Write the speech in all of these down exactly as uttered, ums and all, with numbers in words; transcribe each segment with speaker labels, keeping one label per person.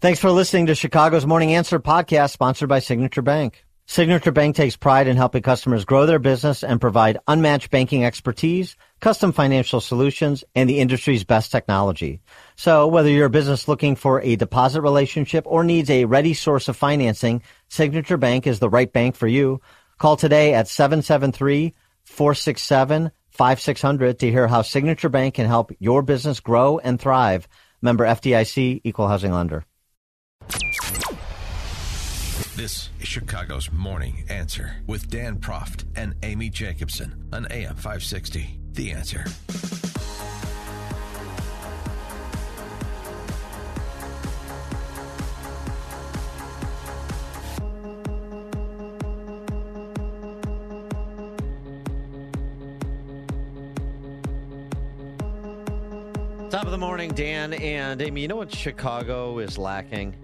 Speaker 1: Thanks for listening to Chicago's Morning Answer podcast, sponsored by Signature Bank. Signature Bank takes pride in helping customers grow their business and provide unmatched banking expertise, custom financial solutions, and the industry's best technology. So whether you're a business looking for a deposit relationship or needs a ready source of financing, Signature Bank is the right bank for you. Call today at seven seven three, four six seven, five six zero zero to hear how Signature Bank can help your business grow and thrive. Member F D I C, Equal Housing Lender.
Speaker 2: This is Chicago's Morning Answer with Dan Proft and Amy Jacobson on A M five sixty. The Answer.
Speaker 1: Top of the morning, Dan and Amy. You know what Chicago is lacking?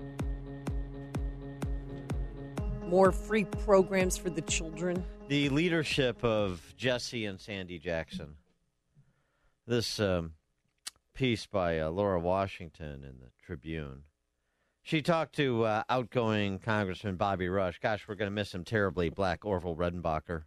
Speaker 3: More free programs for the children.
Speaker 1: The leadership of Jesse and Sandy Jackson. This um, piece by uh, Laura Washington in the Tribune. She talked to uh, outgoing Congressman Bobby Rush. Gosh, we're going to miss him terribly, Black Orville Redenbacher.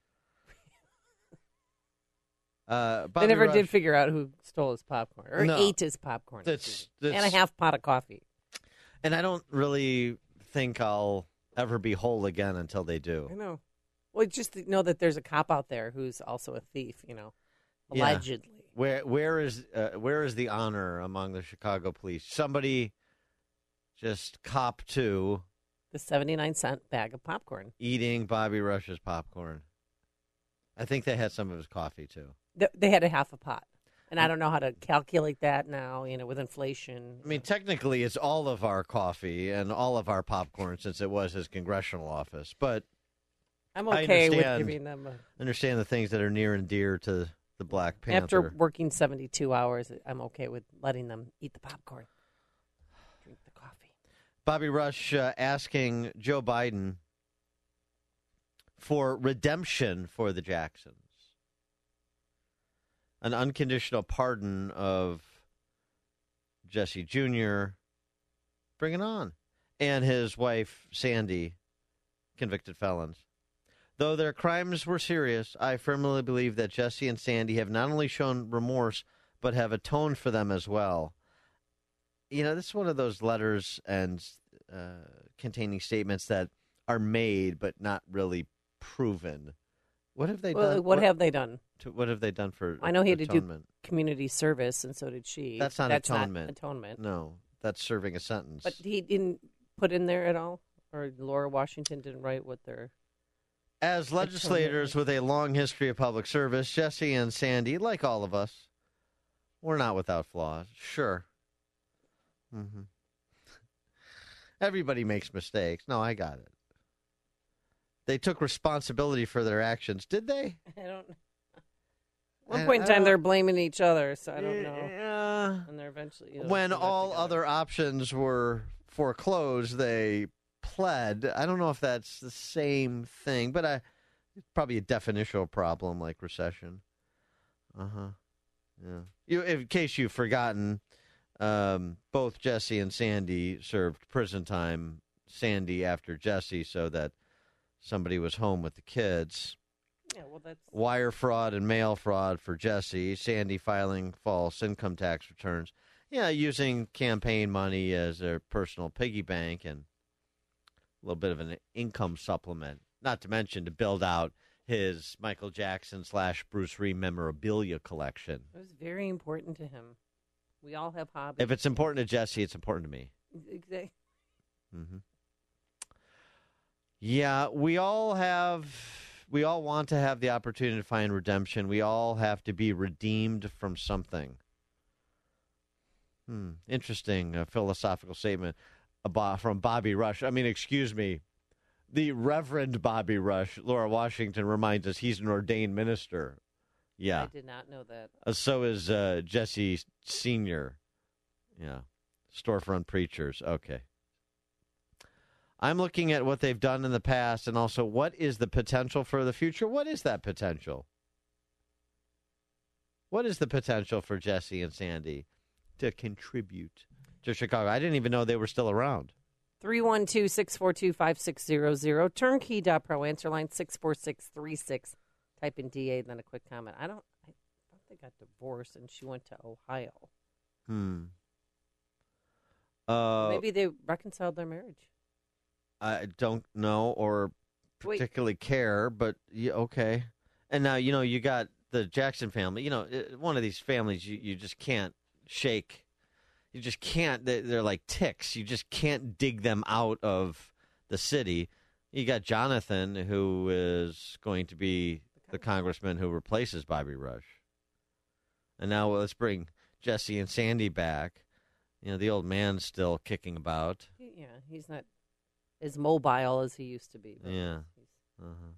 Speaker 1: Uh,
Speaker 3: they never
Speaker 1: Rush,
Speaker 3: did figure out who stole his popcorn or
Speaker 1: no,
Speaker 3: ate his popcorn.
Speaker 1: That's, that's,
Speaker 3: and a half pot of coffee.
Speaker 1: And I don't really think I'll ever be whole again until they do.
Speaker 3: I know. Well, just know that there's a cop out there who's also a thief, you know, allegedly.
Speaker 1: Yeah. Where where is uh, where is the honor among the Chicago police? Somebody just cop to
Speaker 3: the seventy-nine cent bag of popcorn.
Speaker 1: Eating Bobby Rush's popcorn. I think they had some of his coffee, too.
Speaker 3: They had a half a pot. And I don't know how to calculate that now, you know, with inflation.
Speaker 1: I mean, technically, it's all of our coffee and all of our popcorn since it was his congressional office. But
Speaker 3: I'm okay with giving them a...
Speaker 1: understand the things that are near and dear to the Black Panther.
Speaker 3: After working seventy-two hours, I'm okay with letting them eat the popcorn, drink the coffee.
Speaker 1: Bobby Rush uh, asking Joe Biden for redemption for the Jacksons. An unconditional pardon of Jesse Junior Bring it on. And his wife, Sandy, convicted felons. Though their crimes were serious, I firmly believe that Jesse and Sandy have not only shown remorse, but have atoned for them as well. You know, this is one of those letters and uh, containing statements that are made but not really proven. What have they
Speaker 3: well,
Speaker 1: done?
Speaker 3: What,
Speaker 1: what
Speaker 3: have they done?
Speaker 1: To, what have they done for
Speaker 3: I know he had
Speaker 1: atonement?
Speaker 3: to do community service, and so did she.
Speaker 1: That's not
Speaker 3: that's
Speaker 1: atonement.
Speaker 3: Not atonement.
Speaker 1: No, that's serving a sentence.
Speaker 3: But he didn't put in there at all? Or Laura Washington didn't write what their...
Speaker 1: As legislators with a long history of public service, Jesse and Sandy, like all of us, we're not without flaws. Sure. Mm-hmm. Everybody makes mistakes. No, I got it. They took responsibility for their actions, did they?
Speaker 3: I don't know. At one point in time, they're blaming each other, so I don't know.
Speaker 1: Yeah.
Speaker 3: And they're eventually... You know,
Speaker 1: when all
Speaker 3: together.
Speaker 1: other options were foreclosed, they pled. I don't know if that's the same thing, but I, it's probably a definitional problem like recession. Uh-huh. Yeah. You, in case you've forgotten, um, both Jesse and Sandy served prison time, Sandy after Jesse, so that somebody was home with the kids.
Speaker 3: Yeah, well, that's...
Speaker 1: Wire fraud and mail fraud for Jesse. Sandy filing false income tax returns. Yeah, using campaign money as their personal piggy bank and a little bit of an income supplement. Not to mention to build out his Michael Jackson slash Bruce Lee memorabilia collection.
Speaker 3: It was very important to him. We all have hobbies.
Speaker 1: If it's important to Jesse, it's important to me.
Speaker 3: Exactly.
Speaker 1: Mm-hmm. Yeah, we all have... We all want to have the opportunity to find redemption. We all have to be redeemed from something. Hmm. Interesting uh, philosophical statement about, from Bobby Rush. I mean, excuse me, the Reverend Bobby Rush. Laura Washington reminds us he's an ordained minister. Yeah.
Speaker 3: I did not know that.
Speaker 1: Uh, so is uh, Jesse Senior Yeah. Storefront preachers. Okay. I'm looking at what they've done in the past and also what is the potential for the future. What is that potential? What is the potential for Jesse and Sandy to contribute?
Speaker 4: to Chicago. I didn't even know they were still around.
Speaker 3: three one two, six four two, five six zero zero. Turnkey dot pro. Answer line six four six three six. Type in D A, then a quick comment. I don't, I thought they got divorced and she went to Ohio.
Speaker 4: Hmm. Uh,
Speaker 3: Maybe they reconciled their marriage.
Speaker 4: I don't know or particularly Wait. care, but yeah, okay. And now, you know, you got the Jackson family. You know, one of these families you, you just can't shake. You just can't. They're like ticks. You just can't dig them out of the city. You got Jonathan, who is going to be the congressman who replaces Bobby Rush. And now let's bring Jesse and Sandy back. You know, the old man's still kicking about.
Speaker 3: Yeah, he's not as mobile as he used to be. But
Speaker 4: yeah.
Speaker 3: He's,
Speaker 4: uh-huh.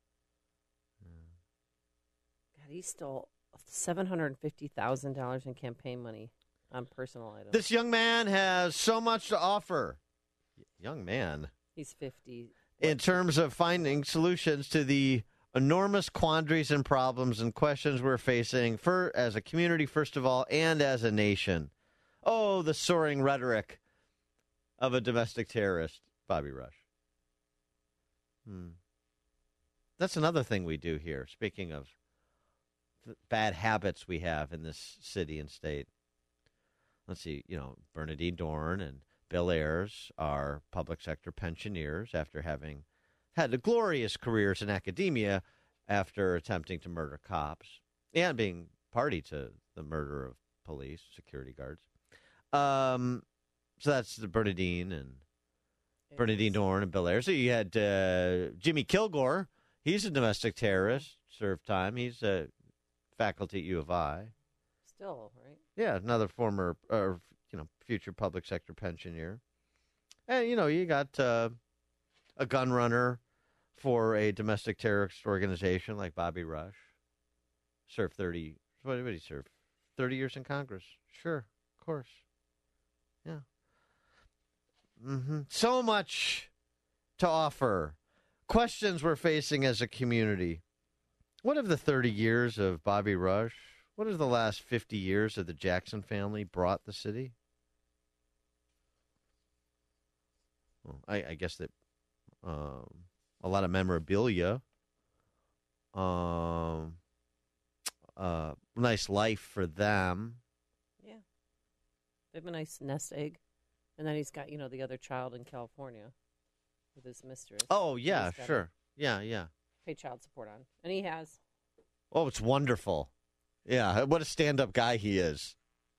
Speaker 3: yeah. God, he stole seven hundred fifty thousand dollars in campaign money on personal items.
Speaker 4: This young man has so much to offer. Young man.
Speaker 3: He's fifty.
Speaker 4: In terms of finding solutions to the enormous quandaries and problems and questions we're facing for as a community, first of all, and as a nation. Oh, the soaring rhetoric of a domestic terrorist, Bobby Rush. Hmm. That's another thing we do here, speaking of the bad habits we have in this city and state. Let's see, you know, Bernadine Dorn and Bill Ayers are public sector pensioners after having had glorious careers in academia after attempting to murder cops and being party to the murder of police, security guards. Um, so that's the Bernadine and yes. Bernadine Dorn and Bill Ayers. So you had uh, Jimmy Kilgore. He's a domestic terrorist, served time. He's a faculty at U of I.
Speaker 3: Still, right?
Speaker 4: Yeah, another former, uh, you know, future public sector pensioner. And, you know, you got uh, a gun runner for a domestic terrorist organization like Bobby Rush. Served thirty, what did he serve? thirty years in Congress. Sure, of course. Yeah. Mm-hmm. So much to offer. Questions we're facing as a community. What have the thirty years of Bobby Rush, what have the last fifty years of the Jackson family brought the city? Well, I, I guess that um, a lot of memorabilia, um, uh, nice life for them.
Speaker 3: Yeah. They have a nice nest egg. And then he's got, you know, the other child in California with his mistress.
Speaker 4: Oh, yeah, sure. Yeah, yeah.
Speaker 3: Pay child support on. And he has.
Speaker 4: Oh, it's wonderful. Yeah, what a stand-up guy he is.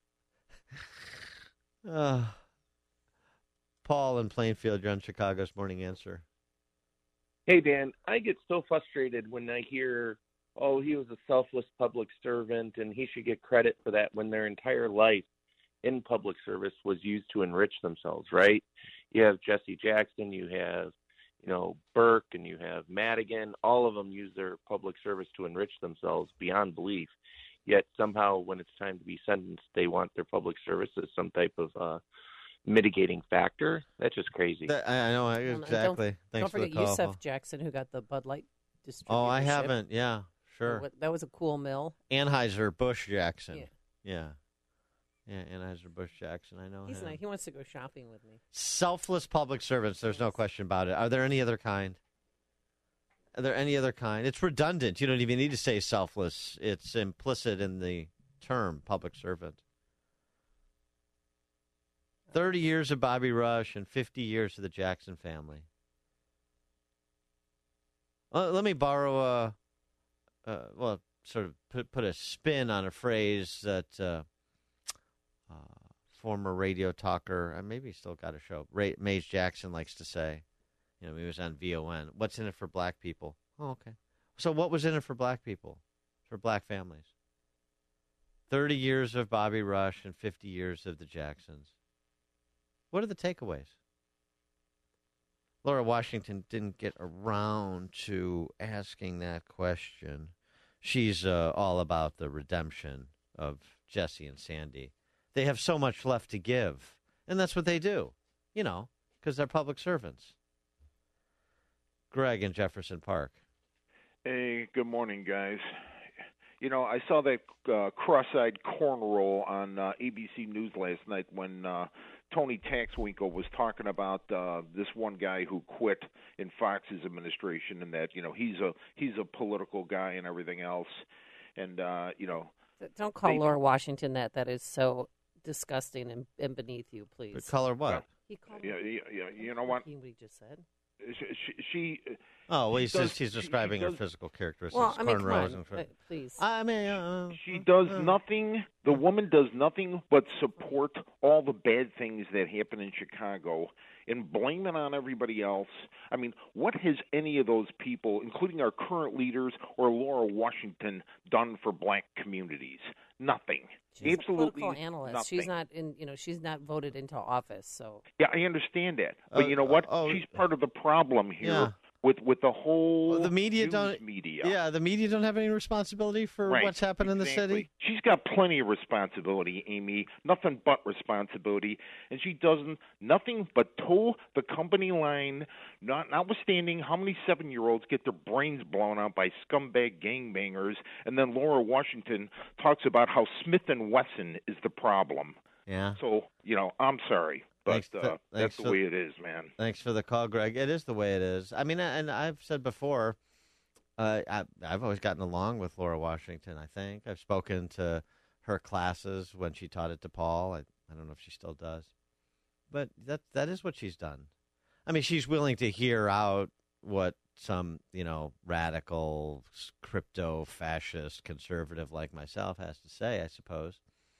Speaker 4: uh, Paul in Plainfield, you're on Chicago's Morning Answer.
Speaker 5: Hey, Dan, I get so frustrated when I hear, oh, he was a selfless public servant and he should get credit for that when their entire life in public service was used to enrich themselves, right? You have Jesse Jackson, you have, you know, Burke, and you have Madigan. All of them use their public service to enrich themselves beyond belief. Yet somehow when it's time to be sentenced, they want their public service as some type of uh, mitigating factor. That's just crazy.
Speaker 4: That, I know, exactly.
Speaker 3: Don't,
Speaker 4: Thanks
Speaker 3: don't
Speaker 4: for the
Speaker 3: forget
Speaker 4: call.
Speaker 3: Yusef Jackson, who got the Bud Light distributorship.
Speaker 4: Oh, I haven't. Yeah, sure.
Speaker 3: That was a cool mill.
Speaker 4: Anheuser-Busch Jackson.
Speaker 3: Yeah.
Speaker 4: Yeah. Yeah, Anheuser-Busch Jackson, I know
Speaker 3: He's
Speaker 4: him.
Speaker 3: nice. He wants to go shopping with me.
Speaker 4: Selfless public servants, there's no question about it. Are there any other kind? Are there any other kind? It's redundant. You don't even need to say selfless. It's implicit in the term public servant. thirty years of Bobby Rush and fifty years of the Jackson family. Uh, let me borrow a, uh, well, sort of put, put a spin on a phrase that... Uh, Uh, former radio talker, uh, maybe he still got a show, Ray, Maze Jackson likes to say, you know, he was on V O N, what's in it for black people? Oh, okay. So what was in it for black people, for black families? thirty years of Bobby Rush and fifty years of the Jacksons. What are the takeaways? Laura Washington didn't get around to asking that question. She's uh, all about the redemption of Jesse and Sandy. They have so much left to give, and that's what they do, you know, because they're public servants. Greg in Jefferson Park.
Speaker 6: Hey, good morning, guys. You know, I saw that uh, cross-eyed cornrow on uh, A B C News last night when uh, Tony Taxwinkle was talking about uh, this one guy who quit in Fox's administration, and that you know he's a he's a political guy and everything else, and uh, you know.
Speaker 3: Don't call
Speaker 6: they,
Speaker 3: Laura Washington that. That is so disgusting and, and beneath you, please.
Speaker 4: But call her what?
Speaker 3: He called
Speaker 6: yeah, yeah, yeah, you know what?
Speaker 3: What he just said.
Speaker 6: She, she,
Speaker 4: Oh, well,
Speaker 6: she
Speaker 4: he's,
Speaker 6: does,
Speaker 4: just, he's
Speaker 6: she-
Speaker 4: describing
Speaker 6: she
Speaker 4: her
Speaker 6: does,
Speaker 4: physical characteristics.
Speaker 3: Well, I mean, come
Speaker 4: cornrows
Speaker 3: on,
Speaker 4: and fr-
Speaker 3: uh, please.
Speaker 4: I mean, uh,
Speaker 6: She does
Speaker 4: uh,
Speaker 6: nothing. The woman does nothing but support all the bad things that happen in Chicago and blame it on everybody else. I mean, what has any of those people, including our current leaders or Laura Washington, done for black communities? Nothing.
Speaker 3: She's
Speaker 6: Absolutely
Speaker 3: a political analyst.
Speaker 6: nothing.
Speaker 3: She's not in. You know, she's not voted into office. So
Speaker 6: Yeah, I understand that, but
Speaker 4: Uh,
Speaker 6: you know what?
Speaker 4: oh,
Speaker 6: She's part of the problem here
Speaker 4: Yeah.
Speaker 6: with with the whole
Speaker 4: Well, the media
Speaker 6: news
Speaker 4: don't-
Speaker 6: media.
Speaker 4: yeah, the media don't have any responsibility for
Speaker 6: Right,
Speaker 4: what's happened in the
Speaker 6: exactly.
Speaker 4: city.
Speaker 6: She's got plenty of responsibility, Amy. Nothing but responsibility, and she doesn't nothing but toe the company line. Not notwithstanding how many seven-year-olds get their brains blown out by scumbag gangbangers, and then Laura Washington talks about how Smith and Wesson is the problem.
Speaker 4: Yeah.
Speaker 6: So you know, I'm sorry, but
Speaker 4: Thanks for-
Speaker 6: uh,
Speaker 4: thanks
Speaker 6: that's the
Speaker 4: for-
Speaker 6: way it is, man.
Speaker 4: Thanks for the call, Greg. It is the way it is. I mean, and I've said before, uh, I, I've always gotten along with Laura Washington, I think. I've spoken to her classes when she taught at DePaul. I, I don't know if she still does. But that that is what she's done. I mean, she's willing to hear out what some, you know, radical, crypto-fascist conservative like myself has to say, I suppose.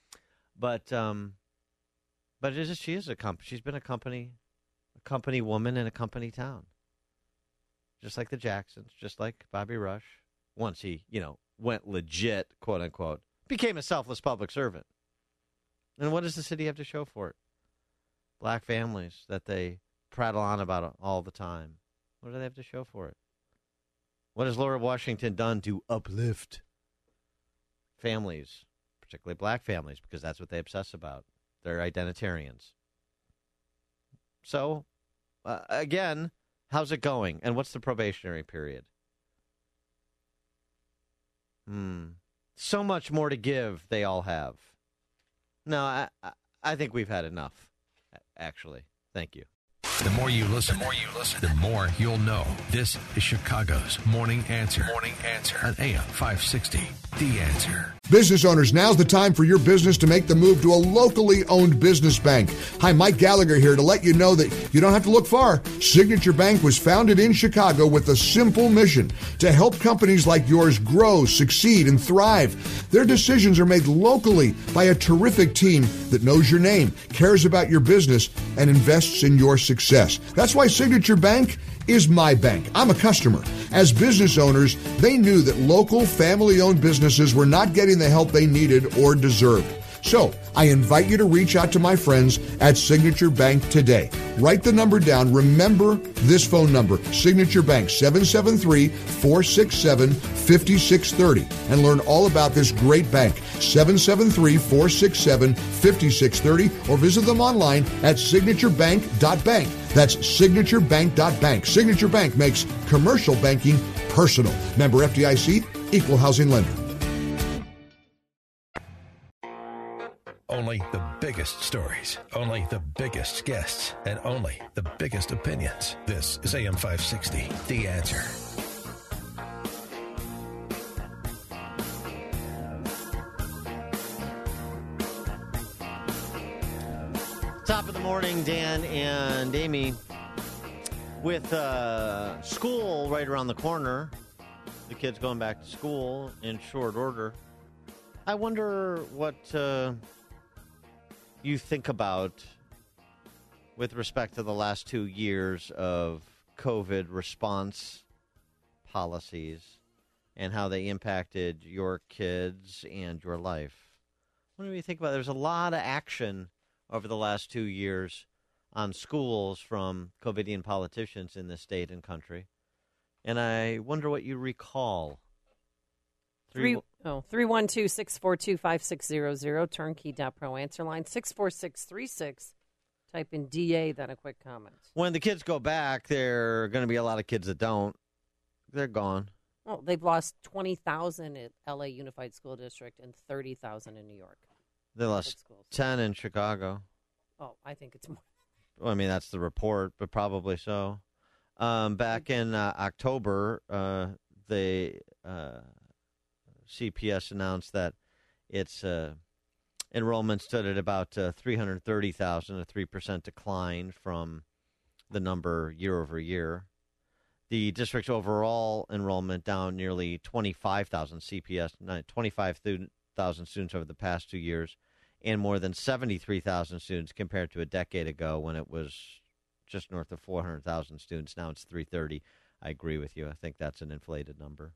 Speaker 4: But um, but it is, she is a comp- she's been a company a company woman in a company town. Just like the Jacksons, just like Bobby Rush. Once he, you know, went legit, quote unquote, became a selfless public servant. And what does the city have to show for it? Black families that they prattle on about all the time. What do they have to show for it? What has Laura Washington done to uplift families, particularly black families, because that's what they obsess about. They're identitarians. So, uh, again, how's it going? And what's the probationary period? Hmm. So much more to give they all have. No, I, I, I think we've had enough, actually. Thank you.
Speaker 2: The more you listen, the more you listen, the more you'll know. This is Chicago's Morning Answer. Morning Answer on A M five sixty. The Answer.
Speaker 7: Business owners, now's the time for your business to make the move to a locally owned business bank. Hi, Mike Gallagher here to let you know that you don't have to look far. Signature Bank was founded in Chicago with a simple mission to help companies like yours grow, succeed, and thrive. Their decisions are made locally by a terrific team that knows your name, cares about your business, and invests in your success. That's why Signature Bank is my bank. I'm a customer. As business owners, they knew that local family-owned businesses were not getting the help they needed or deserved. So, I invite you to reach out to my friends at Signature Bank today. Write the number down. Remember this phone number, Signature Bank, seven seven three, four six seven, five six three zero. And learn all about this great bank, seven seven three, four six seven, five six three zero, or visit them online at signature bank dot bank. That's signature bank dot bank. Signature Bank makes commercial banking personal. Member F D I C, equal housing lender.
Speaker 2: Only the biggest stories, only the biggest guests, and only the biggest opinions. This is A M five sixty, The Answer.
Speaker 4: Top of the morning, Dan and Amy. With uh, school right around the corner, the kids going back to school in short order, I wonder what uh, you think about with respect to the last two years of COVID response policies and how they impacted your kids and your life. What do you think about it? There's a lot of action over the last two years on schools from COVIDian politicians in this state and country. And I wonder what you recall.
Speaker 3: Three, oh, three one two, six four two, five six zero zero, turnkey dot pro answer line, six four six three six. Type in D A, then a quick comment.
Speaker 4: When the kids go back, there are going to be a lot of kids that don't. They're gone.
Speaker 3: Well, they've lost twenty thousand at L A Unified School District and thirty thousand in New York.
Speaker 4: They lost
Speaker 3: schools.
Speaker 4: ten in Chicago.
Speaker 3: Oh, I think it's more.
Speaker 4: Well, I mean, that's the report, but probably so. Um, back in uh, October, uh, the uh, C P S announced that its uh, enrollment stood at about uh, three hundred thirty thousand, a three percent decline from the number year over year. The district's overall enrollment down nearly twenty-five thousand C P S, twenty-five thousand students over the past two years, and more than seventy-three thousand students compared to a decade ago when it was just north of four hundred thousand students. Now it's three thirty. I agree with you. I think that's an inflated number.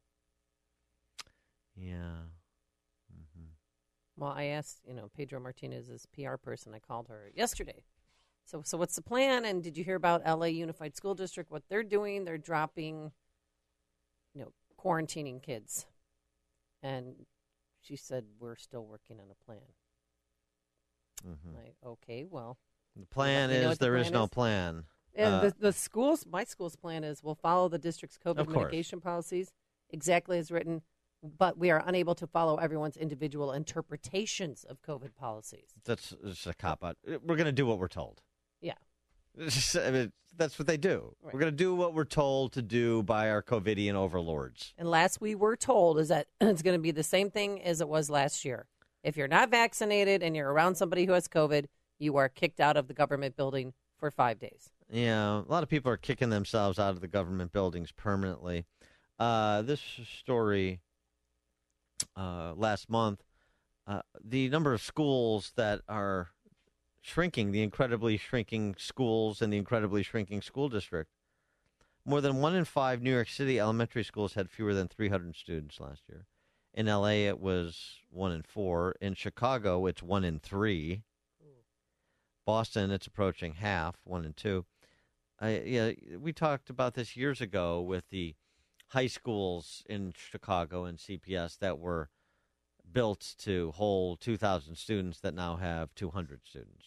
Speaker 4: Yeah. Mm-hmm.
Speaker 3: Well, I asked, you know, Pedro Martinez's P R person. I called her yesterday. So, so what's the plan? And did you hear about L A Unified School District? What they're doing? They're dropping, you know, quarantining kids. And she said we're still working on a plan.
Speaker 4: Mm-hmm.
Speaker 3: Like, okay, well,
Speaker 4: the plan
Speaker 3: you know
Speaker 4: is
Speaker 3: the
Speaker 4: there
Speaker 3: plan
Speaker 4: is no
Speaker 3: is?
Speaker 4: plan.
Speaker 3: And
Speaker 4: Uh,
Speaker 3: the, the schools, my school's plan is we'll follow the district's
Speaker 4: Of
Speaker 3: COVID
Speaker 4: course.
Speaker 3: mitigation policies exactly as written, but we are unable to follow everyone's individual interpretations of COVID policies.
Speaker 4: That's just a cop out. We're going to do what we're told.
Speaker 3: Yeah.
Speaker 4: It's just- I mean, that's what they do.
Speaker 3: Right.
Speaker 4: We're going to do what we're told to do by our COVIDian overlords.
Speaker 3: And last we were told is that it's going to be the same thing as it was last year. If you're not vaccinated and you're around somebody who has COVID, you are kicked out of the government building for five days.
Speaker 4: Yeah, a lot of people are kicking themselves out of the government buildings permanently. Uh, this story uh, last month, uh, the number of schools that are shrinking, the incredibly shrinking schools and the incredibly shrinking school district. More than one in five New York City elementary schools had fewer than three hundred students last year. In L A, it was one in four. In Chicago, it's one in three. Boston, it's approaching half, one in two. I, yeah, we talked about this years ago with the high schools in Chicago and C P S that were built to hold two thousand students that now have two hundred students.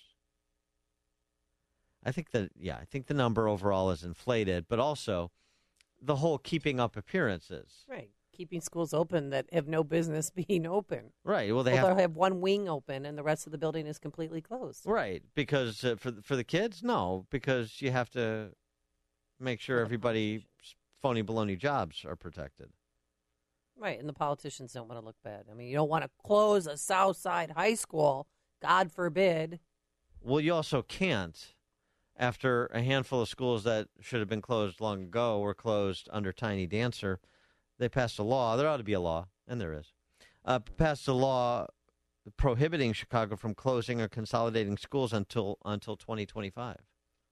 Speaker 4: I think that, yeah, I think the number overall is inflated, but also the whole keeping up appearances.
Speaker 3: Right. Keeping schools open that have no business being open.
Speaker 4: Right. Well, they
Speaker 3: Well,
Speaker 4: have
Speaker 3: they'll have one wing open and the rest of the building is completely closed.
Speaker 4: right because uh, for the- for the kids, no, because you have to make sure everybody's phony baloney jobs are protected.
Speaker 3: Right, and the politicians don't want to look bad. I mean, you don't want to close a South Side high school, God forbid.
Speaker 4: Well, you also can't. After a handful of schools that should have been closed long ago were closed under Tiny Dancer, they passed a law. There ought to be a law, and there is. Uh, passed a law prohibiting Chicago from closing or consolidating schools until until twenty twenty-five.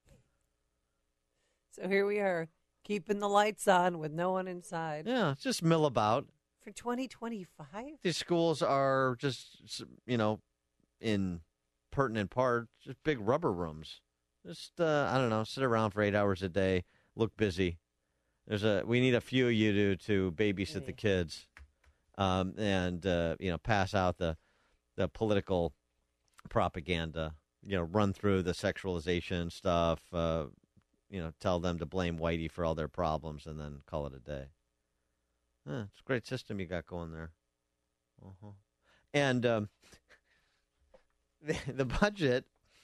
Speaker 3: So here we are, keeping the lights on with no one inside.
Speaker 4: Yeah, it's just mill about.
Speaker 3: For twenty twenty-five?
Speaker 4: These schools are just, you know, in pertinent part, just big rubber rooms. Just, uh, I don't know, sit around for eight hours a day, look busy. There's a we need a few of you to to babysit the kids, um, and uh, you know, pass out the the political propaganda. You know, run through the sexualization stuff. Uh, you know, tell them to blame Whitey for all their problems, and then call it a day. Huh, it's a great system you got going there. Uh-huh. And um, the, the budget,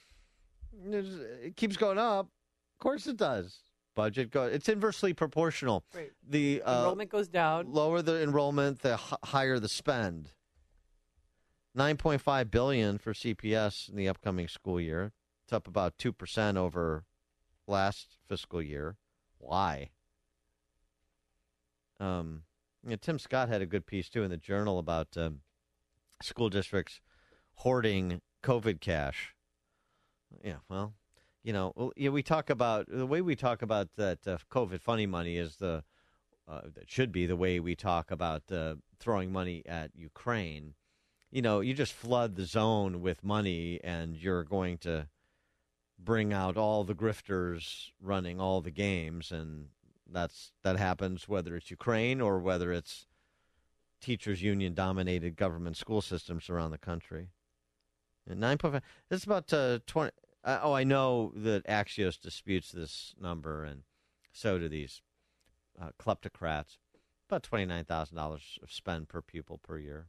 Speaker 4: it keeps going up. Of course it does. Budget goes. It's inversely proportional.
Speaker 3: Right.
Speaker 4: The uh,
Speaker 3: Enrollment goes down.
Speaker 4: Lower the enrollment, the h- higher the spend. nine point five billion dollars for C P S in the upcoming school year. It's up about two percent over last fiscal year. Why? Um, you know, Tim Scott had a good piece, too, in the Journal about um, school districts hoarding COVID cash. Yeah, well, you know, well, yeah, we talk about, the way we talk about that uh, COVID funny money is the, uh, that should be the way we talk about uh, throwing money at Ukraine. You know, you just flood the zone with money and you're going to bring out all the grifters running all the games, and that's that happens whether it's Ukraine or whether it's teachers union dominated government school systems around the country. And nine point five. It's about uh, twenty. Uh, oh, I know that Axios disputes this number, and so do these uh, kleptocrats. About twenty-nine thousand dollars of spend per pupil per year.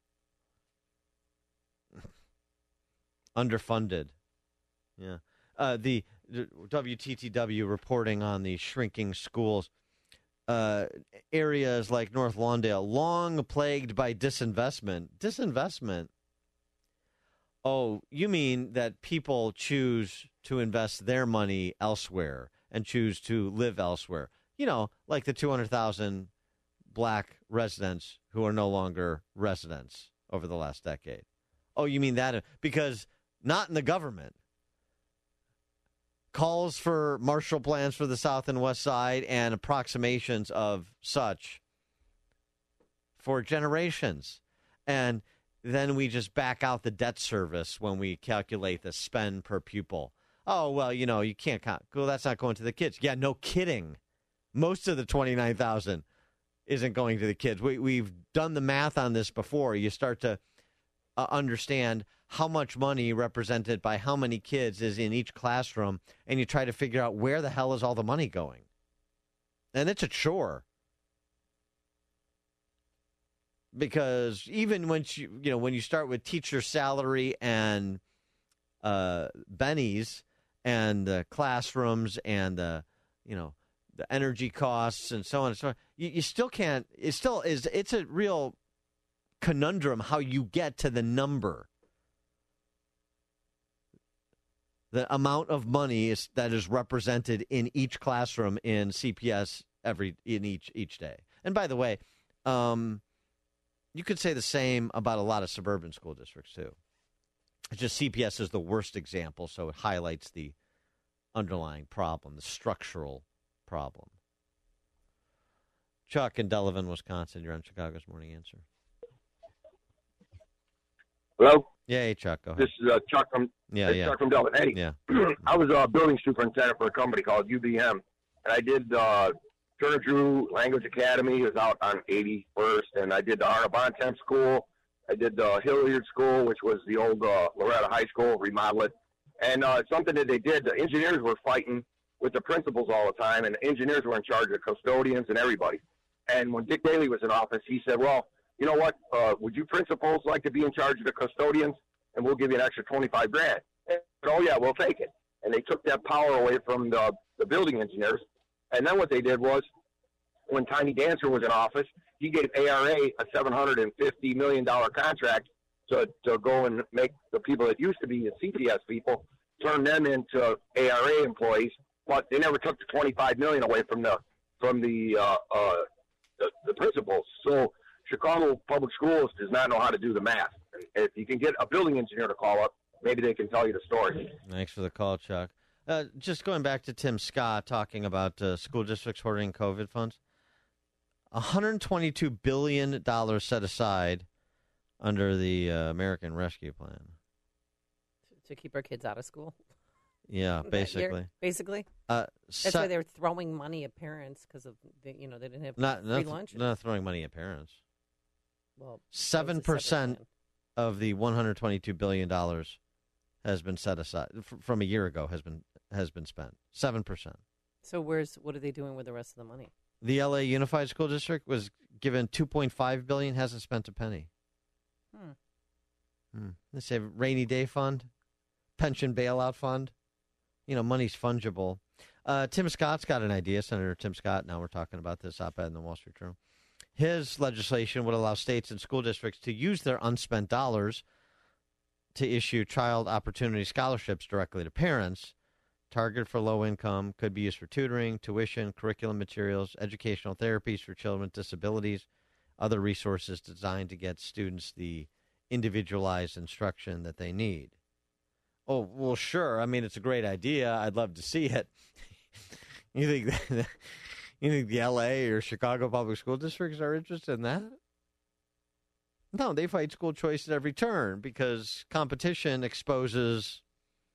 Speaker 4: Underfunded. Yeah. Uh, the, the W T T W reporting on the shrinking schools. Uh, areas like North Lawndale, long plagued by disinvestment. Disinvestment? Oh, you mean that people choose to invest their money elsewhere and choose to live elsewhere. You know, like the two hundred thousand black residents who are no longer residents over the last decade. Oh, you mean that? Because not in the government. Calls for Marshall plans for the South and West Side and approximations of such for generations. And then we just back out the debt service when we calculate the spend per pupil. Oh, well, you know, you can't count. Well, that's not going to the kids. Yeah, no kidding. Most of the twenty-nine thousand isn't going to the kids. We, we've done the math on this before. You start to uh, understand how much money represented by how many kids is in each classroom, and you try to figure out where the hell is all the money going. And it's a chore. Because even when you, you know, when you start with teacher salary and uh, bennies and the classrooms and the, you know, the energy costs and so on and so on, you, you still can't, it still is, it's a real conundrum how you get to the number. The amount of money is, that is represented in each classroom in C P S every in each each day. And by the way, um, you could say the same about a lot of suburban school districts too. It's just C P S is the worst example, so it highlights the underlying problem, the structural problem. Chuck in Delavan, Wisconsin, you're on Chicago's Morning Answer.
Speaker 8: Hello?
Speaker 4: Yeah, hey, Chuck, go ahead.
Speaker 8: This is uh, Chuck from
Speaker 4: yeah,
Speaker 8: this is
Speaker 4: yeah.
Speaker 8: Chuck from Delavan. Hey,
Speaker 4: yeah.
Speaker 8: I was a uh, building superintendent for a company called U B M, and I did uh, Turner Drew Language Academy. It was out on eighty-first, and I did the Arna Bontemp School. I did the Hilliard School, which was the old uh, Loretta High School, remodel it. And uh, something that they did, the engineers were fighting with the principals all the time, and the engineers were in charge of the custodians and everybody. And when Dick Daley was in office, he said, well, you know what, uh, would you principals like to be in charge of the custodians, and we'll give you an extra twenty-five grand? And, oh, yeah, we'll take it. And they took that power away from the, the building engineers. And then what they did was, when Tiny Dancer was in office, he gave A R A a seven hundred fifty million dollars contract to, to go and make the people that used to be the C P S people, turn them into A R A employees. But they never took the twenty-five million dollars away from the from the, uh, uh, the the principals. So Chicago Public Schools does not know how to do the math. And if you can get a building engineer to call up, maybe they can tell you the story.
Speaker 4: Thanks for the call, Chuck. Uh, just going back to Tim Scott talking about uh, school districts hoarding COVID funds. one hundred twenty-two billion dollars set aside under the uh, American Rescue Plan.
Speaker 3: To keep our kids out of school?
Speaker 4: Yeah, basically.
Speaker 3: Basically?
Speaker 4: Uh,
Speaker 3: That's why they're throwing money at parents because of, the, you know, they didn't have
Speaker 4: not,
Speaker 3: free
Speaker 4: not,
Speaker 3: lunch.
Speaker 4: Not throwing money at parents.
Speaker 3: Well,
Speaker 4: seven percent of the one hundred twenty-two billion dollars has been set aside from a year ago has been has been spent. seven percent.
Speaker 3: So where's what are they doing with the rest of the money?
Speaker 4: The L A Unified School District was given two point five billion dollars, hasn't spent a penny.
Speaker 3: Hmm.
Speaker 4: Hmm. They say rainy day fund, pension bailout fund. You know, money's fungible. Uh, Tim Scott's got an idea, Senator Tim Scott. Now we're talking about this op-ed in the Wall Street Journal. His legislation would allow states and school districts to use their unspent dollars to issue child opportunity scholarships directly to parents. Targeted for low income, could be used for tutoring, tuition, curriculum materials, educational therapies for children with disabilities, other resources designed to get students the individualized instruction that they need. Oh, well, sure. I mean, it's a great idea. I'd love to see it. You think that, you think the L A or Chicago public school districts are interested in that? No, they fight school choice at every turn because competition exposes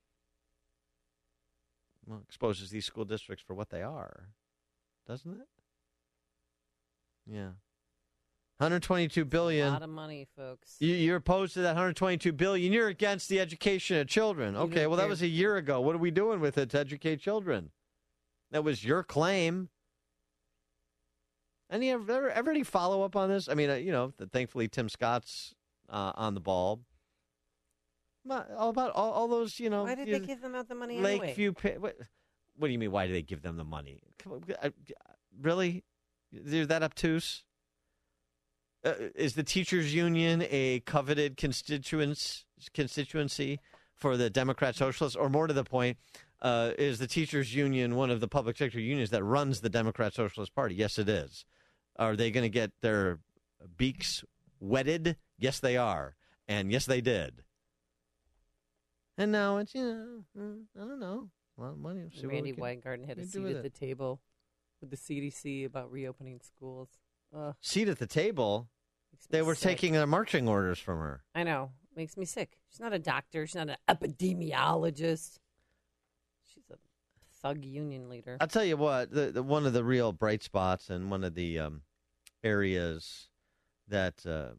Speaker 4: well, exposes these school districts for what they are, doesn't it? Yeah. one hundred twenty-two billion dollars.
Speaker 3: A lot of money, folks.
Speaker 4: You, you're opposed to that one hundred twenty-two billion dollars. You're against the education of children.
Speaker 3: You
Speaker 4: Okay, well,
Speaker 3: care.
Speaker 4: that was a year ago. What are we doing with it to educate children? That was your claim. Any ever, ever any follow up on this? I mean, uh, you know, thankfully Tim Scott's uh, on the ball. All about all, all those, you know.
Speaker 3: Why did
Speaker 4: you,
Speaker 3: they give them out the money
Speaker 4: Lakeview.
Speaker 3: anyway?
Speaker 4: What, what do you mean? Why do they give them the money? Come on, uh, really? They're that obtuse? Uh, is the teachers' union a coveted constituents constituency for the Democrat Socialists, or more to the point, uh, is the teachers' union one of the public sector unions that runs the Democrat Socialist Party? Yes, it is. Are they going to get their beaks wetted? Yes, they are, and yes, they did. And now it's, you know, I don't know, a lot of money. See
Speaker 3: Randy
Speaker 4: can,
Speaker 3: Weingarten had a seat at the table with the C D C about reopening schools. Ugh.
Speaker 4: Seat at the table? They were
Speaker 3: sick.
Speaker 4: taking their marching orders from her.
Speaker 3: I know. Makes me sick. She's not a doctor. She's not an epidemiologist. She's a thug union leader.
Speaker 4: I'll tell you what, the, the, one of the real bright spots and one of the um, areas that uh,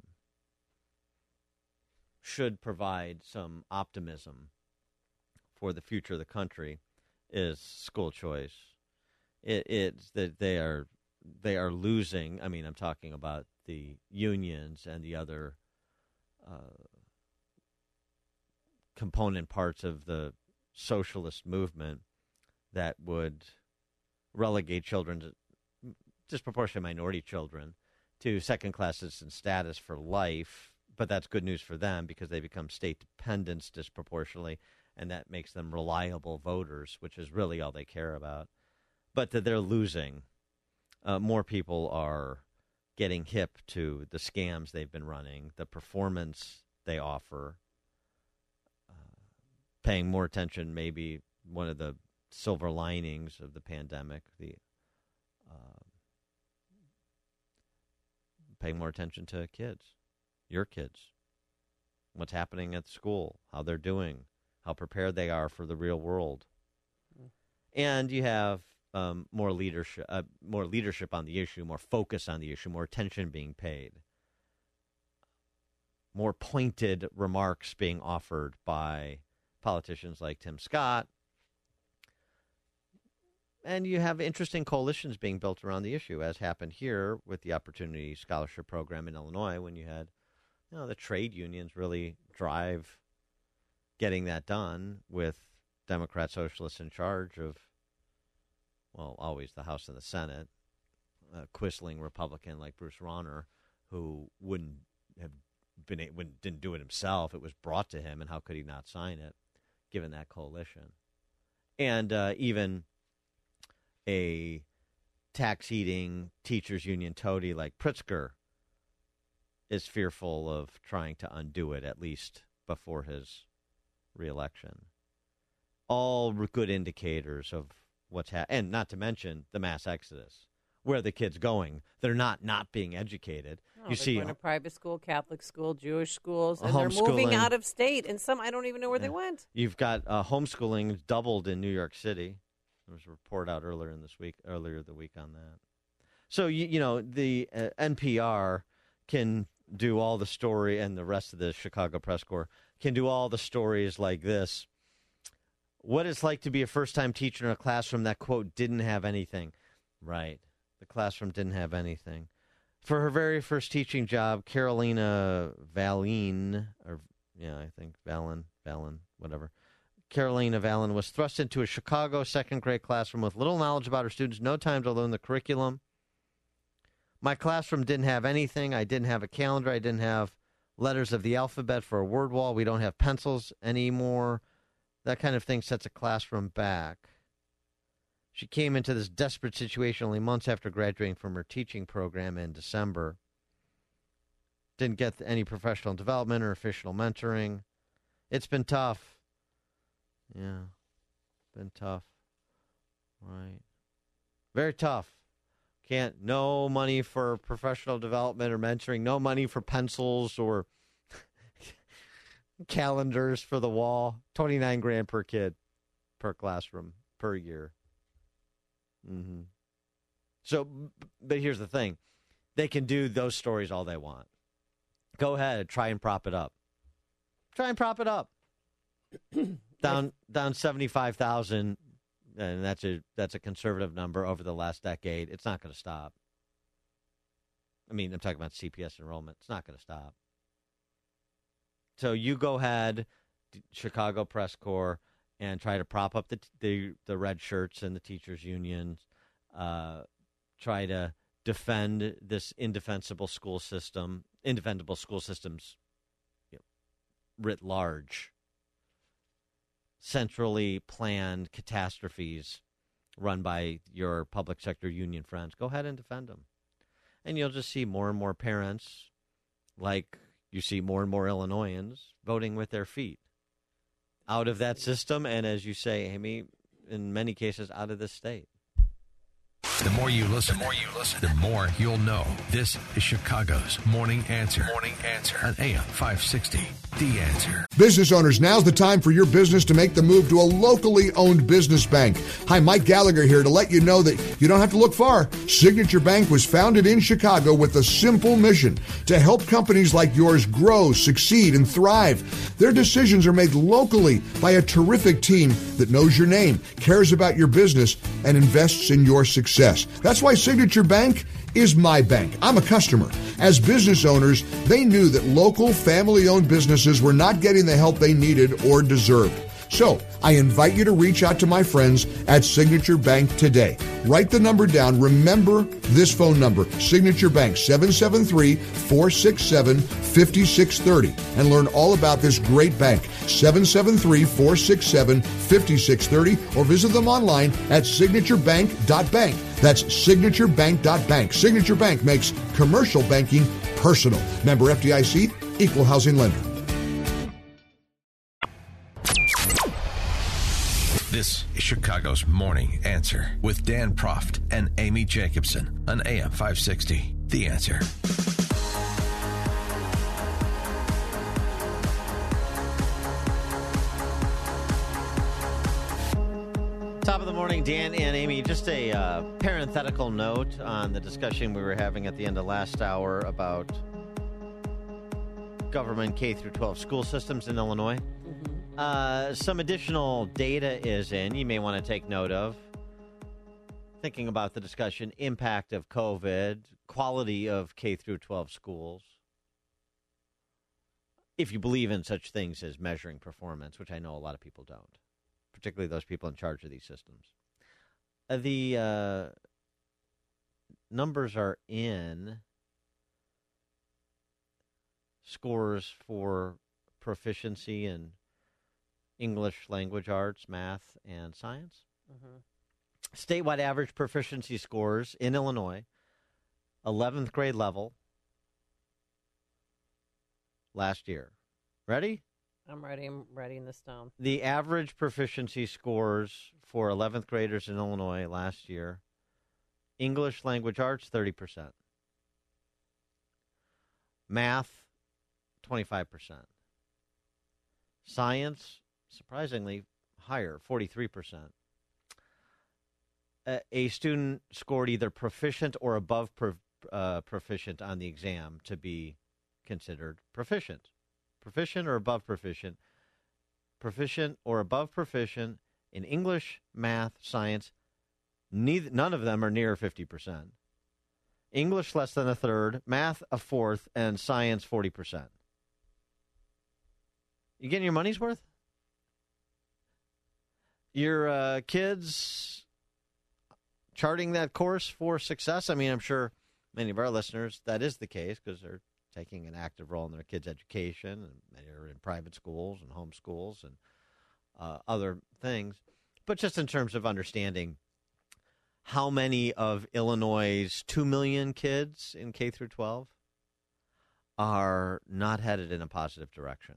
Speaker 4: should provide some optimism for the future of the country is school choice. It, it's that they are they are losing. I mean, I'm talking about the unions and the other uh, component parts of the socialist movement that would relegate children, to, disproportionate minority children, to second-class citizen status for life. But that's good news for them because they become state dependents disproportionately, and that makes them reliable voters, which is really all they care about. But that they're losing. Uh, more people are getting hip to the scams they've been running, the performance they offer, uh, paying more attention, maybe one of the silver linings of the pandemic, the uh, paying more attention to kids, your kids, what's happening at school, how they're doing, how prepared they are for the real world. Mm. And you have um, more leadership, uh, more leadership on the issue, more focus on the issue, more attention being paid, more pointed remarks being offered by politicians like Tim Scott. And you have interesting coalitions being built around the issue, as happened here with the Opportunity Scholarship Program in Illinois, when you had, you know, the trade unions really drive getting that done with Democrat socialists in charge of, well, always the House and the Senate, a quisling Republican like Bruce Rauner, who wouldn't have been, wouldn't, didn't do it himself. It was brought to him, and how could he not sign it, given that coalition? And uh, even a tax-eating teachers union toady like Pritzker is fearful of trying to undo it, at least before his reelection. All good indicators of what's happening, and not to mention the mass exodus. Where are the kids going? They're not not being educated.
Speaker 3: No,
Speaker 4: you
Speaker 3: they're
Speaker 4: see,
Speaker 3: going to private school, Catholic school, Jewish schools, and
Speaker 4: homeschooling.
Speaker 3: They're moving out of state. And some, I don't even know where
Speaker 4: yeah.
Speaker 3: they went.
Speaker 4: You've got uh, homeschooling doubled in New York City. There was a report out earlier in this week, earlier the week on that. So you you know the uh, N P R can do all the story, and the rest of the Chicago Press Corps can do all the stories like this. What it's like to be a first-time teacher in a classroom that, quote, didn't have anything. Right. The classroom didn't have anything. For her very first teaching job, Carolina Valin, or yeah, I think Valen, Valen, whatever. Carolina Valen was thrust into a Chicago second-grade classroom with little knowledge about her students, no time to learn the curriculum. My classroom didn't have anything. I didn't have a calendar. I didn't have letters of the alphabet for a word wall. We don't have pencils anymore. That kind of thing sets a classroom back. She came into this desperate situation only months after graduating from her teaching program in December. Didn't get any professional development or official mentoring. It's been tough. Yeah, been tough. Right. Very tough. Can't, no money for professional development or mentoring, no money for pencils or calendars for the wall. twenty-nine grand per kid, per classroom, per year. Mm-hmm. So, but here's the thing. They can do those stories all they want. Go ahead, try and prop it up. Try and prop it up. down down seventy-five thousand, and that's a that's a conservative number over the last decade. It's not going to stop. I mean, I'm talking about C P S enrollment. It's not going to stop. So you go ahead, Chicago Press Corps, and try to prop up the the, the red shirts and the teachers' unions. Uh, try to defend this indefensible school system, indefensible school systems, you know, writ large. Centrally planned catastrophes run by your public sector union friends. Go ahead and defend them. And you'll just see more and more parents, like you see more and more Illinoisans, voting with their feet out of that system. And as you say, Amy, in many cases, out of this state.
Speaker 2: The more you listen, the more you listen, the more you'll know. This is Chicago's Morning Answer. Morning Answer on A M five sixty. The Answer.
Speaker 7: Business owners, now's the time for your business to make the move to a locally owned business bank. Hi, Mike Gallagher here to let you know that you don't have to look far. Signature Bank was founded in Chicago with a simple mission to help companies like yours grow, succeed, and thrive. Their decisions are made locally by a terrific team that knows your name, cares about your business, and invests in your success. That's why Signature Bank is my bank. I'm a customer. As business owners, they knew that local family-owned businesses were not getting the help they needed or deserved. So I invite you to reach out to my friends at Signature Bank today. Write the number down. Remember this phone number, Signature Bank, seven seven three, four six seven, five six three zero. And learn all about this great bank, seven seven three, four six seven, five six three zero, or visit them online at signature bank dot bank. That's signature bank dot bank. Signature Bank makes commercial banking personal. Member F D I C, equal housing lender.
Speaker 2: This is Chicago's Morning Answer with Dan Proft and Amy Jacobson on A M five sixty. The Answer.
Speaker 4: Top of the morning, Dan and Amy. Just a uh, parenthetical note on the discussion we were having at the end of last hour about government K through twelve school systems in Illinois. Mm-hmm. Uh, some additional data is in, you may want to take note of. Thinking about the discussion, impact of COVID, quality of K through twelve schools. If you believe in such things as measuring performance, which I know a lot of people don't, particularly those people in charge of these systems. Uh, the uh, numbers are in. Scores for proficiency in English language arts, math, and science. Mm-hmm. Statewide average proficiency scores in Illinois, eleventh grade level, last year. Ready?
Speaker 3: I'm ready. I'm writing this down.
Speaker 4: The average proficiency scores for eleventh graders in Illinois last year, English language arts, thirty percent. Math, twenty-five percent. Science, surprisingly higher, forty-three percent. A, a student scored either proficient or above pro, uh, proficient on the exam to be considered proficient. Proficient or above proficient. Proficient or above proficient in English, math, science. Neither, none of them are near fifty percent. English less than a third, math a fourth, and science forty percent. You getting your money's worth? Your uh, kids charting that course for success? I mean, I'm sure many of our listeners, that is the case because they're taking an active role in their kids' education, and many are in private schools and home schools and uh, other things. But just in terms of understanding how many of Illinois' two million kids in K through twelve are not headed in a positive direction.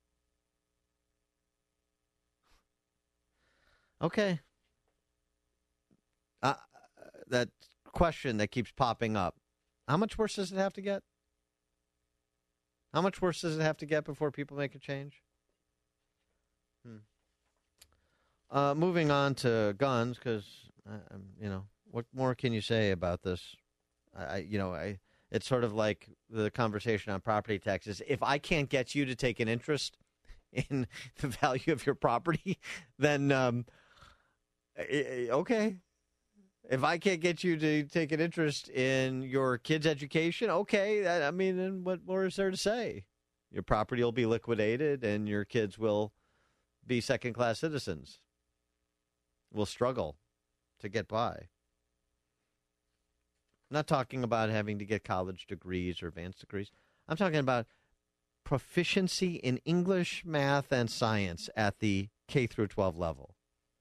Speaker 4: Okay. Uh, that question that keeps popping up. How much worse does it have to get? How much worse does it have to get before people make a change? Hmm. Uh, moving on to guns, because, uh, you know, what more can you say about this? I, you know, I it's sort of like the conversation on property taxes. If I can't get you to take an interest in the value of your property, then, um, okay, If I can't get you to take an interest in your kid's education, okay, I, I mean, then what more is there to say? Your property will be liquidated and your kids will be second-class citizens. Will struggle to get by. I'm not talking about having to get college degrees or advanced degrees. I'm talking about proficiency in English, math, and science at the K through twelve level.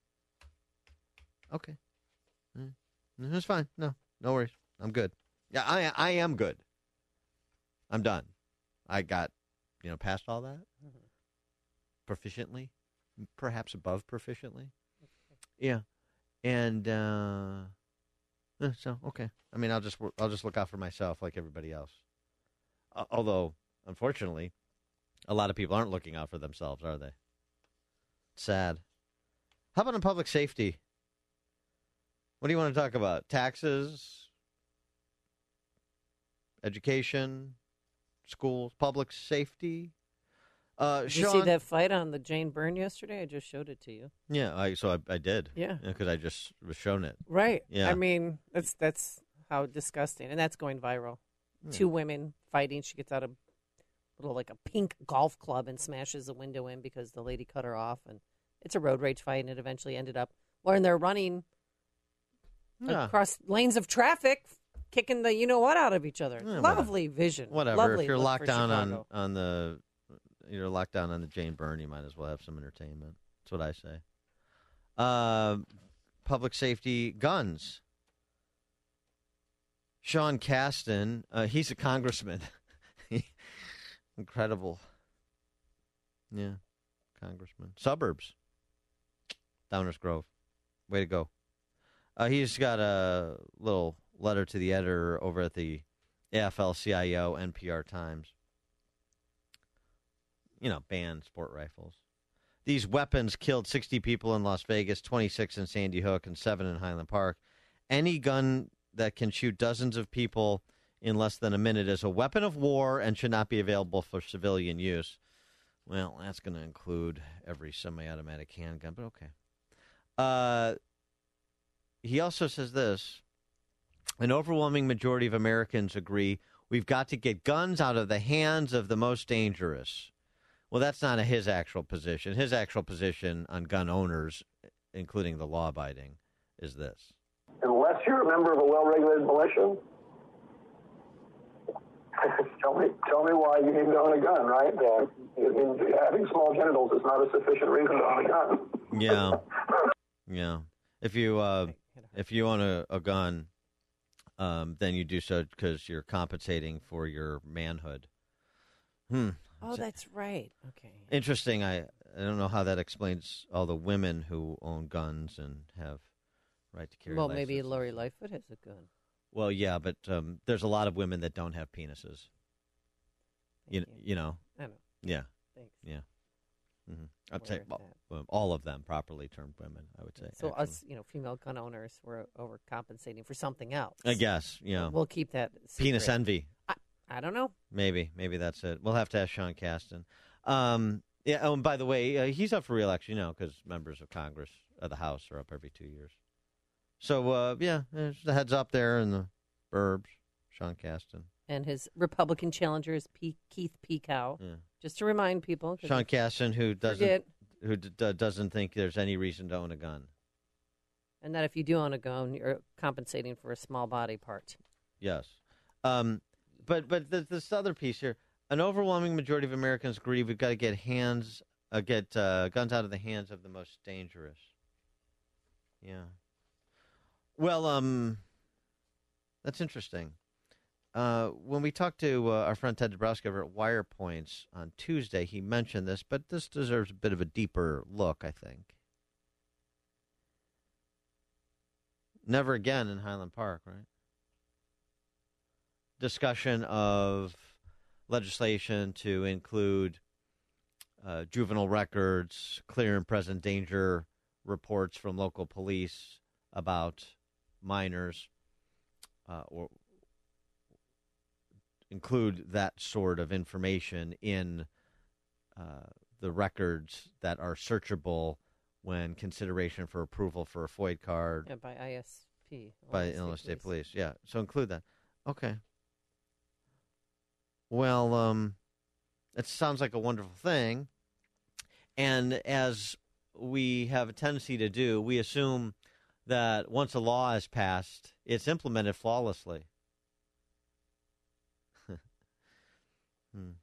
Speaker 4: Okay. Mm. That's fine. No, no worries. I'm good. Yeah, I I am good. I'm done. I got, you know, past all that. Mm-hmm. Proficiently. Perhaps above proficiently. Okay. Yeah. And uh, so, okay. I mean, I'll just I'll just look out for myself like everybody else. Uh, although, unfortunately, a lot of people aren't looking out for themselves, are they? Sad. How about in public safety? What do you want to talk about? Taxes, education, schools, public safety? Uh,
Speaker 3: did
Speaker 4: Sean,
Speaker 3: you see that fight on the Jane Byrne yesterday? I just showed it to you.
Speaker 4: Yeah, I, so I, I did.
Speaker 3: Yeah.
Speaker 4: Because I just was shown it.
Speaker 3: Right.
Speaker 4: Yeah.
Speaker 3: I mean, that's that's how disgusting. And that's going viral. Yeah. Two women fighting. She gets out a little, like a pink golf club and smashes a window in because the lady cut her off. And it's a road rage fight, and it eventually ended up when they're running yeah. across lanes of traffic, kicking the you-know-what out of each other. Yeah, Lovely whatever. vision.
Speaker 4: Whatever.
Speaker 3: Lovely
Speaker 4: if you're locked down
Speaker 3: Chicago.
Speaker 4: on, on the... You're locked down on the Jane Byrne, you might as well have some entertainment. That's what I say. Uh, public safety, guns. Sean Casten, uh, he's a congressman. Incredible. Yeah, congressman. Suburbs. Downers Grove. Way to go. Uh, he's got a little letter to the editor over at the A F L C I O N P R Times. You know, ban sport rifles. These weapons killed sixty people in Las Vegas, twenty-six in Sandy Hook, and seven in Highland Park. Any gun that can shoot dozens of people in less than a minute is a weapon of war and should not be available for civilian use. Well, that's going to include every semi-automatic handgun, but okay. Uh, he also says this. An overwhelming majority of Americans agree we've got to get guns out of the hands of the most dangerous. Well, that's not a, his actual position. His actual position on gun owners, including the law-abiding, is this.
Speaker 9: Unless you're a member of a well-regulated militia, tell me tell me why you need to own a gun, right? Uh, I mean, having small genitals is not a sufficient reason to own a gun.
Speaker 4: Yeah. Yeah. If you, uh, if you own a, a gun, um, then you do so because you're compensating for your manhood. Hmm.
Speaker 3: Oh, that's right. Okay.
Speaker 4: Interesting. I, I don't know how that explains all the women who own guns and have right to carry.
Speaker 3: Well,
Speaker 4: licenses.
Speaker 3: maybe Lori Lightfoot has a gun.
Speaker 4: Well, yeah, but um, there's a lot of women that don't have penises. You,
Speaker 3: you
Speaker 4: you know.
Speaker 3: I know.
Speaker 4: Yeah.
Speaker 3: Thanks.
Speaker 4: Yeah. Mm-hmm. I'd say well, all of them properly termed women, I would say.
Speaker 3: So
Speaker 4: actually.
Speaker 3: us, you know, female gun owners, we're overcompensating for something else.
Speaker 4: I guess, yeah.
Speaker 3: We'll keep that secret.
Speaker 4: Penis envy.
Speaker 3: I, I don't know.
Speaker 4: Maybe. Maybe that's it. We'll have to ask Sean Casten. Um, yeah. Oh, and by the way, uh, he's up for re-election, you know, because members of Congress, of the House, are up every two years. So, uh, yeah, there's the heads up there in the burbs, Sean Casten.
Speaker 3: And his Republican challenger is P- Keith Pekow. Yeah. Just to remind people.
Speaker 4: Sean Casten, who doesn't
Speaker 3: forget.
Speaker 4: who d- d- doesn't think there's any reason to own a gun.
Speaker 3: And that if you do own a gun, you're compensating for a small body part.
Speaker 4: Yes. Um, but but th- this other piece here, an overwhelming majority of Americans agree we've got to get hands, uh, get uh, guns out of the hands of the most dangerous. Yeah. Well, um, that's interesting. Uh, when we talked to uh, our friend Ted Dabrowski over at Wire Points on Tuesday, he mentioned this, but this deserves a bit of a deeper look, I think. Never again in Highland Park, right? Discussion of legislation to include uh, juvenile records, clear and present danger reports from local police about minors, uh, or include that sort of information in uh, the records that are searchable when consideration for approval for a FOID card.
Speaker 3: Yeah, by I S P.
Speaker 4: by
Speaker 3: Illinois
Speaker 4: Illinois
Speaker 3: State
Speaker 4: State
Speaker 3: Police.
Speaker 4: Police. Yeah, so include that. Okay. Well, um, it sounds like a wonderful thing. And as we have a tendency to do, we assume that once a law is passed, it's implemented flawlessly. hmm.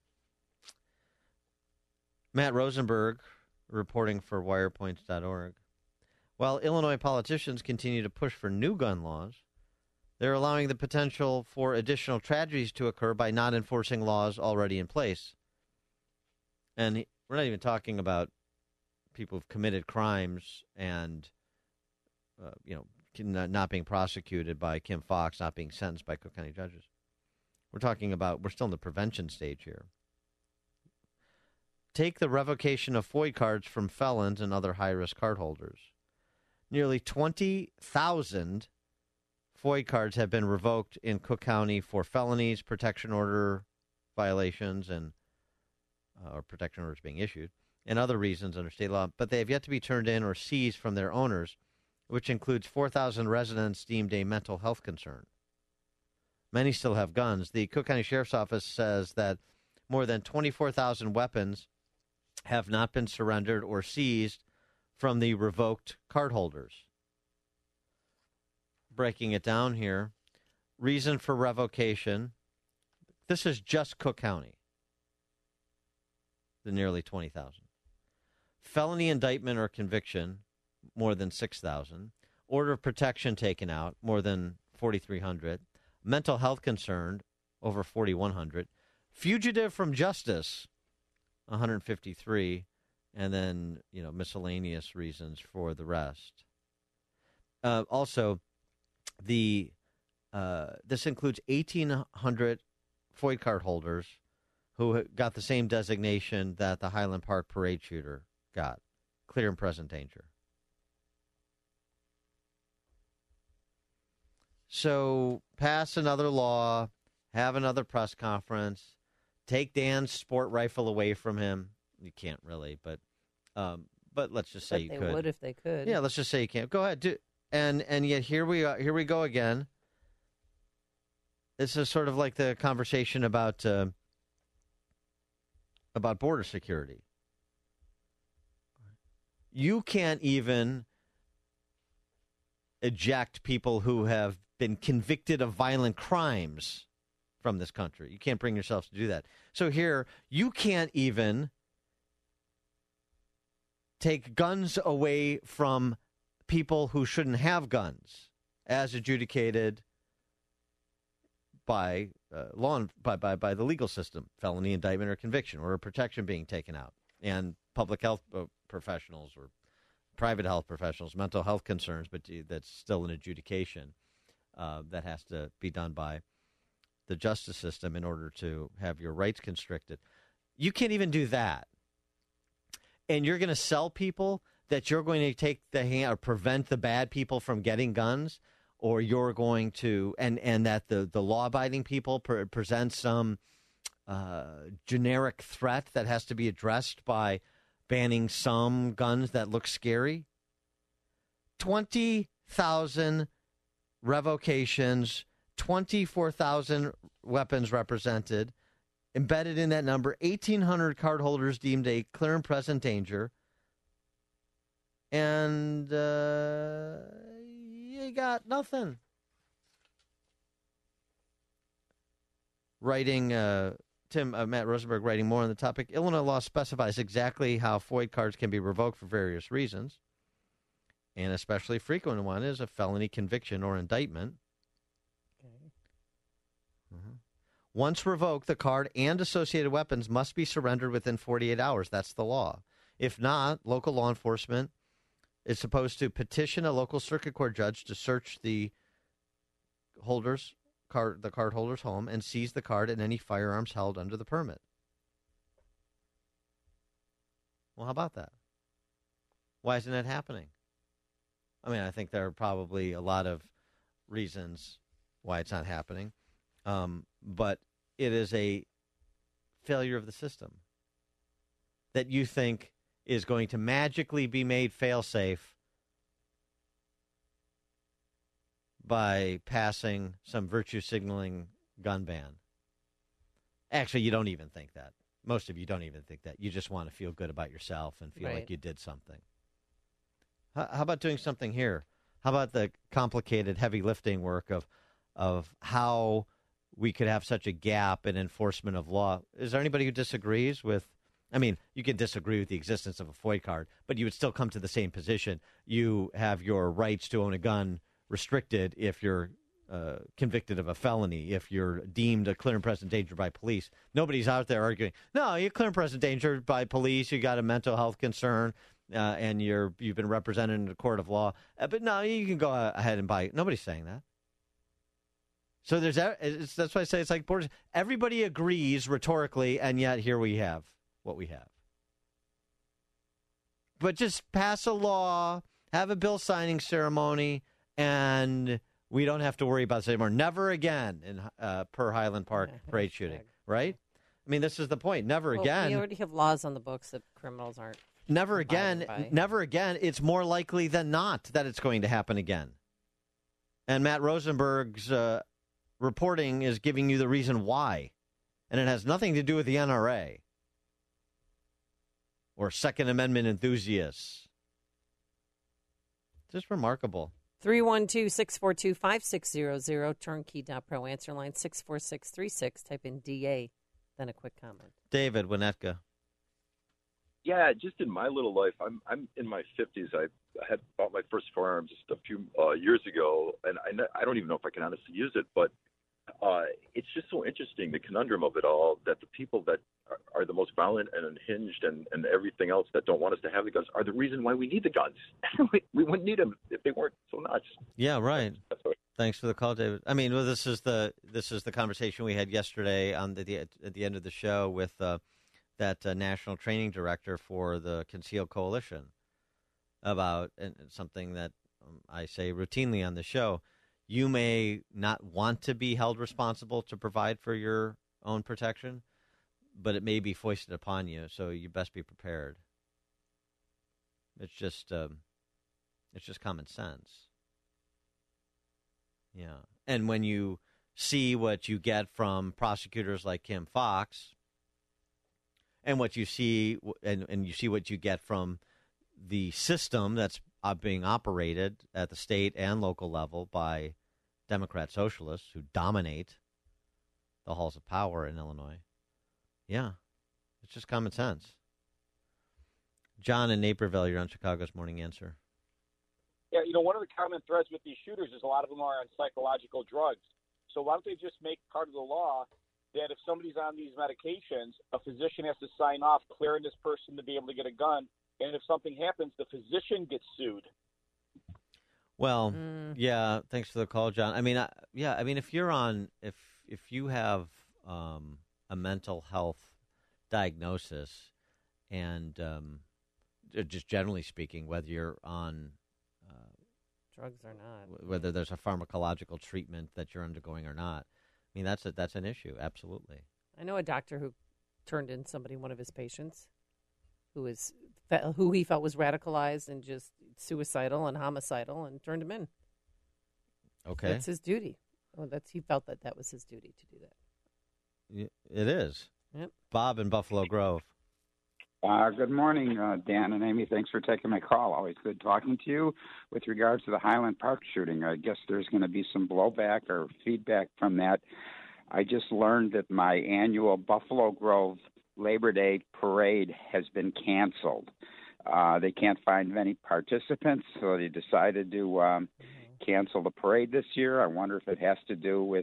Speaker 4: Matt Rosenberg, reporting for wirepoints dot org. While Illinois politicians continue to push for new gun laws, they're allowing the potential for additional tragedies to occur by not enforcing laws already in place. And we're not even talking about people who've committed crimes and, uh, you know, not being prosecuted by Kim Foxx, not being sentenced by Cook County judges. We're talking about, we're still in the prevention stage here. Take the revocation of F O I D cards from felons and other high-risk cardholders. Nearly twenty thousand F O I D cards have been revoked in Cook County for felonies, protection order violations, and uh, or protection orders being issued, and other reasons under state law, but they have yet to be turned in or seized from their owners, which includes four thousand residents deemed a mental health concern. Many still have guns. The Cook County Sheriff's Office says that more than twenty-four thousand weapons have not been surrendered or seized from the revoked cardholders. Breaking it down here, reason for revocation, this is just Cook County, the nearly twenty thousand. Felony indictment or conviction, more than six thousand. Order of protection taken out, more than forty-three hundred. Mental health concern, over forty-one hundred. Fugitive from justice, one hundred fifty-three. And then, you know, miscellaneous reasons for the rest. Uh, also, the uh, this includes eighteen hundred F O I D card holders who got the same designation that the Highland Park parade shooter got, clear and present danger. So pass another law, have another press conference, take Dan's sport rifle away from him. You can't really, but um, but let's just say
Speaker 3: But
Speaker 4: you
Speaker 3: they
Speaker 4: could.
Speaker 3: would if they could.
Speaker 4: Yeah, let's just say you can't. Go ahead. Do, and and yet here we are. Here we go again. This is sort of like the conversation about uh, about border security. You can't even eject people who have been convicted of violent crimes from this country. You can't bring yourselves to do that. So here, you can't even take guns away from people who shouldn't have guns, as adjudicated by uh, law by, by by the legal system, felony indictment or conviction, or a protection being taken out, and public health uh, professionals or private health professionals, mental health concerns, but that's still an adjudication uh, that has to be done by the justice system in order to have your rights constricted. You can't even do that. And you're going to sell people that you're going to take the hand or prevent the bad people from getting guns, or you're going to, and, and that the, the law-abiding people pre- present some uh, generic threat that has to be addressed by banning some guns that look scary. twenty thousand revocations, twenty-four thousand weapons represented. Embedded in that number, eighteen hundred cardholders deemed a clear and present danger. And uh, you got nothing. Writing, uh, Tim, uh, Matt Rosenberg writing more on the topic, Illinois law specifies exactly how F O I D cards can be revoked for various reasons. And especially frequent one is a felony conviction or indictment.
Speaker 3: Okay.
Speaker 4: Mm-hmm. Once revoked, the card and associated weapons must be surrendered within forty-eight hours. That's the law. If not, local law enforcement is supposed to petition a local circuit court judge to search the holders card, the card holder's home, and seize the card and any firearms held under the permit. Well, how about that? Why isn't that happening? I mean, I think there are probably a lot of reasons why it's not happening. Um, but it is a failure of the system that you think is going to magically be made fail-safe by passing some virtue signaling gun ban. Actually, you don't even think that. Most of you don't even think that. You just want to feel good about yourself and feel
Speaker 3: Right.
Speaker 4: like you did something. How, how about doing something here? How about the complicated, heavy lifting work of of how we could have such a gap in enforcement of law? Is there anybody who disagrees with? I mean, you can disagree with the existence of a FOID card, but you would still come to the same position. You have your rights to own a gun restricted if you're uh, convicted of a felony, if you're deemed a clear and present danger by police. Nobody's out there arguing, no, you're clear and present danger by police, you got a mental health concern, uh, and you're, you've been represented in a court of law. Uh, but no, you can go ahead and buy it. Nobody's saying that. So there's it's, that's why I say it's like borders. Everybody agrees rhetorically, and yet here we have what we have. But just pass a law, have a bill signing ceremony, and we don't have to worry about this anymore. Never again in uh, per Highland Park
Speaker 3: Yeah,
Speaker 4: parade
Speaker 3: hashtag.
Speaker 4: shooting, right? I mean, this is the point. Never
Speaker 3: Well,
Speaker 4: again.
Speaker 3: we already have laws on the books that criminals aren't.
Speaker 4: Never again.
Speaker 3: abiding by.
Speaker 4: Never again. It's more likely than not that it's going to happen again. And Matt Rosenberg's uh, reporting is giving you the reason why. And it has nothing to do with the N R A or Second Amendment enthusiasts. Just remarkable.
Speaker 3: three one two, six four two, five six zero zero, turnkey dot pro, answer line six four six three six, type in D A, then a quick comment.
Speaker 4: David Winnetka.
Speaker 10: Yeah, just in my little life, I'm I'm in my fifties. I had bought my first firearm just a few uh, years ago, and I, ne- I don't even know if I can honestly use it, but uh, it's just so interesting, the conundrum of it all, that the people that are, are the most violent and unhinged and, and everything else that don't want us to have the guns are the reason why we need the guns. we, we wouldn't need them if they weren't so nuts.
Speaker 4: Yeah, right.
Speaker 10: That's what,
Speaker 4: Thanks for the call, David. I mean, well, this is the this is the conversation we had yesterday on the, the at the end of the show with uh, that uh, national training director for the Concealed Coalition about and something that um, I say routinely on the show. You may not want to be held responsible to provide for your own protection, but it may be foisted upon you, so you best be prepared. It's just um, it's just common sense. Yeah. And when you see what you get from prosecutors like Kim Foxx, and what you see, and, and you see what you get from the system that's uh, being operated at the state and local level by Democrat socialists who dominate the halls of power in Illinois. Yeah. It's just common sense. John in Naperville, you're on Chicago's Morning Answer.
Speaker 11: Yeah, you know, one of the common threads with these shooters is a lot of them are on psychological drugs. So why don't they just make part of the law that if somebody's on these medications, a physician has to sign off clearing this person to be able to get a gun, and if something happens, the physician gets sued.
Speaker 4: Well,
Speaker 3: Mm.
Speaker 4: yeah, thanks for the call, John. I mean, I, yeah, I mean, if you're on, if if you have um, a mental health diagnosis, and um, just generally speaking, whether you're on
Speaker 3: Drugs or not.
Speaker 4: whether there's a pharmacological treatment that you're undergoing or not. I mean, that's a, that's an issue, absolutely.
Speaker 3: I know a doctor who turned in somebody, one of his patients, who is who he felt was radicalized and just suicidal and homicidal, and turned him in.
Speaker 4: Okay.
Speaker 3: That's his duty. Well, that's he felt that that was his duty to do that.
Speaker 4: Y- It is.
Speaker 3: Yep.
Speaker 4: Bob in Buffalo Grove.
Speaker 12: Uh, good morning, uh, Dan and Amy. Thanks for taking my call. Always good talking to you. With regards to the Highland Park shooting, I guess there's going to be some blowback or feedback from that. I just learned that my annual Buffalo Grove Labor Day parade has been canceled. Uh, they can't find many participants, so they decided to um, cancel the parade this year. I wonder if it has to do with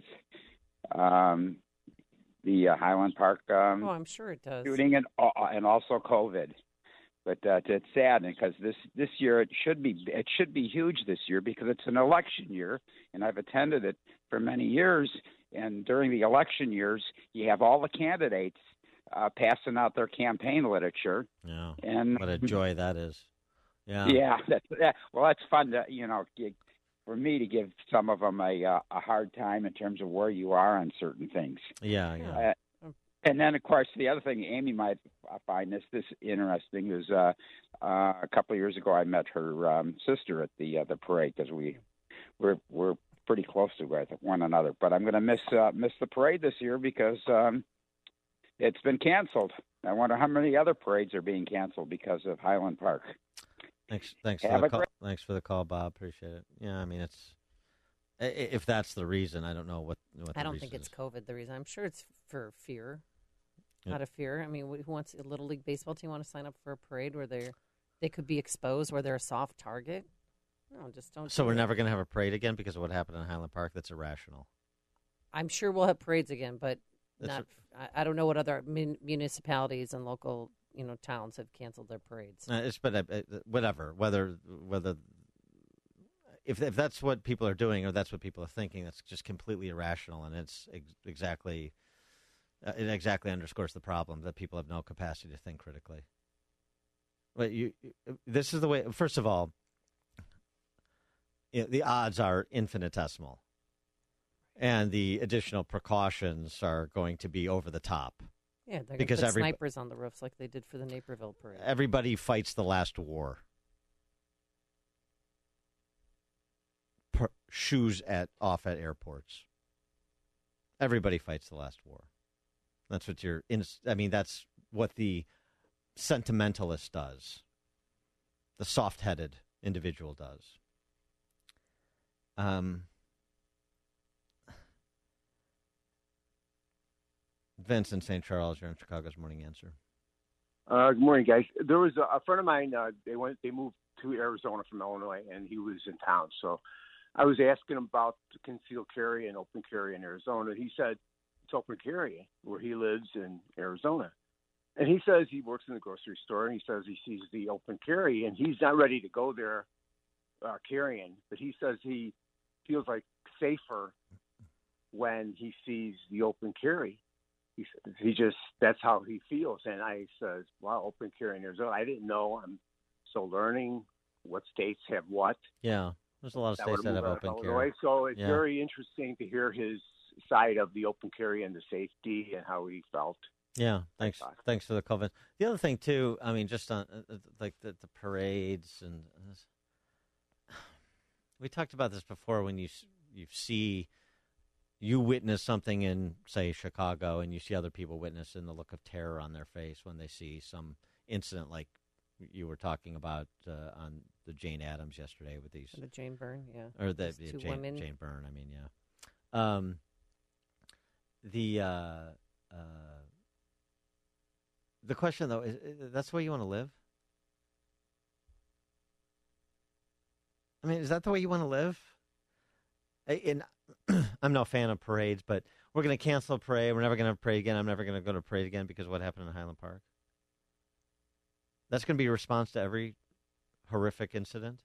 Speaker 12: um, the uh, Highland Park um,
Speaker 3: Oh, I'm sure it does.
Speaker 12: shooting and uh, and also COVID. But uh, it's sad because this this year it should be it should be huge this year because it's an election year, and I've attended it for many years. And during the election years, you have all the candidates uh, passing out their campaign literature.
Speaker 4: Yeah.
Speaker 12: And
Speaker 4: What a joy that is. Yeah.
Speaker 12: yeah, that's that, well, that's fun to you know g- for me to give some of them a uh, a hard time in terms of where you are on certain things.
Speaker 4: Yeah, yeah.
Speaker 12: Uh, and then, of course, the other thing, Amy might find this this interesting is uh, uh, a couple of years ago I met her um, sister at the uh, the parade because we we're we're pretty close to one another. But I'm going to miss uh, miss the parade this year because um, it's been canceled. I wonder how many other parades are being canceled because of Highland Park.
Speaker 1: Thanks, thanks
Speaker 12: Have
Speaker 1: for the
Speaker 12: a
Speaker 1: call.
Speaker 12: great-
Speaker 1: Thanks for the call, Bob. Appreciate it. Yeah, I mean, it's i- if that's the reason, I don't know what. what the
Speaker 3: I don't
Speaker 1: reason
Speaker 3: think it's
Speaker 1: is.
Speaker 3: COVID. The reason I'm sure it's for fear,
Speaker 1: Yeah.
Speaker 3: out of fear. I mean, who wants a little league baseball team want to sign up for a parade where they they could be exposed, where they're a soft target? No, just don't.
Speaker 1: So
Speaker 3: do
Speaker 1: we're
Speaker 3: it.
Speaker 1: never going to have a parade again because of what happened in Highland Park. That's irrational.
Speaker 3: I'm sure we'll have parades again, but
Speaker 1: That's
Speaker 3: not. I, I don't know what other mun- municipalities and local, you know, towns have canceled their parades.
Speaker 1: Uh, it's but uh, uh, whatever. Whether whether if if that's what people are doing or that's what people are thinking, that's just completely irrational, and it's ex- exactly uh, it exactly underscores the problem that people have no capacity to think critically. But you, this is the way. First of all, you know, the odds are infinitesimal, and the additional precautions are going to be over the top.
Speaker 3: Yeah, they're
Speaker 1: because
Speaker 3: going to put
Speaker 1: every-
Speaker 3: snipers on the roofs like they did for the Naperville parade.
Speaker 1: Everybody fights the last war. Per- shoes at off at airports. Everybody fights the last war. That's what you're in. I mean, that's what the sentimentalist does. The soft-headed individual does. Um, Vince in Saint Charles, you're in Chicago's Morning Answer.
Speaker 13: Uh, good morning, guys. There was a, a friend of mine. Uh, they went. They moved to Arizona from Illinois, and he was in town. So I was asking him about the concealed carry and open carry in Arizona. He said it's open carry where he lives in Arizona, and he says he works in the grocery store, and he says he sees the open carry, and he's not ready to go there uh, carrying, but he says he feels like safer when he sees the open carry. He says he just, that's how he feels. And I says, wow, open carry in Arizona. I didn't know. I'm still learning what states have what.
Speaker 1: Yeah, there's a lot of
Speaker 13: That
Speaker 1: states
Speaker 13: would
Speaker 1: that have
Speaker 13: move out of
Speaker 1: open
Speaker 13: Illinois.
Speaker 1: carry.
Speaker 13: So it's
Speaker 1: Yeah.
Speaker 13: very interesting to hear his side of the open carry and the safety and how he felt.
Speaker 1: Yeah, thanks. Thanks for the comment. The other thing too, I mean, just on uh, uh, like the, the parades and uh, we talked about this before. When you s- you see, you witness something in, say, Chicago, and you see other people witness in the look of terror on their face when they see some incident like you were talking about uh, on the Jane Addams yesterday with these
Speaker 3: The Jane Byrne, yeah.
Speaker 1: or the,
Speaker 3: Those
Speaker 1: the
Speaker 3: two
Speaker 1: Jane,
Speaker 3: women.
Speaker 1: Jane Byrne. I mean, yeah. Um, the uh, uh, the question though is, is that's the way you want to live? I mean, is that the way you want to live? I- And I'm no fan of parades, but we're going to cancel a parade. We're never going to have a parade again. I'm never going to go to a parade again because of what happened in Highland Park. That's going to be a response to every horrific incident.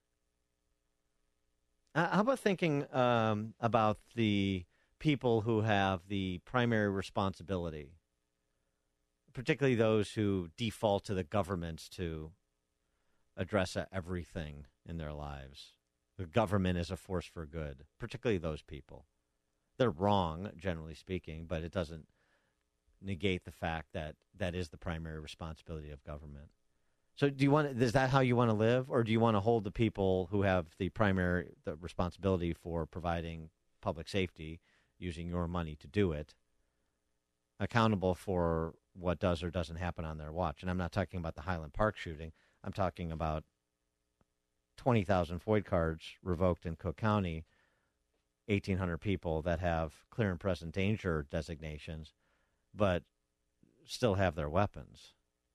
Speaker 1: Uh, how about thinking um, about the people who have the primary responsibility, particularly those who default to the governments to address everything in their lives? The government is a force for good, particularly those people. They're wrong, generally speaking, but it doesn't negate the fact that that is the primary responsibility of government. So do you want, is that how you want to live, or do you want to hold the people who have the primary the responsibility for providing public safety, using your money to do it, accountable for what does or doesn't happen on their watch? And I'm not talking about the Highland Park shooting. I'm talking about twenty thousand FOID cards revoked in Cook County, eighteen hundred people that have clear and present danger designations, but still have their weapons.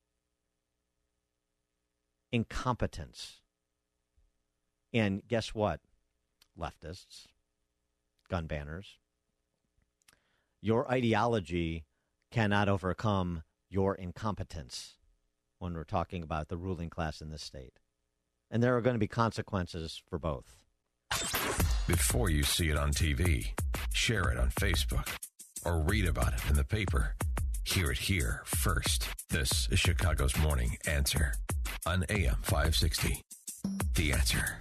Speaker 1: Incompetence. And guess what, leftists, gun banners? Your ideology cannot overcome your incompetence when we're talking about the ruling class in this state. And there are going to be consequences for both.
Speaker 2: Before you see it on T V, share it on Facebook, or read about it in the paper. Hear it here first. This is Chicago's Morning Answer on A M five sixty. The Answer.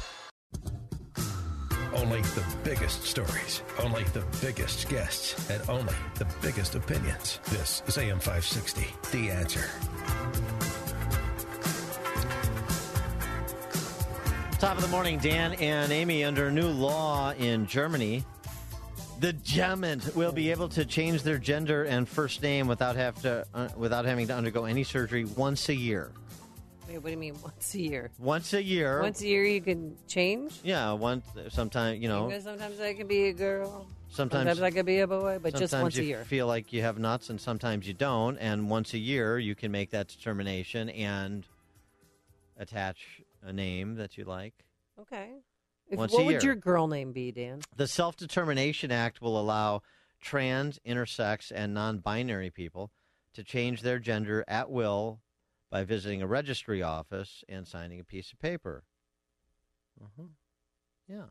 Speaker 2: Only the biggest stories, only the biggest guests, and only the biggest opinions. This is A M five sixty. The Answer.
Speaker 4: Top of the morning, Dan and Amy. Under a new law in Germany, the Germans will be able to change their gender and first name without have to uh, without having to undergo any surgery once a year.
Speaker 3: Wait, what do you mean once a year?
Speaker 4: Once a year.
Speaker 3: Once a year you can change?
Speaker 4: Yeah, once. Sometimes you know.
Speaker 3: Because sometimes I can be a girl.
Speaker 4: Sometimes,
Speaker 3: sometimes I can be a boy, but just once
Speaker 4: you
Speaker 3: a year.
Speaker 4: Feel like you have nuts, and sometimes you don't. And once a year, you can make that determination and attach a name that you like.
Speaker 3: Okay. If,
Speaker 4: Once
Speaker 3: what
Speaker 4: a
Speaker 3: would
Speaker 4: year.
Speaker 3: your girl name be, Dan?
Speaker 4: The Self-Determination Act will allow trans, intersex, and non-binary people to change their gender at will by visiting a registry office and signing a piece of paper. Uh-huh. Yeah.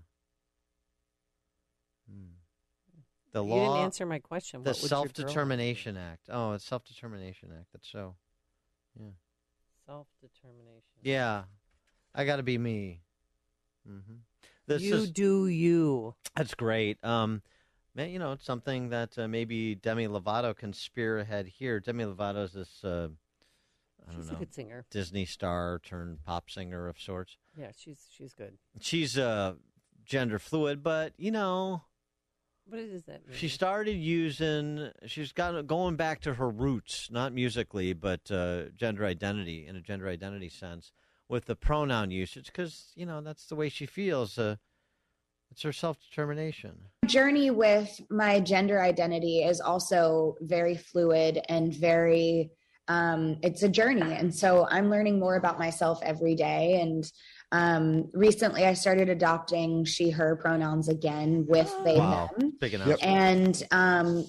Speaker 4: Hmm. The
Speaker 3: you
Speaker 4: law,
Speaker 3: didn't answer my question.
Speaker 4: The
Speaker 3: What would your girl
Speaker 4: Self-Determination Act. Oh, it's Self-Determination Act. That's so. Yeah.
Speaker 3: Self-determination.
Speaker 4: Yeah. I got to be me. Mm-hmm. This
Speaker 3: you
Speaker 4: is,
Speaker 3: do you.
Speaker 4: That's great. Um, man, you know, it's something that uh, maybe Demi Lovato can spearhead here. Demi Lovato is this, uh, I don't
Speaker 3: she's
Speaker 4: know,
Speaker 3: a good singer.
Speaker 4: Disney star turned pop singer of sorts.
Speaker 3: Yeah, she's she's good.
Speaker 4: She's uh, gender fluid, but, you know,
Speaker 3: what does that mean?
Speaker 4: she started using, she's got going back to her roots, not musically, but uh, gender identity, in a gender identity sense, with the pronoun usage, because, you know, that's the way she feels. Uh, it's her self-determination.
Speaker 14: Journey with my gender identity is also very fluid and very, um, it's a journey. And so I'm learning more about myself every day. And um, recently I started adopting she, her pronouns again with they,
Speaker 4: wow.
Speaker 14: them.
Speaker 4: Big announcement.
Speaker 14: And um,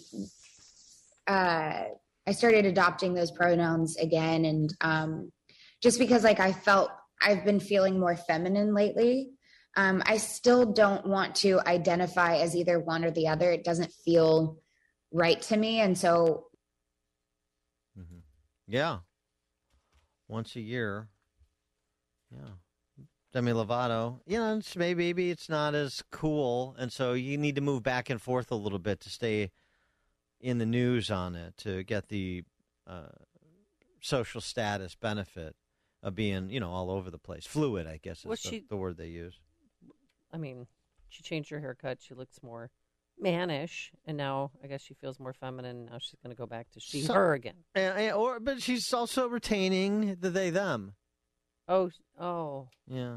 Speaker 14: uh, I started adopting those pronouns again. And um, just because like I felt I've been feeling more feminine lately. Um, I still don't want to identify as either one or the other. It doesn't feel right to me. And so.
Speaker 4: Mm-hmm. Yeah. Once a year. Yeah. Demi Lovato, you know, it's maybe, maybe it's not as cool. And so you need to move back and forth a little bit to stay in the news on it, to get the uh, social status benefit of being, you know, all over the place. Fluid, I guess, is
Speaker 3: Was
Speaker 4: the,
Speaker 3: she-
Speaker 4: the word they use.
Speaker 3: I mean, she changed her haircut. She looks more mannish, and now I guess she feels more feminine. Now she's going to go back to she,
Speaker 4: So-
Speaker 3: her again.
Speaker 4: And, and- or, but she's also retaining the they, them.
Speaker 3: Oh, oh.
Speaker 4: Yeah.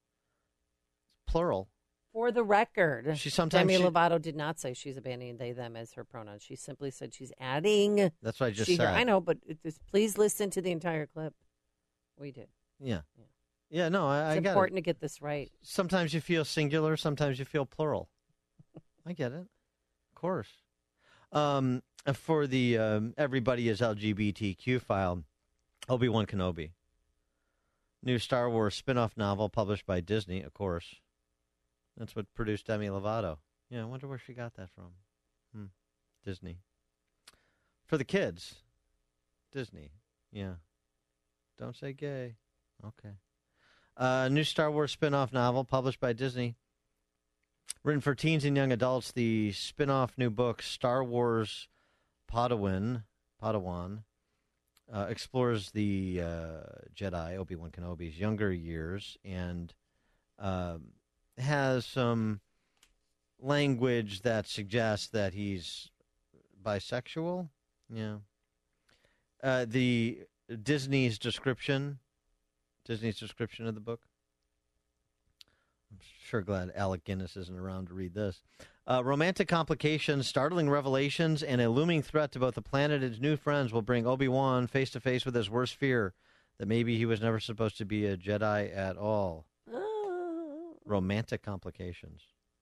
Speaker 4: It's plural.
Speaker 3: For the record,
Speaker 4: She sometimes
Speaker 3: Demi
Speaker 4: she-
Speaker 3: Lovato did not say she's abandoning they, them as her pronouns. She simply said she's adding
Speaker 4: That's what I just
Speaker 3: she, her.
Speaker 4: said.
Speaker 3: I know, but it, just, please listen to the entire clip. We did.
Speaker 4: Yeah. Yeah, no, I, I
Speaker 3: It's
Speaker 4: get
Speaker 3: important
Speaker 4: it.
Speaker 3: to get this right.
Speaker 4: Sometimes you feel singular, sometimes you feel plural. I get it. Of course. Um, for the um, Everybody is L G B T Q file, Obi-Wan Kenobi. New Star Wars spin-off novel published by Disney, of course. That's what produced Demi Lovato. Yeah, I wonder where she got that from. Hmm. Disney. For the kids. Disney. Yeah. Don't say gay. Okay. Uh, new Star Wars spin-off novel published by Disney. Written for teens and young adults, the spin-off new book, Star Wars Padawan, Padawan uh, explores the uh, Jedi, Obi-Wan Kenobi's younger years, and um, has some language that suggests that he's bisexual. Yeah. Uh, the Disney's description, Disney's description of the book. I'm sure glad Alec Guinness isn't around to read this. Uh, romantic complications, startling revelations, and a looming threat to both the planet and his new friends will bring Obi-Wan face to face with his worst fear, that maybe he was never supposed to be a Jedi at all. Romantic complications.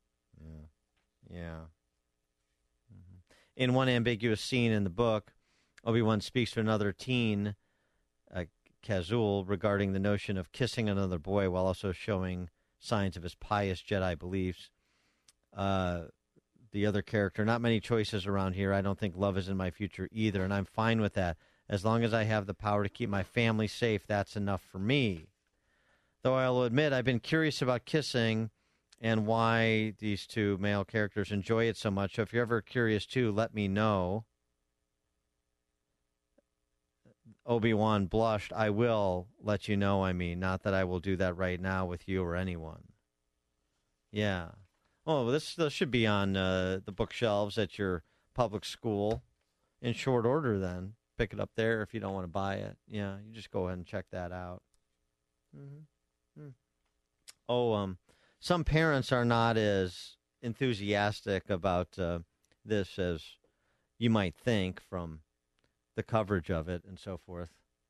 Speaker 4: Yeah. Yeah. Mm-hmm. In one ambiguous scene in the book, Obi-Wan speaks to another teen, uh, Kazul, regarding the notion of kissing another boy while also showing signs of his pious Jedi beliefs. Uh, the other character, not many choices around here. I don't think love is in my future either, and I'm fine with that. As long as I have the power to keep my family safe, that's enough for me. Though I'll admit I've been curious about kissing and why these two male characters enjoy it so much. So if you're ever curious too, let me know. Obi-Wan blushed. I will let you know, I mean, not that I will do that right now with you or anyone. Yeah. Oh, this, this should be on uh, the bookshelves at your public school in short order then. Pick it up there if you don't want to buy it. Yeah, you just go ahead and check that out. Mm-hmm. Mm. Oh, um, some parents are not as enthusiastic about uh, this as you might think from the coverage of it and so forth.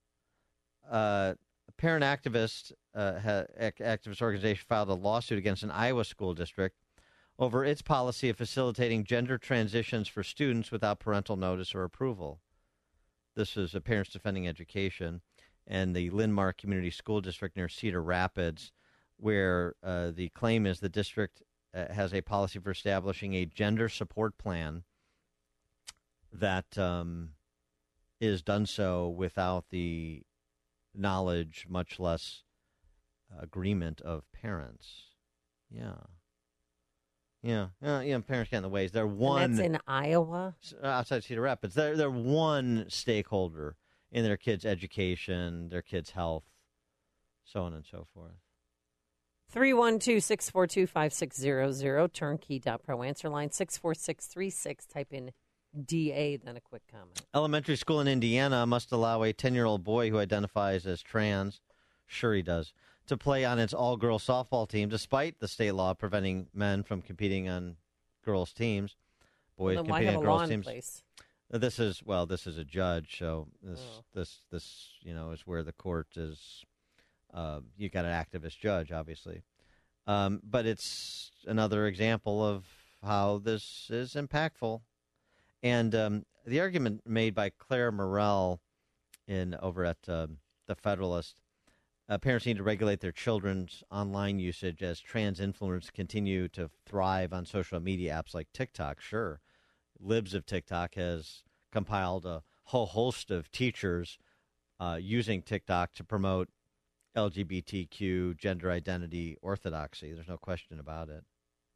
Speaker 4: Uh, a parent activist, uh, ha- activist organization filed a lawsuit against an Iowa school district over its policy of facilitating gender transitions for students without parental notice or approval. This is a Parents Defending Education and the Linn-Mar Community School District near Cedar Rapids, where uh, the claim is the district uh, has a policy for establishing a gender support plan that um, is done so without the knowledge, much less agreement of parents. Yeah. Yeah, uh, yeah. Parents get in the ways. They're one.
Speaker 3: And that's in Iowa?
Speaker 4: Outside Cedar Rapids. They're, they're one stakeholder in their kids' education, their kids' health, so on and so forth.
Speaker 3: three one two, six four two, five six zero zero, turnkey dot pro. Answer line six four six three six. Type in D A, then a quick comment.
Speaker 4: Elementary school in Indiana must allow a ten-year-old boy who identifies as trans, sure he does, to play on its all-girl softball team, despite the state law preventing men from competing on girls' teams. Boys
Speaker 3: well,
Speaker 4: competing on girls' teams.
Speaker 3: Place?
Speaker 4: This is well, this is a judge, so this
Speaker 3: oh.
Speaker 4: this this you know is where the court is. Uh, you got an activist judge, obviously, um, but it's another example of how this is impactful. And um, the argument made by Claire Morrell in over at uh, the Federalist. Uh, parents need to regulate their children's online usage as trans influencers continue to thrive on social media apps like TikTok. Sure, Libs of TikTok has compiled a whole host of teachers uh, using TikTok to promote L G B T Q, gender identity, orthodoxy. There's no question about it.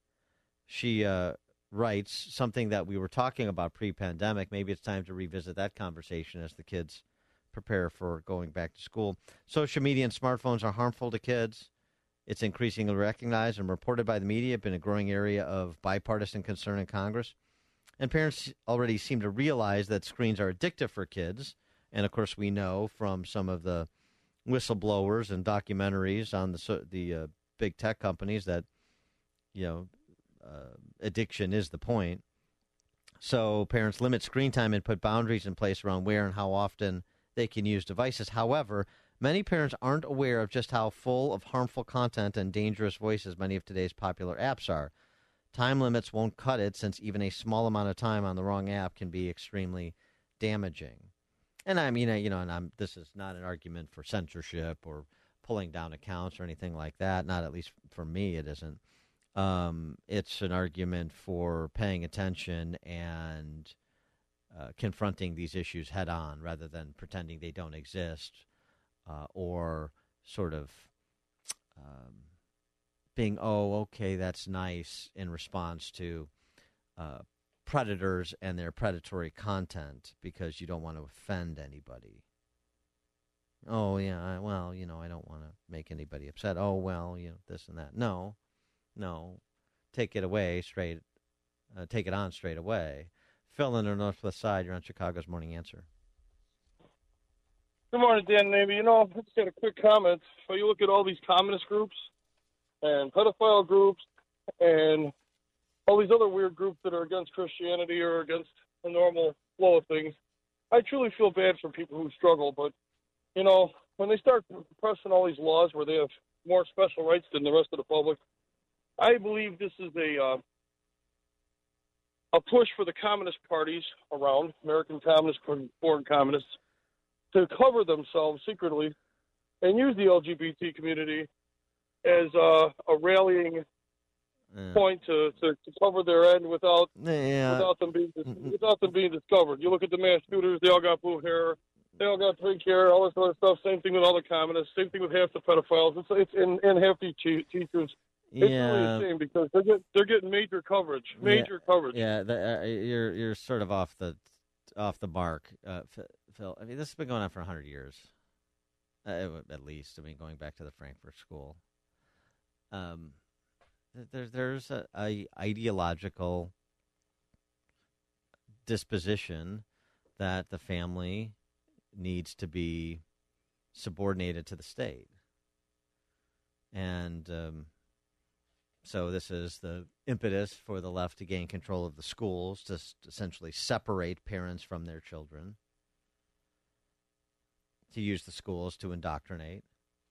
Speaker 4: She uh, writes something that we were talking about pre-pandemic. Maybe it's time to revisit that conversation as the kids prepare for going back to school. Social media and smartphones are harmful to kids. It's increasingly recognized and reported by the media, been a growing area of bipartisan concern in Congress. And parents already seem to realize that screens are addictive for kids. And, of course, we know from some of the whistleblowers and documentaries on the the uh, big tech companies that, you know, uh, addiction is the point. So parents limit screen time and put boundaries in place around where and how often they can use devices. However, many parents aren't aware of just how full of harmful content and dangerous voices many of today's popular apps are. Time limits won't cut it, since even a small amount of time on the wrong app can be extremely damaging. And I mean, you know, and I'm, this is not an argument for censorship or pulling down accounts or anything like that. Not at least for me, it isn't. Um, it's an argument for paying attention and Uh, confronting these issues head on rather than pretending they don't exist uh, or sort of um, being, oh, okay, that's nice in response to uh, predators and their predatory content because you don't want to offend anybody. Oh, yeah, well, you know, I don't want to make anybody upset. Oh, well, you know, this and that. No, no, take it away straight, uh, take it on straight away. Phil in the Northwest Side, you're on Chicago's Morning Answer.
Speaker 15: Good morning, Dan and Amy. You know, I just got a quick comment. So you look at all these communist groups and pedophile groups and all these other weird groups that are against Christianity or against the normal flow of things. I truly feel bad for people who struggle, but, you know, when they start pressing all these laws where they have more special rights than the rest of the public, I believe this is a... Uh, a push for the communist parties around, American communists, foreign communists, to cover themselves secretly and use the L G B T community as uh, a rallying yeah. point to, to, to cover their end without
Speaker 4: yeah.
Speaker 15: without them being without them being discovered. You look at the mass shooters; they all got blue hair, they all got pink hair, all this other stuff. Same thing with all the communists. Same thing with half the pedophiles. It's it's in, in half the teachers. It's
Speaker 4: yeah.
Speaker 15: really a shame because they're get, they're getting major coverage, major
Speaker 4: yeah.
Speaker 15: coverage.
Speaker 4: Yeah, the, uh, you're you're sort of off the off the mark, uh, Phil, I mean, this has been going on for one hundred years, uh, at least. I mean, going back to the Frankfurt School. Um, there, there's a, a ideological disposition that the family needs to be subordinated to the state. And um, so this is the impetus for the left to gain control of the schools, to s- essentially separate parents from their children, to use the schools to indoctrinate.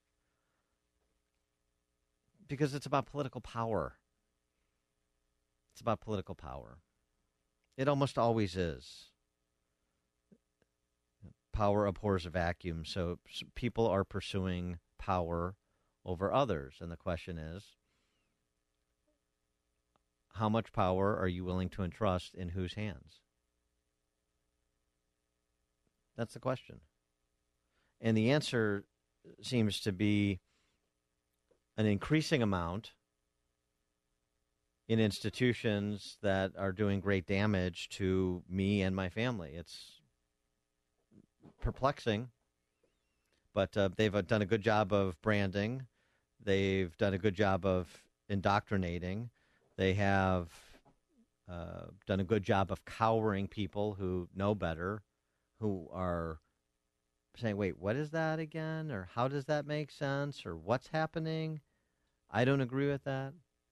Speaker 4: Because it's about political power. It's about political power. It almost always is. Power abhors a vacuum, so people are pursuing power over others. And the question is, how much power are you willing to entrust in whose hands? That's the question. And the answer seems to be an increasing amount in institutions that are doing great damage to me and my family. It's perplexing, but uh, they've done a good job of branding. They've done a good job of indoctrinating. They have uh, done a good job of cowering people who know better, who are saying, wait, what is that again? Or how does that make sense? Or what's happening? I don't agree with that.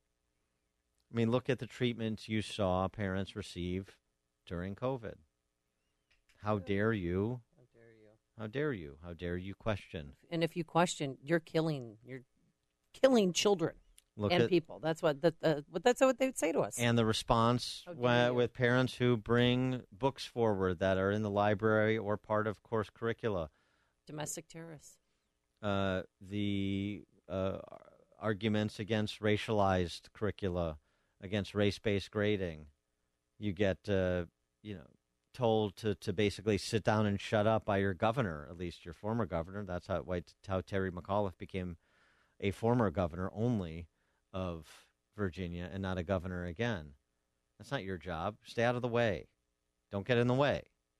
Speaker 4: I mean, look at the treatments you saw parents receive during COVID. How dare you?
Speaker 3: How dare you?
Speaker 4: How dare you? How dare you question?
Speaker 3: And if you question, you're killing, you're killing children
Speaker 4: Look
Speaker 3: and
Speaker 4: at,
Speaker 3: people. That's what that, uh, what that's what they would say to us.
Speaker 4: And the response wa- with parents who bring books forward that are in the library or part of course curricula.
Speaker 3: Domestic terrorists.
Speaker 4: Uh, the uh, arguments against racialized curricula, against race-based grading. You get, uh, you know, told to, to basically sit down and shut up by your governor, at least your former governor. That's how, how Terry McAuliffe became a former governor only of Virginia and not a governor again. That's not your job. Stay out of the way. Don't get in the way.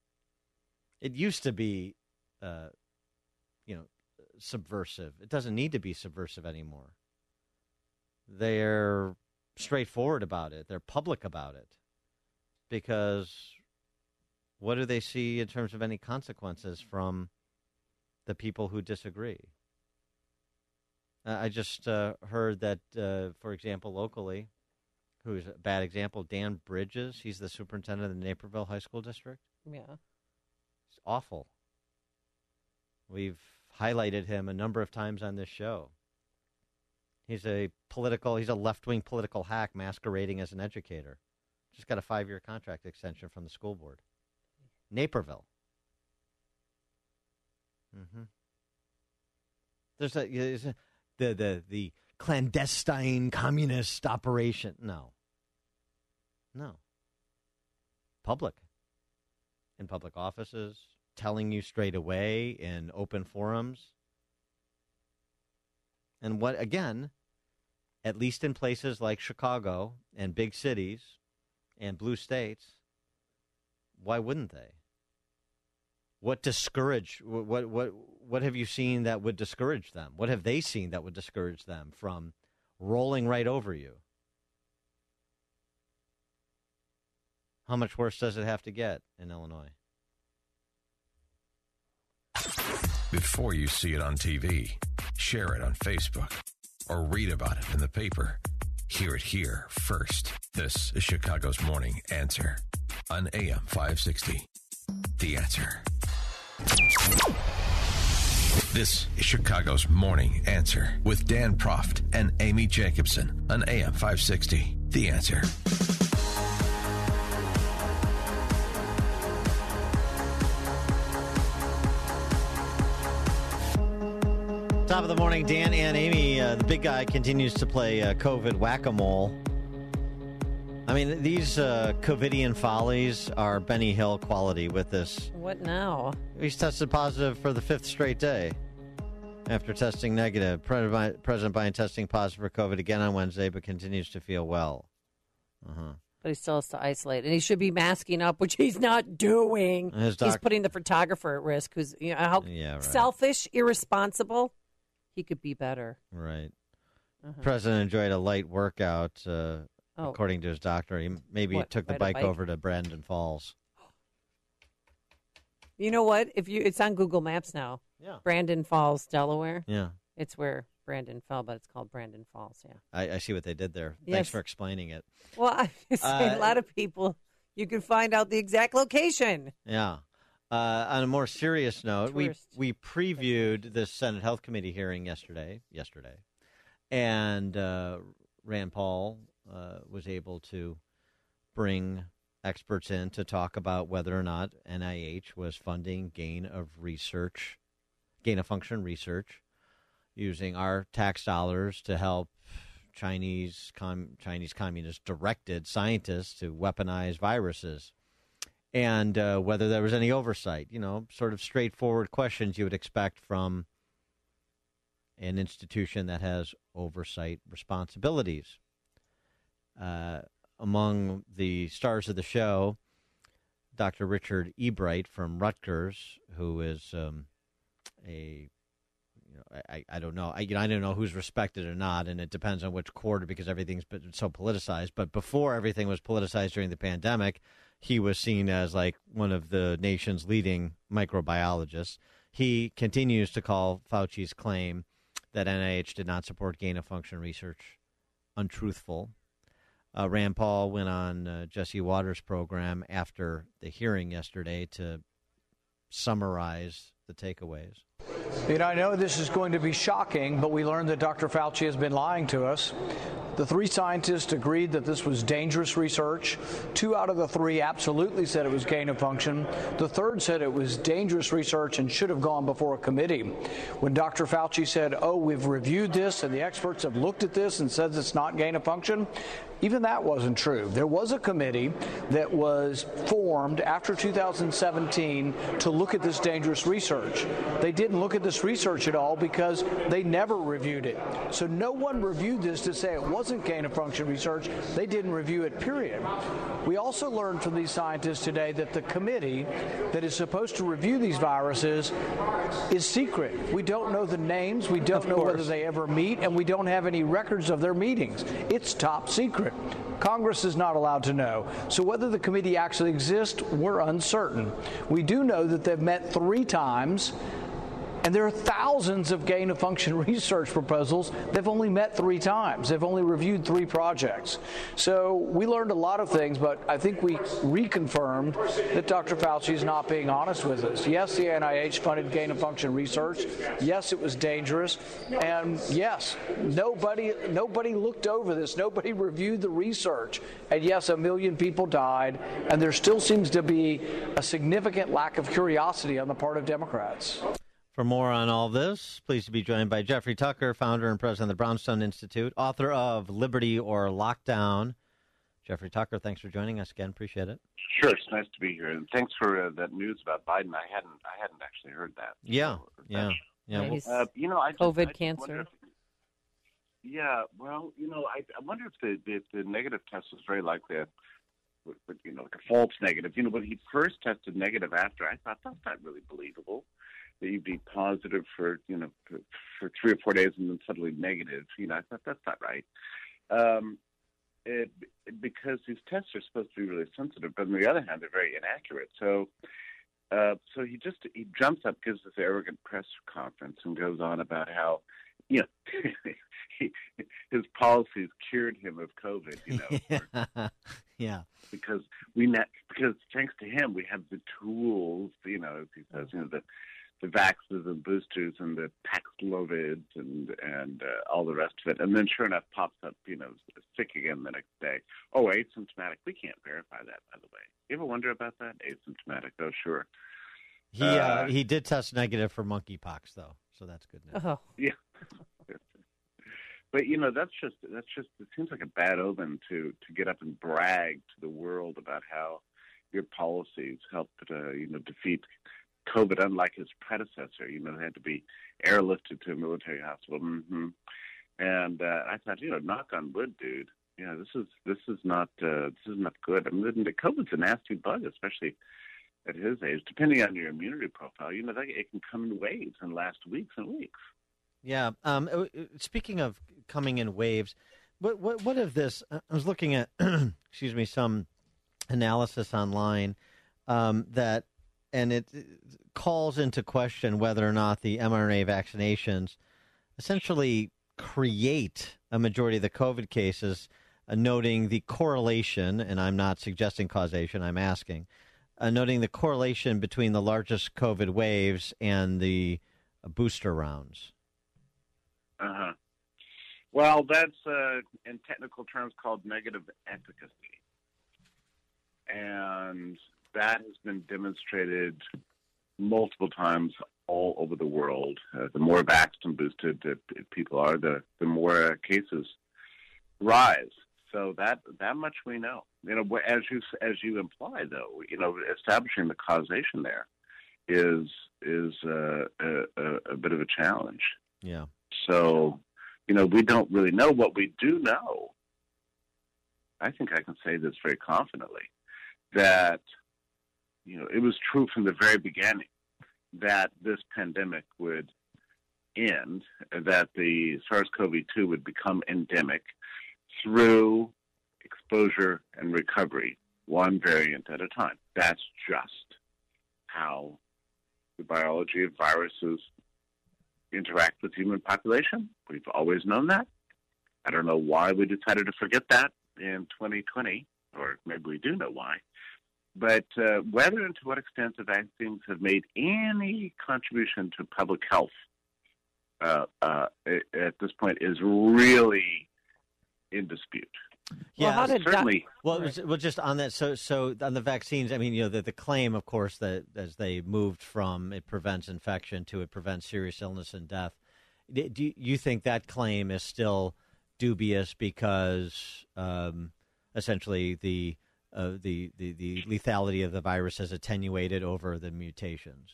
Speaker 4: It used to be, uh, you know, subversive. It doesn't need to be subversive anymore. They're straightforward about it. They're public about it. Because what do they see in terms of any consequences from the people who disagree? Uh, I just uh, heard that, uh, for example, locally, who's a bad example, Dan Bridges, he's the superintendent of the Naperville High School District.
Speaker 3: Yeah.
Speaker 4: It's awful. We've highlighted him a number of times on this show. He's a political, he's a left-wing political hack masquerading as an educator. Just got a five-year contract extension from the school board. Naperville. Mm-hmm. There's a, there's a the, the, the clandestine communist operation. No. No. Public. In public offices, telling you straight away in open forums. And what, again, at least in places like Chicago and big cities and blue states, why wouldn't they? What discourage? What what what have you seen that would discourage them? What have they seen that would discourage them from rolling right over you? How much worse does it have to get in Illinois?
Speaker 2: Before you see it on T V, share it on Facebook, or read about it in the paper. Hear it here first. This is Chicago's Morning Answer on A M five sixty. The Answer. This is Chicago's Morning Answer with Dan Proft and Amy Jacobson on A M five sixty. The Answer.
Speaker 4: Top of the morning, Dan and Amy. Uh, the big guy continues to play uh, COVID whack-a-mole. I mean, these uh, COVIDian follies are Benny Hill quality with this.
Speaker 3: What now?
Speaker 4: He's tested positive for the fifth straight day after testing negative. President Biden testing positive for COVID again on Wednesday, but continues to feel well. Uh-huh.
Speaker 3: But he still has to isolate, and he should be masking up, which he's not doing.
Speaker 4: His doc-
Speaker 3: he's putting the photographer at risk, who's you know how
Speaker 4: Yeah, right.
Speaker 3: selfish, irresponsible. He could be better.
Speaker 4: Right.
Speaker 3: Uh-huh.
Speaker 4: President enjoyed a light workout, uh,
Speaker 3: Oh.
Speaker 4: according to his doctor. He maybe
Speaker 3: What,
Speaker 4: took the
Speaker 3: ride a
Speaker 4: bike,
Speaker 3: bike?
Speaker 4: over to Brandon Falls.
Speaker 3: You know what? If you, it's on Google Maps now.
Speaker 4: Yeah.
Speaker 3: Brandon Falls, Delaware.
Speaker 4: Yeah.
Speaker 3: It's where Brandon fell, but it's called Brandon Falls. Yeah.
Speaker 4: I, I see what they did there.
Speaker 3: Yes.
Speaker 4: Thanks for explaining it.
Speaker 3: Well, I say
Speaker 4: Uh,
Speaker 3: a lot of people, you can find out the exact location.
Speaker 4: Yeah. Uh, on a more serious note, we
Speaker 3: Tourist.
Speaker 4: we previewed this Senate Health Committee hearing yesterday. Yesterday, and uh, Rand Paul uh, was able to bring experts in to talk about whether or not N I H was funding gain of research, gain of function research, using our tax dollars to help Chinese com- Chinese communist directed scientists to weaponize viruses. And uh, whether there was any oversight, you know, sort of straightforward questions you would expect from an institution that has oversight responsibilities. Uh, among the stars of the show, Doctor Richard Ebright from Rutgers, who is um, a, you know, I, I don't know, I, you know, I don't know who's respected or not, and it depends on which quarter because everything's been so politicized. But before everything was politicized during the pandemic, he was seen as like one of the nation's leading microbiologists. He continues to call Fauci's claim that N I H did not support gain-of-function research untruthful. Uh, Rand Paul went on uh, Jesse Waters' program after the hearing yesterday to summarize the takeaways.
Speaker 16: You know, I know this is going to be shocking, but we learned that Doctor Fauci has been lying to us. The three scientists agreed that this was dangerous research. Two out of the three absolutely said it was gain of function. The third said it was dangerous research and should have gone before a committee. When Doctor Fauci said, oh, we've reviewed this and the experts have looked at this and said it's not gain of function, even that wasn't true. There was a committee that was formed after two thousand seventeen to look at this dangerous research. They didn't look at this research at all because they never reviewed it. So no one reviewed this to say it wasn't gain-of-function research. They didn't review it, period. We also learned from these scientists today that the committee that is supposed to review these viruses is secret. We don't know the names. We don't know whether they ever meet, and we don't have any records of their meetings. It's top secret. Congress is not allowed to know. So whether the committee actually exists, we're uncertain. We do know that they've met three times, and there are thousands of gain-of-function research proposals. They've only met three times. They've only reviewed three projects. So we learned a lot of things, but I think we reconfirmed that Doctor Fauci is not being honest with us. Yes, the N I H funded gain-of-function research. Yes, it was dangerous. And yes, nobody, nobody looked over this. Nobody reviewed the research. And yes, a million people died. And there still seems to be a significant lack of curiosity on the part of Democrats.
Speaker 4: For more on all this, pleased to be joined by Jeffrey Tucker, founder and president of the Brownstone Institute, author of Liberty or Lockdown. Jeffrey Tucker, thanks for joining us again. Appreciate it.
Speaker 17: Sure, it's nice to be here, and thanks for uh, that news about Biden. I hadn't, I hadn't actually heard that.
Speaker 4: Yeah, yeah, yeah.
Speaker 3: He's
Speaker 17: Uh, you know, I just,
Speaker 3: COVID
Speaker 17: I just
Speaker 3: cancer.
Speaker 17: wonder if- yeah, well, you know, I, I wonder if the, if the negative test was very likely a, you know, like a false negative. You know, when he first tested negative after, I thought that's not really believable. That you'd be positive for, you know, for, for three or four days and then suddenly negative. You know, I thought that's not right. Um, it, because these tests are supposed to be really sensitive, but on the other hand, they're very inaccurate. So, uh, so he just he jumps up, gives this arrogant press conference, and goes on about how, you know, he, his policies cured him of COVID. You know,
Speaker 4: yeah. yeah.
Speaker 17: because we net because thanks to him, we have the tools. You know, as he says, you know, the the vaxxers and boosters and the Paxlovids and and uh, all the rest of it. And then sure enough pops up, you know, sick again the next day. Oh, asymptomatic. We can't verify that, by the way. You ever wonder about that? Asymptomatic. Oh, sure.
Speaker 4: He uh, uh, he did test negative for monkeypox, though, so that's good news.
Speaker 3: Oh.
Speaker 17: Yeah. But, you know, that's just, that's just, it seems like a bad omen to, to get up and brag to the world about how your policies helped, uh, you know, defeat COVID, unlike his predecessor. You know, they had to be airlifted to a military hospital. Mm-hmm. And uh, I thought, you know, knock on wood, dude. Yeah, this is this is not uh, this is not good. I mean, the COVID's a nasty bug, especially at his age. Depending on your immunity profile, you know, that it can come in waves and last weeks and weeks.
Speaker 1: Yeah. Um, speaking of coming in waves, what what what of this? I was looking at, excuse me, some analysis online um, that, and it calls into question whether or not the mRNA vaccinations essentially create a majority of the COVID cases, uh, noting the correlation, and I'm not suggesting causation, I'm asking, uh, noting the correlation between the largest COVID waves and the uh, booster rounds.
Speaker 17: Uh-huh. Well, that's uh, in technical terms called negative efficacy. And that has been demonstrated multiple times all over the world. Uh, the more vaxxed and boosted uh, people are, the, the more uh, cases rise. So that that much we know. You know, as you as you imply, though, you know, establishing the causation there is is uh, a, a, a bit of a challenge.
Speaker 1: Yeah.
Speaker 17: So, you know, we don't really know. What we do know, I think I can say this very confidently, that, you know, it was true from the very beginning that this pandemic would end, that the SARS-CoV two would become endemic through exposure and recovery, one variant at a time. That's just how the biology of viruses interact with the human population. We've always known that. I don't know why we decided to forget that in twenty twenty, or maybe we do know why. But uh, whether and to what extent the vaccines have made any contribution to public health uh, uh, at this point is really in dispute.
Speaker 1: Yeah,
Speaker 3: well, how did
Speaker 1: certainly.
Speaker 3: doc-
Speaker 1: well, was, well, just on that. So, so on the vaccines. I mean, you know, the, the claim, of course, that as they moved from it prevents infection to it prevents serious illness and death. Do you think that claim is still dubious because um, essentially the Uh, the, the, the lethality of the virus has attenuated over the mutations?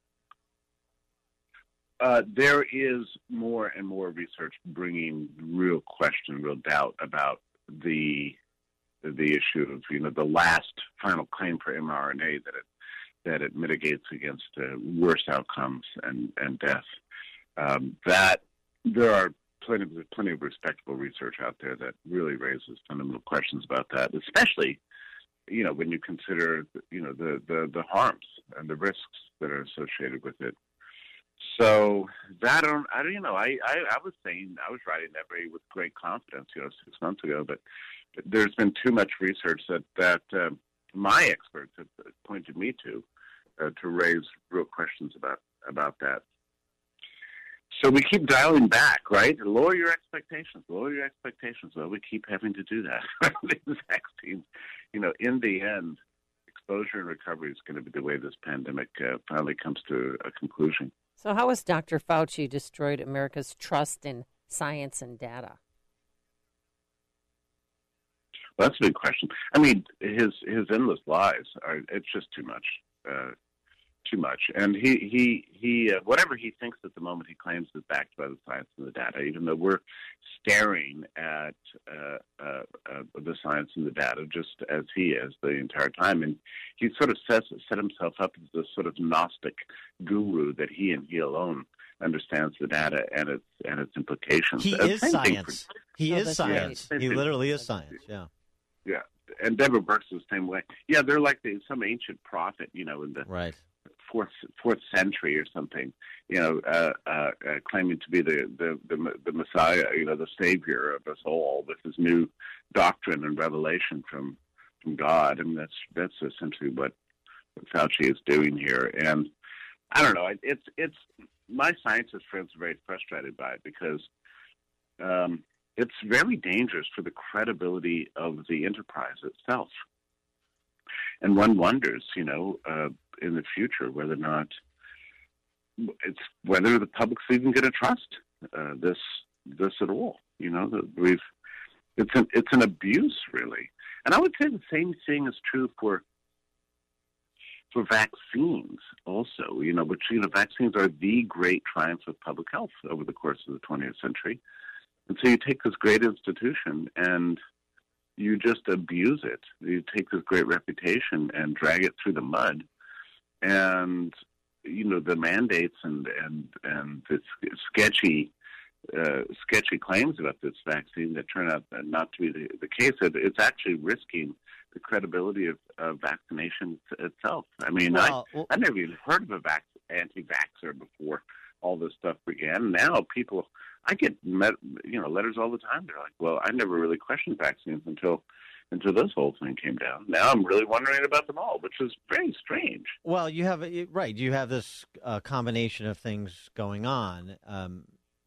Speaker 17: Uh, there is more and more research bringing real question, real doubt about the the issue of, you know, the last final claim for mRNA that it that it mitigates against uh, worse outcomes and and death. Um, that there are plenty of plenty of respectable research out there that really raises fundamental questions about that, especially, you know, when you consider, you know, the, the, the harms and the risks that are associated with it. So that, I don't, I don't you know, I, I, I was saying, I was writing that very with great confidence, you know, six months ago, but there's been too much research that, that uh, my experts have pointed me to, uh, to raise real questions about, about that. So we keep dialing back, right? Lower your expectations, lower your expectations. Well, we keep having to do that. These vaccines, you know, in the end, exposure and recovery is going to be the way this pandemic uh, finally comes to a conclusion.
Speaker 3: So how has Doctor Fauci destroyed America's trust in science and data?
Speaker 17: Well, that's a big question. I mean, his his endless lies are, it's just too much. Uh, Too much, and he he he. Uh, whatever he thinks at the moment, he claims is backed by the science and the data. Even though we're staring at uh, uh, uh, the science and the data, just as he is the entire time, and he sort of says set himself up as this sort of Gnostic guru that he and he alone understands the data and its and its implications.
Speaker 1: He
Speaker 17: Uh,
Speaker 1: is
Speaker 17: same thing
Speaker 1: science.
Speaker 17: for-
Speaker 1: He
Speaker 3: Oh,
Speaker 1: is
Speaker 3: that's
Speaker 1: science.
Speaker 17: right.
Speaker 1: He literally is science. Yeah.
Speaker 17: Yeah, and Deborah Burke's the same way. Yeah, they're like the, some ancient prophet, you know, in the
Speaker 1: Right.
Speaker 17: fourth fourth century or something, you know, uh, uh, uh, claiming to be the, the, the, the Messiah, you know, the Savior of us all with his new doctrine and revelation from from God. And that's that's essentially what, what Fauci is doing here. And I don't know, it's it's my scientist friends are very frustrated by it because um, it's very dangerous for the credibility of the enterprise itself. And one wonders, you know, uh, in the future whether or not it's whether the public's even going to trust uh, this this at all. You know, that we've it's an it's an abuse, really. And I would say the same thing is true for for vaccines also. You know, which you know, vaccines are the great triumph of public health over the course of the twentieth century. And so you take this great institution and you just abuse it. You take this great reputation and drag it through the mud. And, you know, the mandates and, and, and the sketchy, uh, sketchy claims about this vaccine that turn out not to be the, the case, it, it's actually risking the credibility of, of vaccination itself. I mean,
Speaker 1: Well,
Speaker 17: I, I never even heard of a vac- anti-vaxxer before all this stuff began. Now people, I get met, you know, letters all the time. They're like, well, I never really questioned vaccines until until this whole thing came down. Now I'm really wondering about them all, which is very strange.
Speaker 1: Well, you have right. You have this uh, combination of things going on, um,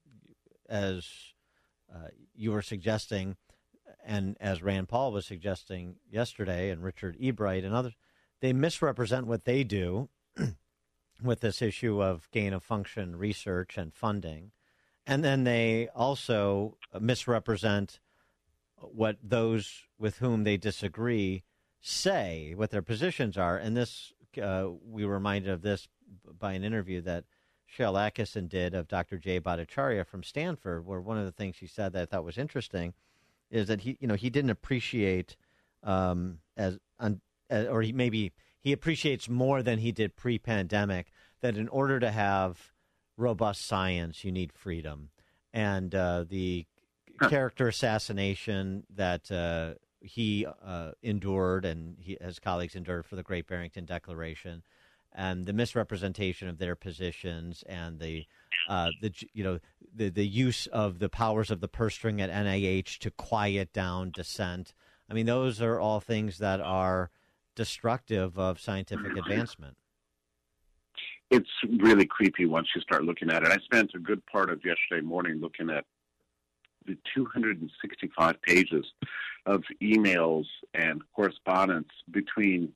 Speaker 1: as uh, you were suggesting, and as Rand Paul was suggesting yesterday, and Richard Ebright and others. They misrepresent what they do with this issue of gain of function research and funding, and then they also misrepresent what those with whom they disagree say, what their positions are. And this, uh, we were reminded of this by an interview that Shel Atkinson did of Doctor Jay Bhattacharya from Stanford, where one of the things he said that I thought was interesting is that he, you know, he didn't appreciate um, as, un, uh, or he maybe he appreciates more than he did pre-pandemic that in order to have robust science, you need freedom, and uh, the character assassination that uh, he uh, endured and he, his colleagues endured for the Great Barrington Declaration, and the misrepresentation of their positions, and the uh, the you know the the use of the powers of the purse string at N I H to quiet down dissent. I mean, those are all things that are destructive of scientific advancement.
Speaker 17: It's really creepy once you start looking at it. I spent a good part of yesterday morning looking at the two hundred sixty-five pages of emails and correspondence between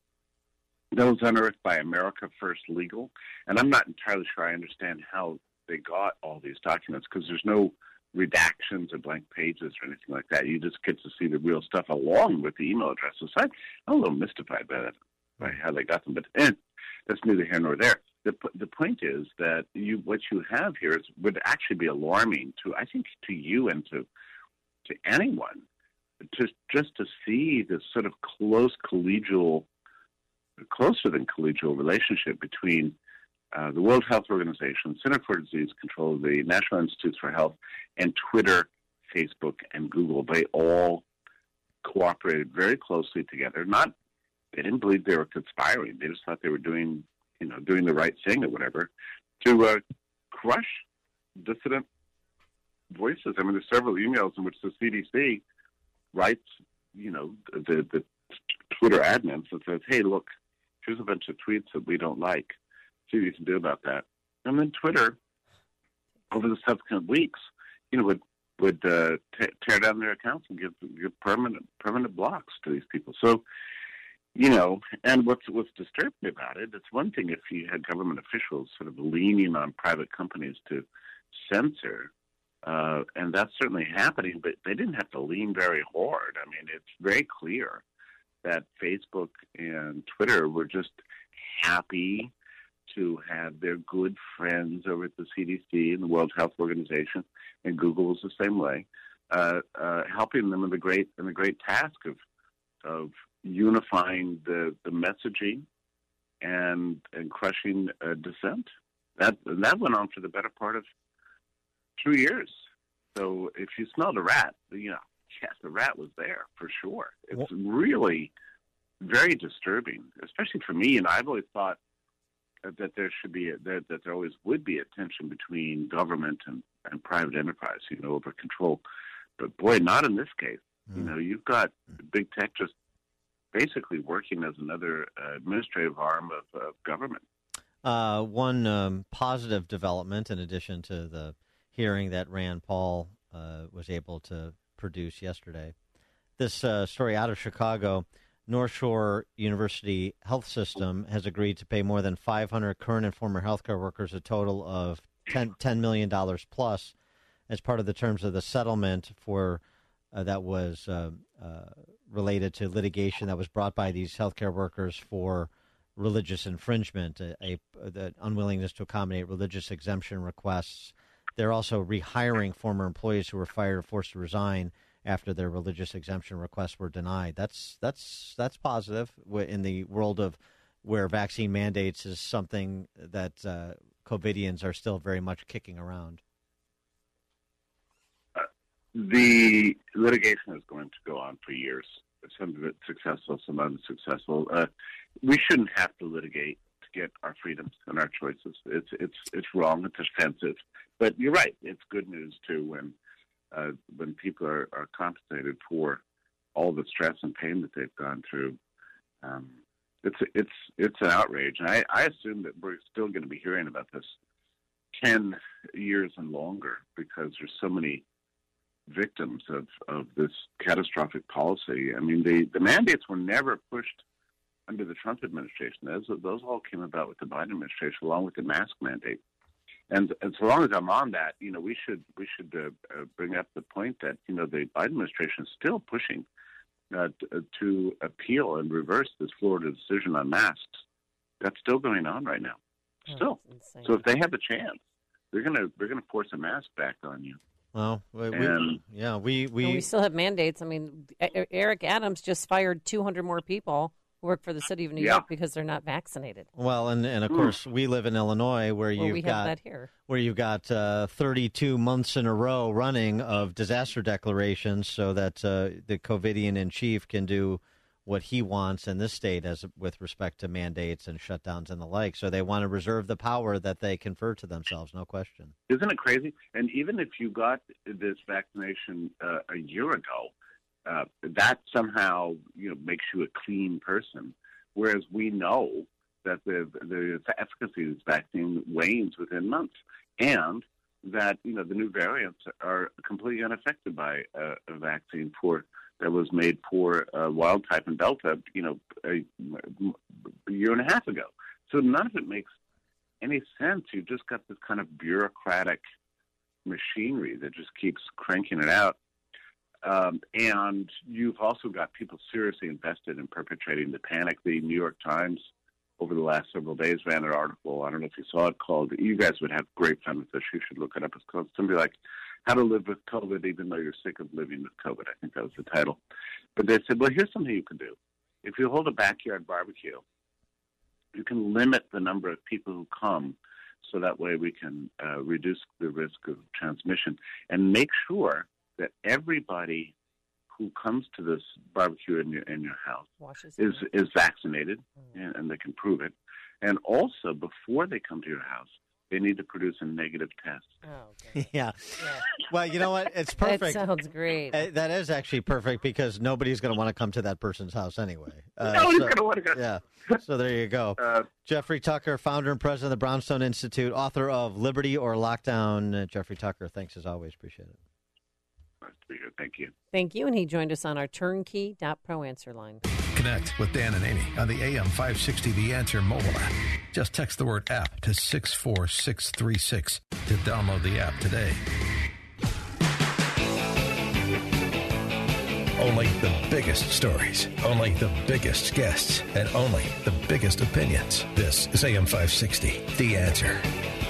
Speaker 17: those unearthed by America First Legal. And I'm not entirely sure I understand how they got all these documents, because there's no redactions or blank pages or anything like that. You just get to see the real stuff along with the email addresses. I'm a little mystified by that, by how they got them, but eh, that's neither here nor there. The the point is that you what you have here is would actually be alarming to, I think, to you and to to anyone, to just to see this sort of close collegial, closer than collegial relationship between uh, the World Health Organization, Center for Disease Control, the National Institutes for Health, and Twitter, Facebook, and Google. They all cooperated very closely together. Not, they didn't believe they were conspiring. They just thought they were doing, you know, doing the right thing or whatever, to uh, crush dissident voices. I mean, there's several emails in which the C D C writes, you know, the, the Twitter admins that says, hey, look, here's a bunch of tweets that we don't like. See what you can do about that. And then Twitter, over the subsequent weeks, you know, would would uh, t- tear down their accounts and give, give permanent permanent blocks to these people. So, you know, and what's what's disturbing about it, it's one thing if you had government officials sort of leaning on private companies to censor, uh, and that's certainly happening, but they didn't have to lean very hard. I mean, it's very clear that Facebook and Twitter were just happy to have their good friends over at the C D C and the World Health Organization, and Google was the same way, uh, uh, helping them in the great in the great task of of unifying the, the messaging and and crushing uh, dissent. That that went on for the better part of two years. So if you smelled a rat, you know, yes, the rat was there for sure. It's really very disturbing, especially for me. And I've always thought that there should be a, that, that there always would be a tension between government and, and private enterprise, you know, over control. But boy, not in this case. Mm. You know, you've got big tech just basically working as another uh, administrative arm of, of government.
Speaker 1: Uh, one um, positive development, in addition to the hearing that Rand Paul uh, was able to produce yesterday, this uh, story out of Chicago. North Shore University Health System has agreed to pay more than five hundred current and former healthcare workers a total of ten, $10 million dollars plus as part of the terms of the settlement for uh, that was uh, uh, related to litigation that was brought by these healthcare workers for religious infringement, a, a the unwillingness to accommodate religious exemption requests. They're also rehiring former employees who were fired or forced to resign, after their religious exemption requests were denied. That's that's that's positive in the world of where vaccine mandates is something that uh, COVIDians are still very much kicking around.
Speaker 17: Uh, the litigation is going to go on for years. Some of it successful, some of it successful. Uh, we shouldn't have to litigate to get our freedoms and our choices. It's it's it's wrong. It's offensive. But you're right. It's good news too when uh, when people are, are compensated for all the stress and pain that they've gone through. Um, it's it's it's an outrage, and I, I assume that we're still going to be hearing about this ten years and longer because there's so many victims of, of this catastrophic policy. I mean, the, the mandates were never pushed under the Trump administration. Those those all came about with the Biden administration, along with the mask mandate. And and so long as I'm on that, you know, we should we should uh, uh, bring up the point that you know the Biden administration is still pushing uh, t- to appeal and reverse this Florida decision on masks. That's still going on right now. Still. Oh, so if they have a chance, they're gonna they're gonna force a mask back on you.
Speaker 1: Well, we,
Speaker 17: and,
Speaker 1: we, yeah, we we,
Speaker 3: we still have mandates. I mean, Eric Adams just fired two hundred more people who work for the city of New
Speaker 17: yeah.
Speaker 3: York because they're not vaccinated.
Speaker 1: Well, and, and of course, we live in Illinois where
Speaker 3: well,
Speaker 1: you've
Speaker 3: we
Speaker 1: got
Speaker 3: have that here.
Speaker 1: where you've got uh, thirty-two months in a row running of disaster declarations, so that uh, the COVIDian in chief can do what he wants in this state as with respect to mandates and shutdowns and the like. So they want to reserve the power that they confer to themselves, no question.
Speaker 17: Isn't it crazy? And even if you got this vaccination uh, a year ago, uh, that somehow you know makes you a clean person, whereas we know that the the efficacy of this vaccine wanes within months, and that you know the new variants are completely unaffected by a, a vaccine for. That was made for uh, wild type and Delta, you know, a, a year and a half ago. So none of it makes any sense. You've just got this kind of bureaucratic machinery that just keeps cranking it out. Um, and you've also got people seriously invested in perpetrating the panic. The New York Times, over the last several days, ran an article. I don't know if you saw it, called, you guys would have great fun with this. You should look it up. It's called something like How to Live with COVID Even Though You're Sick of Living with COVID. I think that was the title. But they said, well, here's something you can do. If you hold a backyard barbecue, you can limit the number of people who come so that way we can uh, reduce the risk of transmission and make sure that everybody who comes to this barbecue in your, in your house
Speaker 3: Washes
Speaker 17: is,
Speaker 3: hands.
Speaker 17: is vaccinated,
Speaker 3: mm.
Speaker 17: and, and they can prove it. And also, before they come to your house, they need to produce a negative test.
Speaker 3: Oh, okay.
Speaker 1: yeah. yeah. Well, you know what? It's perfect.
Speaker 3: That sounds great.
Speaker 1: Uh, that is actually perfect because nobody's going to want to come to that person's house anyway. Uh,
Speaker 17: Nobody's
Speaker 1: so,
Speaker 17: going to want to go.
Speaker 1: Yeah. So there you go.
Speaker 17: Uh,
Speaker 1: Jeffrey Tucker, founder and president of the Brownstone Institute, author of Liberty or Lockdown. Uh, Jeffrey Tucker, thanks as always. Appreciate it.
Speaker 17: Nice to be here. Thank you.
Speaker 3: Thank you. And he joined us on our turnkey dot pro answer line.
Speaker 2: Connect with Dan and Amy on the A M five sixty The Answer mobile app. Just text the word app to six four six three six to download the app today. Only the biggest stories, only the biggest guests, and only the biggest opinions. This is A M five sixty The Answer.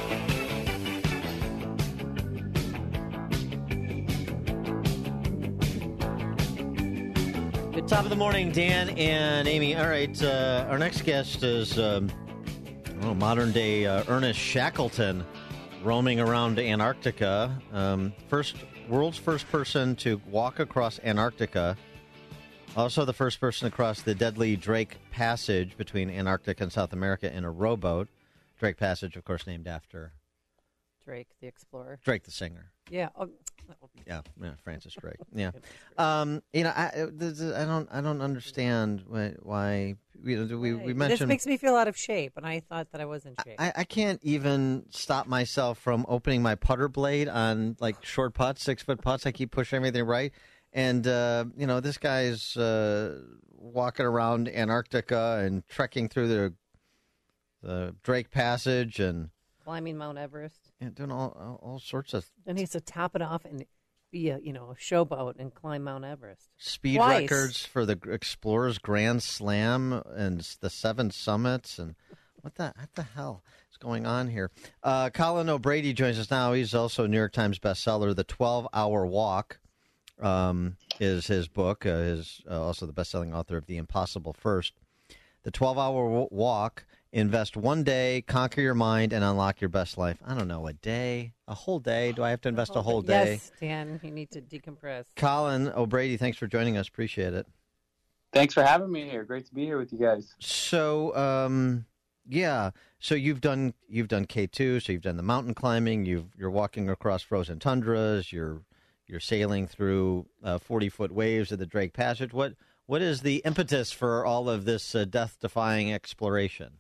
Speaker 1: Top of the morning, Dan and Amy. All right, uh, our next guest is um, oh, modern-day uh, Ernest Shackleton, roaming around Antarctica. Um, first, world's first person to walk across Antarctica. Also, the first person to cross the deadly Drake Passage between Antarctica and South America in a rowboat. Drake Passage, of course, named after
Speaker 3: Drake, the explorer.
Speaker 1: Drake, the singer.
Speaker 3: Yeah. Oh.
Speaker 1: Yeah, yeah, Francis Drake. Yeah, um, you know, I, I don't, I don't understand why. why you know, we we mentioned
Speaker 3: this makes me feel out of shape, and I thought that I was in shape.
Speaker 1: I, I can't even stop myself from opening my putter blade on like short putts, six foot putts. I keep pushing everything right, and uh, you know, this guy's uh, walking around Antarctica and trekking through the the Drake Passage and
Speaker 3: climbing Mount Everest.
Speaker 1: And doing all, all all sorts of.
Speaker 3: And he has to top it off and be a you know a showboat and climb Mount Everest.
Speaker 1: Speed
Speaker 3: Twice.
Speaker 1: records for the Explorers Grand Slam and the Seven Summits and what the what the hell is going on here? Uh, Colin O'Brady joins us now. He's also a New York Times bestseller, The twelve hour Walk.
Speaker 4: um, is his book. Uh, his uh, also the best-selling author of The Impossible First. The twelve-hour walk. Invest one day, conquer your mind, and unlock your best life. I don't know, a day, a whole day. Do I have to invest a whole day?
Speaker 3: Yes, Dan, you need to decompress.
Speaker 4: Colin O'Brady, thanks for joining us. Appreciate it.
Speaker 18: Thanks for having me here. Great to be here with you guys.
Speaker 4: So, um, yeah. So you've done you've done K two. So you've done the mountain climbing. You've you're walking across frozen tundras. You're you're sailing through uh, forty foot waves of the Drake Passage. What what is the impetus for all of this uh, death defying exploration?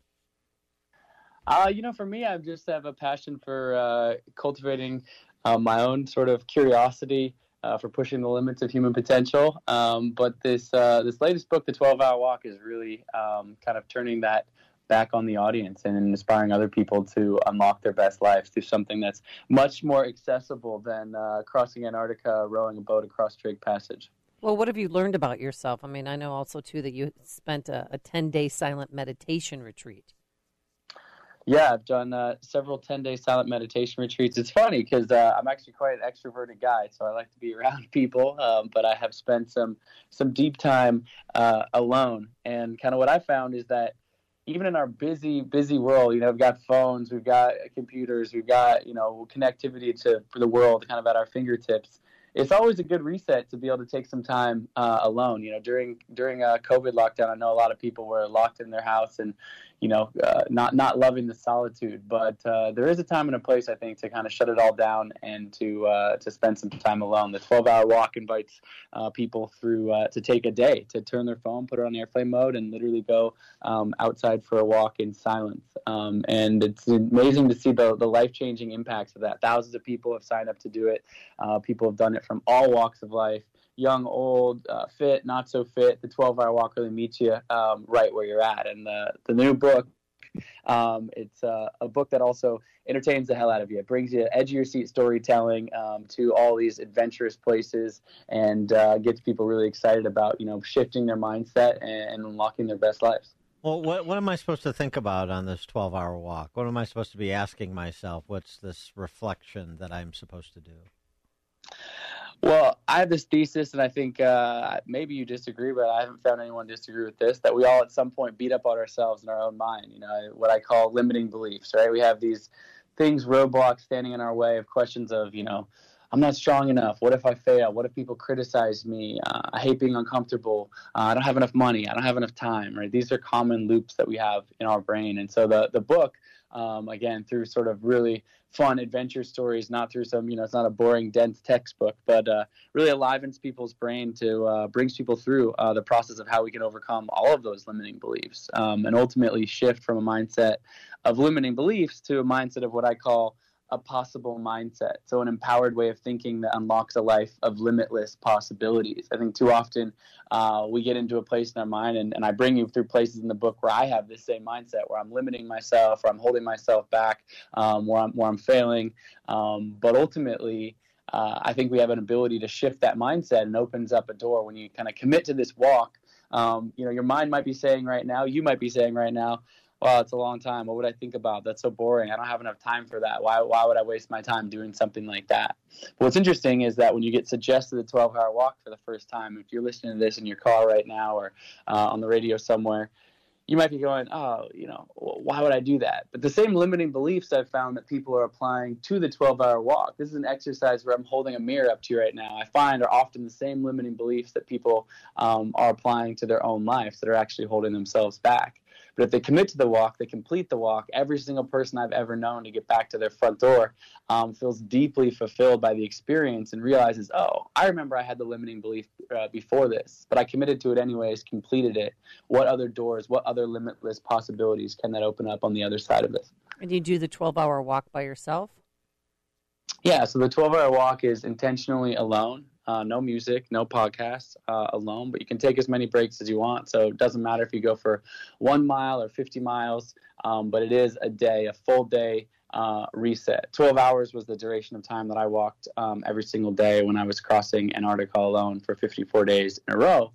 Speaker 18: Uh, you know, for me, I just have a passion for uh, cultivating uh, my own sort of curiosity uh, for pushing the limits of human potential. Um, but this uh, this latest book, The twelve-Hour Walk, is really um, kind of turning that back on the audience and inspiring other people to unlock their best lives through something that's much more accessible than uh, crossing Antarctica, rowing a boat across Drake Passage.
Speaker 3: Well, what have you learned about yourself? I mean, I know also, too, that you spent a, a ten-day silent meditation retreat.
Speaker 18: Yeah, I've done uh, several ten-day silent meditation retreats. It's funny because uh, I'm actually quite an extroverted guy, so I like to be around people, um, but I have spent some some deep time uh, alone. And kind of what I found is that even in our busy, busy world, you know, we've got phones, we've got computers, we've got, you know, connectivity to for the world kind of at our fingertips. It's always a good reset to be able to take some time uh, alone. You know, during during a COVID lockdown, I know a lot of people were locked in their house and, you know, uh, not not loving the solitude. But uh, there is a time and a place, I think, to kind of shut it all down and to uh, to spend some time alone. The twelve-hour walk invites uh, people through uh, to take a day to turn their phone, put it on airplane mode, and literally go um, outside for a walk in silence. Um, and it's amazing to see the the life-changing impacts of that. Thousands of people have signed up to do it. Uh, people have done it from all walks of life. Young, old, uh, fit, not so fit. The twelve-hour walk really meets you um, right where you're at. And the, the new book, um, it's uh, a book that also entertains the hell out of you. It brings you edge-of-your-seat storytelling um, to all these adventurous places and uh, gets people really excited about, you know, shifting their mindset and, and unlocking their best lives.
Speaker 4: Well, what what am I supposed to think about on this twelve-hour walk? What am I supposed to be asking myself? What's this reflection that I'm supposed to do?
Speaker 18: Well, I have this thesis, and I think uh, maybe you disagree, but I haven't found anyone disagree with this, that we all at some point beat up on ourselves in our own mind, you know, what I call limiting beliefs, right? We have these things, roadblocks standing in our way of questions of, you know, I'm not strong enough. What if I fail? What if people criticize me? Uh, I hate being uncomfortable. Uh, I don't have enough money. I don't have enough time, right? These are common loops that we have in our brain. And so the, the book, um, again, through sort of really fun adventure stories, not through some, you know, it's not a boring, dense textbook, but uh, really alivens people's brain to uh, brings people through uh, the process of how we can overcome all of those limiting beliefs um, and ultimately shift from a mindset of limiting beliefs to a mindset of what I call a possible mindset. So an empowered way of thinking that unlocks a life of limitless possibilities. I think too often uh, we get into a place in our mind, and, and I bring you through places in the book where I have this same mindset, where I'm limiting myself, where I'm holding myself back, um, where I'm where I'm failing. Um, but ultimately, uh, I think we have an ability to shift that mindset, and opens up a door when you kind of commit to this walk. Um, you know, your mind might be saying right now, you might be saying right now, well, it's a long time. What would I think about? That's so boring. I don't have enough time for that. Why why would I waste my time doing something like that? But what's interesting is that when you get suggested the twelve-hour walk for the first time, if you're listening to this in your car right now or uh, on the radio somewhere, you might be going, oh, you know, why would I do that? But the same limiting beliefs I've found that people are applying to the twelve-hour walk. This is an exercise where I'm holding a mirror up to you right now. I find are often the same limiting beliefs that people um, are applying to their own lives that are actually holding themselves back. But if they commit to the walk, they complete the walk, every single person I've ever known to get back to their front door um, feels deeply fulfilled by the experience and realizes, oh, I remember I had the limiting belief uh, before this, but I committed to it anyways, completed it. What other doors, what other limitless possibilities can that open up on the other side of this?
Speaker 3: And you do the twelve-hour walk by yourself?
Speaker 18: Yeah, so the twelve-hour walk is intentionally alone. Uh, no music, no podcasts, uh, alone, but you can take as many breaks as you want. So it doesn't matter if you go for one mile or fifty miles, um, but it is a day, a full day uh, reset. twelve hours was the duration of time that I walked um, every single day when I was crossing Antarctica alone for fifty-four days in a row.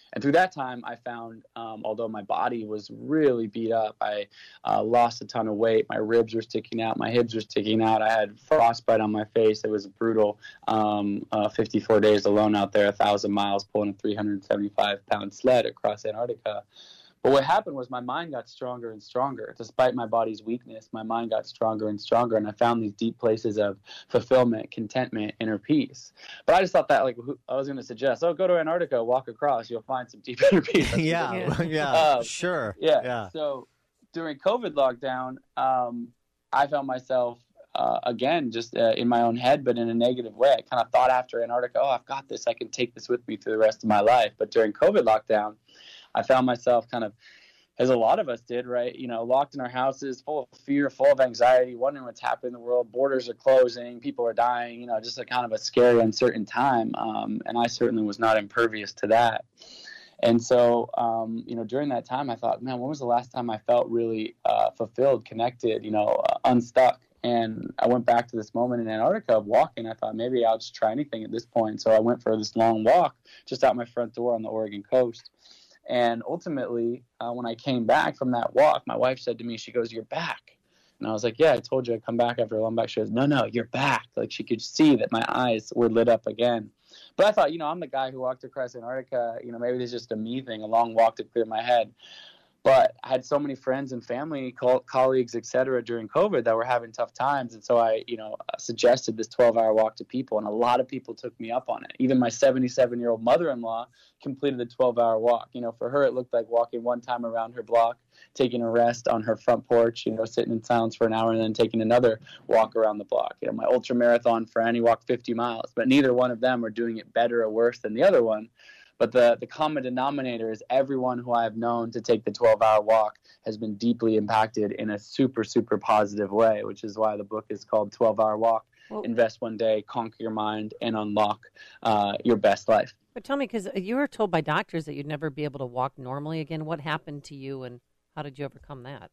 Speaker 18: And through that time, I found, um, although my body was really beat up, I uh, lost a ton of weight. My ribs were sticking out. My hips were sticking out. I had frostbite on my face. It was brutal. Um, uh, fifty-four days alone out there, one thousand miles, pulling a three hundred seventy-five pound sled across Antarctica. But what happened was my mind got stronger and stronger. Despite my body's weakness, my mind got stronger and stronger, and I found these deep places of fulfillment, contentment, inner peace. But I just thought that, like, I was going to suggest, oh, go to Antarctica, walk across, you'll find some deep inner peace.
Speaker 1: yeah, yeah,
Speaker 18: um,
Speaker 1: sure.
Speaker 18: Yeah.
Speaker 1: yeah.
Speaker 18: So during COVID lockdown, um, I found myself, uh, again, just uh, in my own head, but in a negative way. I kind of thought after Antarctica, oh, I've got this. I can take this with me through the rest of my life. But during COVID lockdown, I found myself kind of, as a lot of us did, right, you know, locked in our houses, full of fear, full of anxiety, wondering what's happening in the world. Borders are closing, people are dying, you know, just a kind of a scary, uncertain time. Um, and I certainly was not impervious to that. And so, um, you know, during that time, I thought, man, when was the last time I felt really uh, fulfilled, connected, you know, uh, unstuck? And I went back to this moment in Antarctica of walking. I thought maybe I'll just try anything at this point. So I went for this long walk just out my front door on the Oregon coast. And ultimately, uh, when I came back from that walk, my wife said to me, she goes, "You're back." And I was like, "Yeah, I told you I'd come back after a long back." She goes, "No, no, you're back." Like, she could see that my eyes were lit up again. But I thought, you know, I'm the guy who walked across Antarctica. You know, maybe this is just a me thing, a long walk to clear my head. But I had so many friends and family, co- colleagues, et cetera, during COVID that were having tough times. And so I, you know, suggested this twelve-hour walk to people, and a lot of people took me up on it. Even my seventy-seven-year-old mother-in-law completed the twelve-hour walk. You know, for her, it looked like walking one time around her block, taking a rest on her front porch, you know, sitting in silence for an hour, and then taking another walk around the block. You know, my ultra-marathon friend, he walked fifty miles. But neither one of them are doing it better or worse than the other one. But the, the common denominator is everyone who I have known to take the twelve-hour walk has been deeply impacted in a super, super positive way, which is why the book is called twelve-hour Walk. Well, Invest one day, conquer your mind, and unlock uh, your best life.
Speaker 3: But tell me, because you were told by doctors that you'd never be able to walk normally again. What happened to you, and how did you overcome that?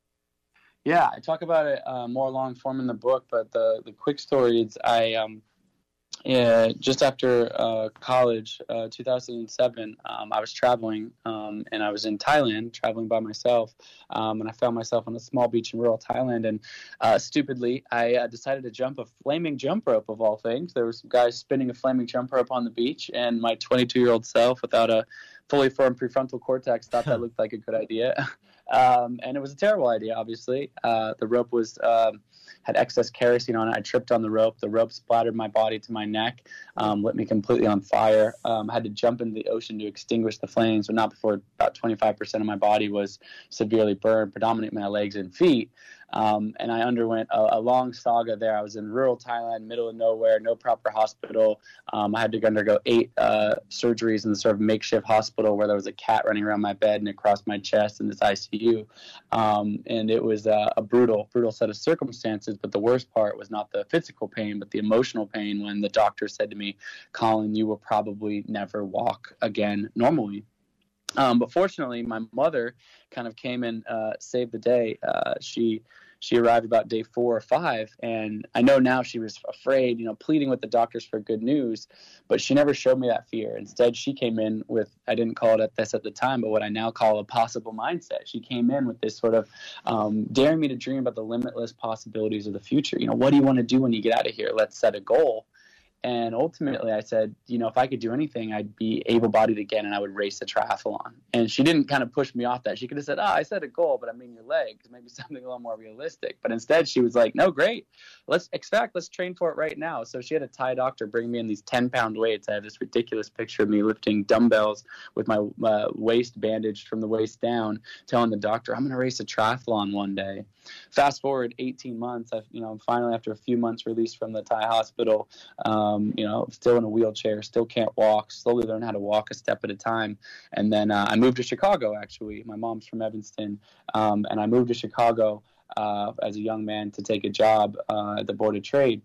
Speaker 18: Yeah, I talk about it uh, more long form in the book, but the, the quick story is I um, – Yeah, just after uh, college, uh, two thousand seven, um, I was traveling, um, and I was in Thailand, traveling by myself, um, and I found myself on a small beach in rural Thailand, and uh, stupidly, I uh, decided to jump a flaming jump rope, of all things. There were some guys spinning a flaming jump rope on the beach, and my twenty-two-year-old self, without a fully formed prefrontal cortex, thought that looked like a good idea, um, and it was a terrible idea, obviously. Uh, the rope was... Um, had excess kerosene on it. I tripped on the rope. The rope splattered my body to my neck, um, lit me completely on fire. Um, I had to jump into the ocean to extinguish the flames, but not before about twenty-five percent of my body was severely burned, predominantly my legs and feet. Um, and I underwent a, a long saga there. I was in rural Thailand, middle of nowhere, no proper hospital. Um, I had to undergo eight uh, surgeries in the sort of makeshift hospital where there was a cat running around my bed and across my chest in this I C U. Um, and it was uh, a brutal, brutal set of circumstances. But the worst part was not the physical pain, but the emotional pain when the doctor said to me, "Colin, you will probably never walk again normally." Um, but fortunately, my mother kind of came and uh, saved the day. Uh, she she arrived about day four or five, and I know now she was afraid, you know, pleading with the doctors for good news, but she never showed me that fear. Instead, she came in with, I didn't call it this at the time, but what I now call a possible mindset. She came in with this sort of um, daring me to dream about the limitless possibilities of the future. You know, what do you want to do when you get out of here? Let's set a goal. And ultimately, I said, you know, if I could do anything, I'd be able-bodied again, and I would race a triathlon. And she didn't kind of push me off that. She could have said, oh, I set a goal, but I mean your legs, maybe something a little more realistic. But instead, she was like, no, great. Let's, in fact, let's train for it right now. So she had a Thai doctor bring me in these ten-pound weights. I have this ridiculous picture of me lifting dumbbells with my uh, waist bandaged from the waist down, telling the doctor, I'm going to race a triathlon one day. Fast forward eighteen months, I've, you know, finally after a few months released from the Thai hospital, um, you know, still in a wheelchair, still can't walk, slowly learn how to walk a step at a time. And then uh, I moved to Chicago, actually. My mom's from Evanston, um, and I moved to Chicago uh, as a young man to take a job uh, at the Board of Trade.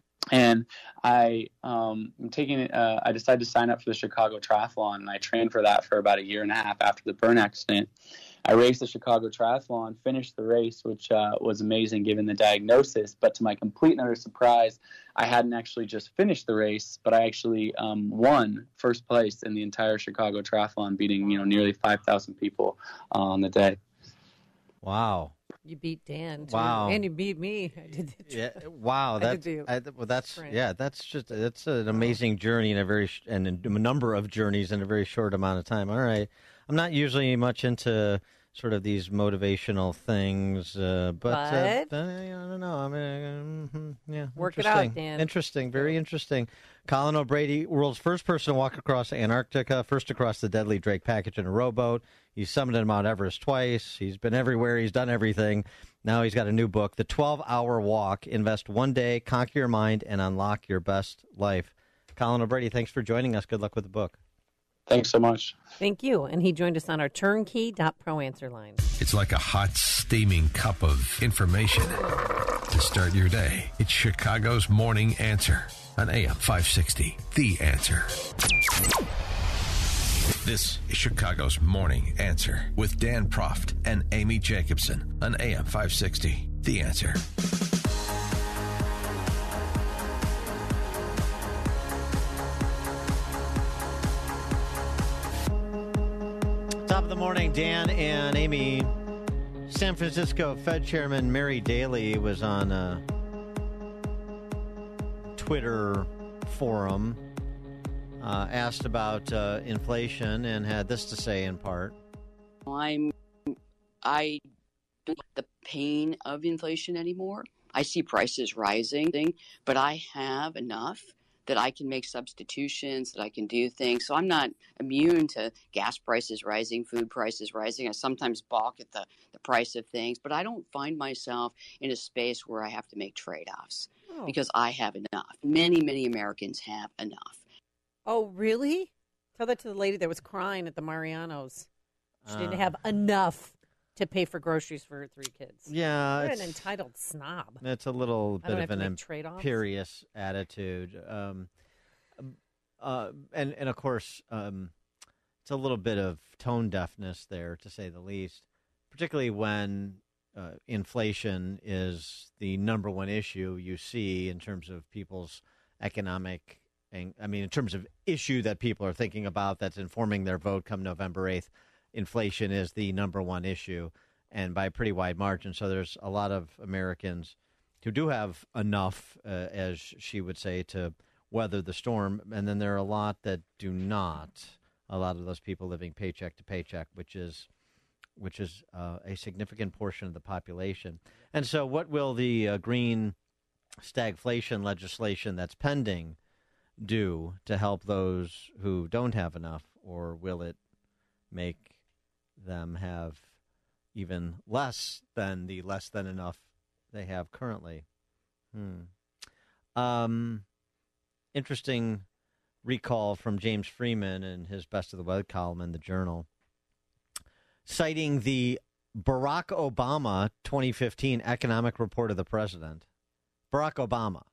Speaker 18: And I, um, I'm taking, uh, I decided to sign up for the Chicago Triathlon, and I trained for that for about a year and a half after the burn accident. I raced the Chicago Triathlon, finished the race, which uh, was amazing given the diagnosis. But to my complete and utter surprise, I hadn't actually just finished the race, but I actually um, won first place in the entire Chicago Triathlon, beating you know nearly five thousand people uh, on the day.
Speaker 3: Wow. You beat Dan, too.
Speaker 4: Wow.
Speaker 3: And you beat me. I did the
Speaker 4: Yeah. Wow. That's I, well, that's
Speaker 3: sprint.
Speaker 4: yeah. That's just that's an amazing journey in a very sh- and a number of journeys in a very short amount of time. All right. I'm not usually much into sort of these motivational things, uh, but, uh,
Speaker 3: But?
Speaker 4: uh, I don't know. I mean, uh, mm, yeah.
Speaker 3: Work it out,
Speaker 4: interesting.
Speaker 3: Dan.
Speaker 4: Interesting. Very interesting. Colin O'Brady, world's first person to walk across Antarctica, first across the deadly Drake Package in a rowboat. He's summited Mount Everest twice. He's been everywhere. He's done everything. Now he's got a new book, The twelve-Hour Walk. Invest one day, conquer your mind, and unlock your best life. Colin O'Brady, thanks for joining us. Good luck with the book.
Speaker 18: Thanks so much.
Speaker 3: Thank you. And he joined us on our turnkey dot pro answer line.
Speaker 2: It's like a hot, steaming cup of information to start your day. It's Chicago's Morning Answer on A M five sixty, The Answer. This is Chicago's Morning Answer with Dan Proft and Amy Jacobson on A M five sixty, The Answer.
Speaker 4: Top of the morning, Dan and Amy. San Francisco Fed Chairman Mary Daly was on a Twitter forum, uh, asked about uh, inflation, and had this to say in part.
Speaker 19: I'm, I don't like the pain of inflation anymore. I see prices rising, but I have enough that I can make substitutions, that I can do things. So I'm not immune to gas prices rising, food prices rising. I sometimes balk at the, the price of things, but I don't find myself in a space where I have to make trade-offs
Speaker 3: Oh.
Speaker 19: because I have enough. Many, many Americans have enough.
Speaker 3: Oh, really? Tell that to the lady that was crying at the Marianos. She
Speaker 4: Uh.
Speaker 3: didn't have enough to pay for groceries for her three kids.
Speaker 4: Yeah,
Speaker 3: You're an
Speaker 4: it's-
Speaker 3: entitled snob.
Speaker 4: It's a little
Speaker 3: I don't
Speaker 4: bit
Speaker 3: have
Speaker 4: of
Speaker 3: to
Speaker 4: an
Speaker 3: make trade-offs.
Speaker 4: imperious attitude. Um, uh, and, and, of course, um, it's a little bit of tone deafness there, to say the least, particularly when uh, inflation is the number one issue you see in terms of people's economic, and, I mean, in terms of issue that people are thinking about that's informing their vote come November eighth. Inflation is the number one issue, and by a pretty wide margin. So there's a lot of Americans who do have enough, uh, as she would say, to weather the storm, and then there are a lot that do not. A lot of those people living paycheck to paycheck, which is which is uh, a significant portion of the population. And so what will the uh, green stagflation legislation that's pending do to help those who don't have enough, or will it make them have even less than the less than enough they have currently? Hmm. Um, interesting recall from James Freeman in his Best of the Weather column in the Journal, citing the Barack Obama twenty fifteen economic report of the president. Barack Obama.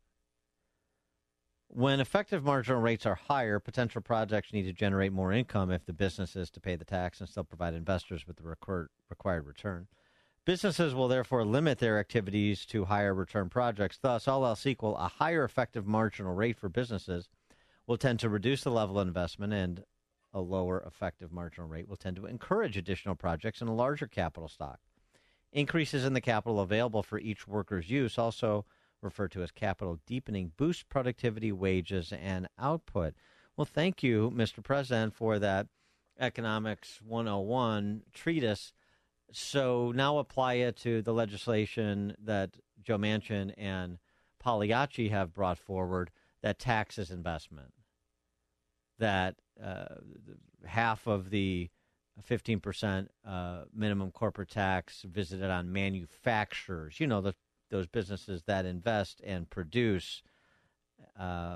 Speaker 4: When effective marginal rates are higher, potential projects need to generate more income if the business is to pay the tax and still provide investors with the required required return. Businesses will therefore limit their activities to higher return projects. Thus, all else equal, a higher effective marginal rate for businesses will tend to reduce the level of investment, and a lower effective marginal rate will tend to encourage additional projects and a larger capital stock. Increases in the capital available for each worker's use, also referred to as capital deepening, boost productivity, wages, and output. Well, thank you, Mister President, for that Economics one oh one treatise. So now apply it to the legislation that Joe Manchin and Pagliacci have brought forward that taxes investment, that uh, half of the fifteen percent uh, minimum corporate tax visited on manufacturers, you know, the those businesses that invest and produce uh,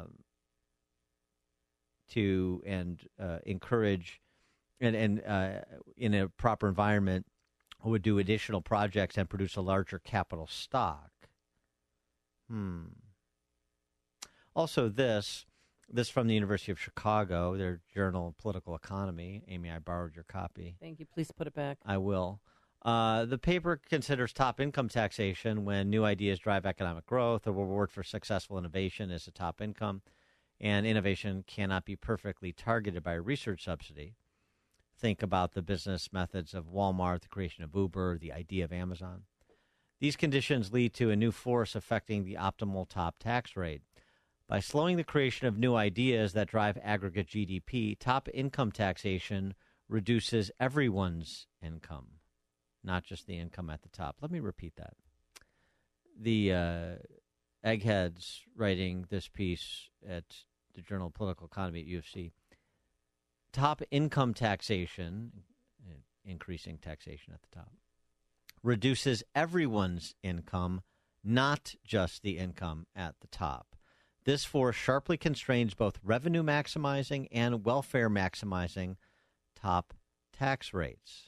Speaker 4: to and uh, encourage and, and uh, in a proper environment would do additional projects and produce a larger capital stock. Hmm. Also this,
Speaker 1: This from the University of Chicago, their journal, Political Economy. Amy, I borrowed your copy.
Speaker 3: Thank you. Please put it back.
Speaker 1: I will. Uh, the paper considers top income taxation when new ideas drive economic growth. A reward for successful innovation is a top income, and innovation cannot be perfectly targeted by a research subsidy. Think about the business methods of Walmart, the creation of Uber, the idea of Amazon. These conditions lead to a new force affecting the optimal top tax rate. By slowing the creation of new ideas that drive aggregate G D P, top income taxation reduces everyone's income, not just the income at the top. Let me repeat that. The uh, eggheads writing this piece at the Journal of Political Economy at U of C, top income taxation, increasing taxation at the top, reduces everyone's income, not just the income at the top. This force sharply constrains both revenue maximizing and welfare maximizing top tax rates.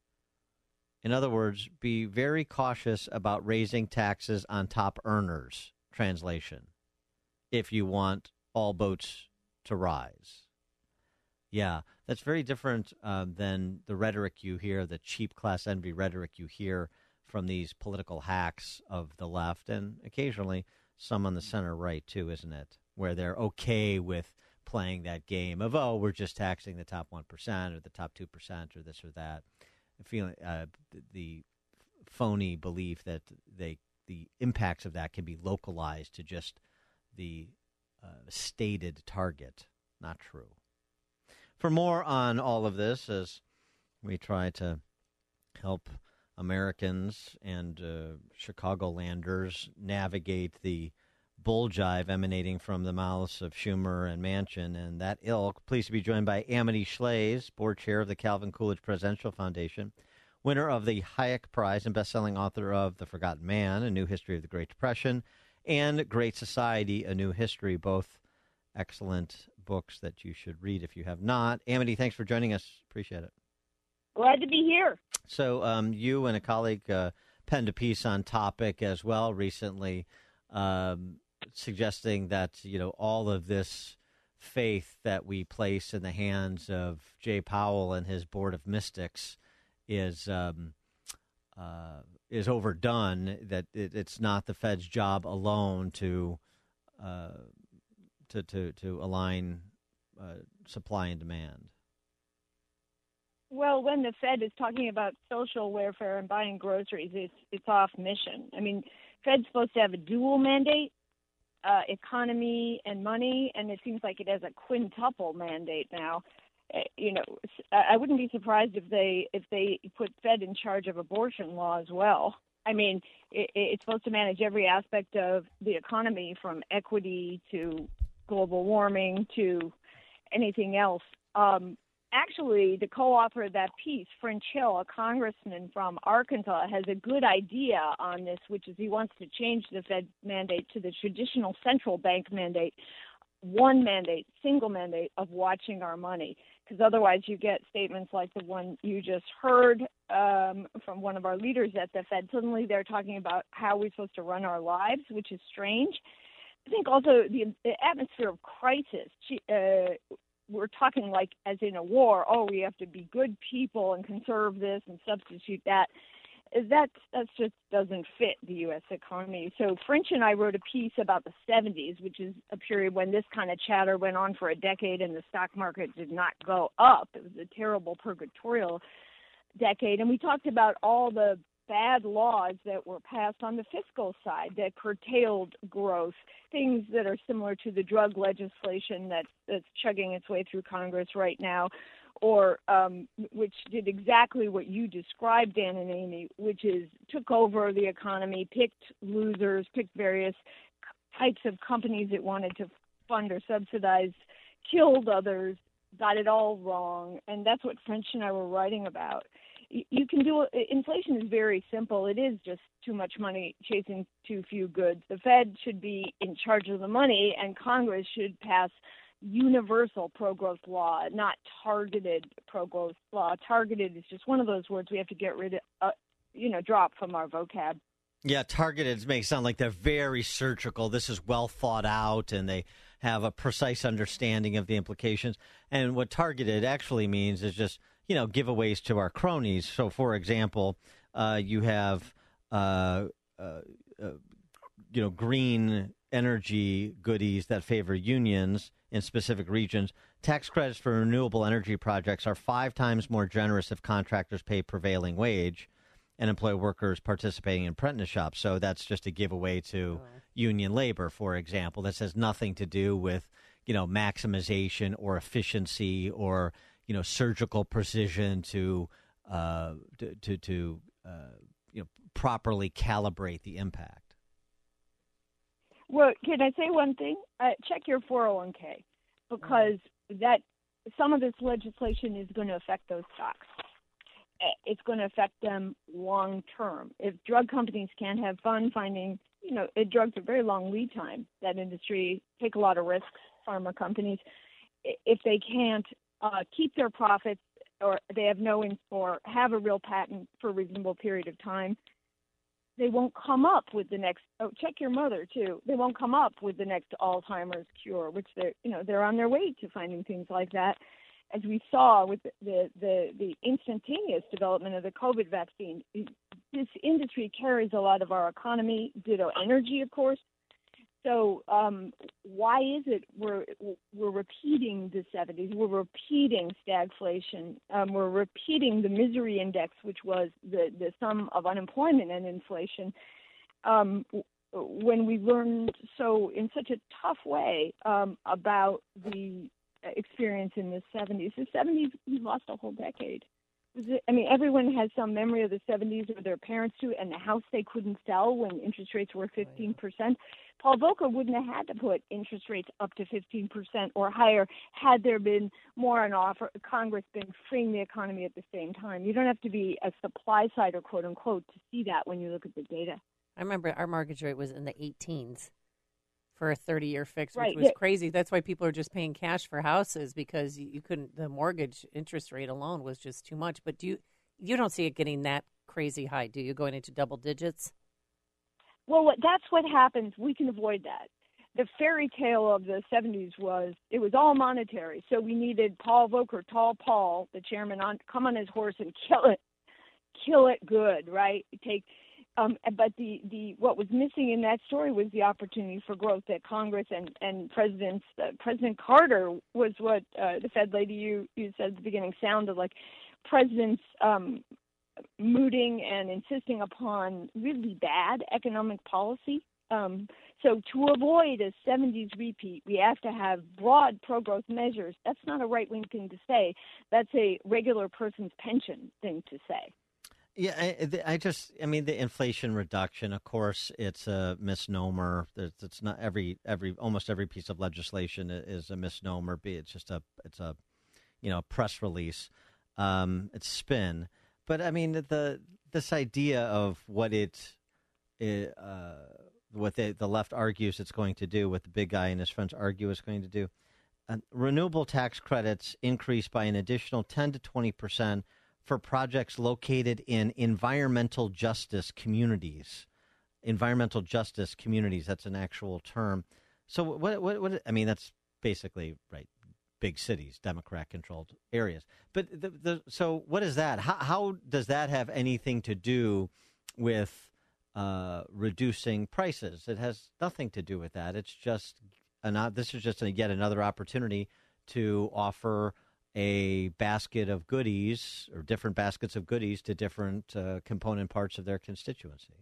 Speaker 1: In other words, be very cautious about raising taxes on top earners, translation, if you want all boats to rise. Yeah, that's very different uh, than the rhetoric you hear, the cheap class envy rhetoric you hear from these political hacks of the left, and occasionally some on the center right, too, isn't it? Where they're okay with playing that game of, oh, we're just taxing the top one percent or the top two percent or this or that. Feeling uh, the phony belief that they the impacts of that can be localized to just the uh, stated target. Not true. For more on all of this, as we try to help Americans and uh, Chicagolanders navigate the bull jive emanating from the mouths of Schumer and Manchin and that ilk, pleased to be joined by Amity Shlaes, board chair of the Calvin Coolidge Presidential Foundation, winner of the Hayek Prize and best-selling author of The Forgotten Man, A New History of the Great Depression, and Great Society, A New History, both excellent books that you should read if you have not. Amity, thanks for joining us. Appreciate it.
Speaker 20: Glad to be here.
Speaker 1: So um, you and a colleague uh, penned a piece on Topic as well recently, um, suggesting that, you know, all of this faith that we place in the hands of Jay Powell and his board of mystics is um, uh, is overdone, that it, it's not the Fed's job alone to uh, to, to, to align uh, supply and demand.
Speaker 20: Well, when the Fed is talking about social welfare and buying groceries, it's it's off mission. I mean, Fed's supposed to have a dual mandate, uh, economy and money, and it seems like it has a quintuple mandate now. Uh, you know, I wouldn't be surprised if they if they put Fed in charge of abortion law as well. I mean, it, it's supposed to manage every aspect of the economy, from equity to global warming to anything else. Um, Actually, the co-author of that piece, French Hill, a congressman from Arkansas, has a good idea on this, which is he wants to change the Fed mandate to the traditional central bank mandate, one mandate, single mandate of watching our money, because otherwise you get statements like the one you just heard um, from one of our leaders at the Fed. Suddenly they're talking about how we're supposed to run our lives, which is strange. I think also the, the atmosphere of crisis, uh, we're talking like as in a war, oh, we have to be good people and conserve this and substitute that. That that just doesn't fit the U S economy. So French and I wrote a piece about the seventies, which is a period when this kind of chatter went on for a decade and the stock market did not go up. It was a terrible purgatorial decade. And we talked about all the bad laws that were passed on the fiscal side that curtailed growth, things that are similar to the drug legislation that's, that's chugging its way through Congress right now, or um, which did exactly what you described, Dan and Amy, which is took over the economy, picked losers, picked various types of companies it wanted to fund or subsidize, killed others, got it all wrong, and that's what French and I were writing about. You can do inflation is very simple. It is just too much money chasing too few goods. The Fed should be in charge of the money, and Congress should pass universal pro-growth law, not targeted pro-growth law. Targeted is just one of those words we have to get rid of, uh, you know, drop from our vocab.
Speaker 1: Yeah, targeted makes it sound like they're very surgical. This is well thought out, and they have a precise understanding of the implications. And what targeted actually means is just, you know, giveaways to our cronies. So, for example, uh, you have, uh, uh, uh, you know, green energy goodies that favor unions in specific regions. Tax credits for renewable energy projects are five times more generous if contractors pay prevailing wage and employ workers participating in apprentice shops. So that's just a giveaway to oh. union labor, for example. This has nothing to do with, you know, maximization or efficiency or, you know, surgical precision to uh, to to, to uh, you know, properly calibrate the impact.
Speaker 20: Well, can I say one thing? Uh, check your four oh one k, because that some of this legislation is going to affect those stocks. It's going to affect them long term. If drug companies can't have fun finding, you know, it, drugs are very long lead time. That industry take a lot of risks. Pharma companies, if they can't uh, keep their profits, or they have no in, or have a real patent for a reasonable period of time, they won't come up with the next. Oh, check your mother too. They won't come up with the next Alzheimer's cure, which they're, you know, they're on their way to finding things like that. As we saw with the, the, the instantaneous development of the COVID vaccine, this industry carries a lot of our economy, ditto energy, of course. So um, why is it we're, we're repeating the seventies? We're repeating stagflation. Um, we're repeating the misery index, which was the, the sum of unemployment and inflation. Um, when we learned so in such a tough way um, about the experience in the seventies. The seventies, we lost a whole decade. I mean, everyone has some memory of the seventies, or their parents do, and the house they couldn't sell when interest rates were fifteen percent. Paul Volcker wouldn't have had to put interest rates up to fifteen percent or higher had there been more on offer, Congress been freeing the economy at the same time. You don't have to be a supply sider, quote unquote, to see that when you look at the data.
Speaker 3: I remember our mortgage rate was in the eighteens. For a thirty-year fix, which
Speaker 20: right.
Speaker 3: was
Speaker 20: yeah.
Speaker 3: crazy. That's why people are just paying cash for houses, because you, you couldn't. The mortgage interest rate alone was just too much. But do you you don't see it getting that crazy high, do you? Going into double digits?
Speaker 20: Well, what, that's what happens. We can avoid that. The fairy tale of the seventies was it was all monetary. So we needed Paul Volcker, Tall Paul, the chairman, on come on his horse and kill it, kill it good, right? Take. Um, but the, the what was missing in that story was the opportunity for growth that Congress and, and Presidents, uh, President Carter was what uh, the Fed lady you, you said at the beginning sounded like. Presidents um, mooting and insisting upon really bad economic policy. Um, so to avoid a seventies repeat, we have to have broad pro-growth measures. That's not a right-wing thing to say. That's a regular person's pension thing to say.
Speaker 1: Yeah, I, I just, I mean, the inflation reduction, of course, it's a misnomer. It's not every, every, almost every piece of legislation is a misnomer. Be it's just a, it's a, you know, press release. Um, it's spin. But I mean, the this idea of what it, it uh, what the the left argues it's going to do, what the big guy and his friends argue it's going to do, uh, renewable tax credits increase by an additional ten to twenty percent. For projects located in environmental justice communities. Environmental justice communities, that's an actual term. So what, what, what I mean, that's basically, right, big cities, Democrat-controlled areas. But the, the, so what is that? How, how does that have anything to do with uh, reducing prices? It has nothing to do with that. It's just, an, this is just a, yet another opportunity to offer a basket of goodies or different baskets of goodies to different uh, component parts of their constituency.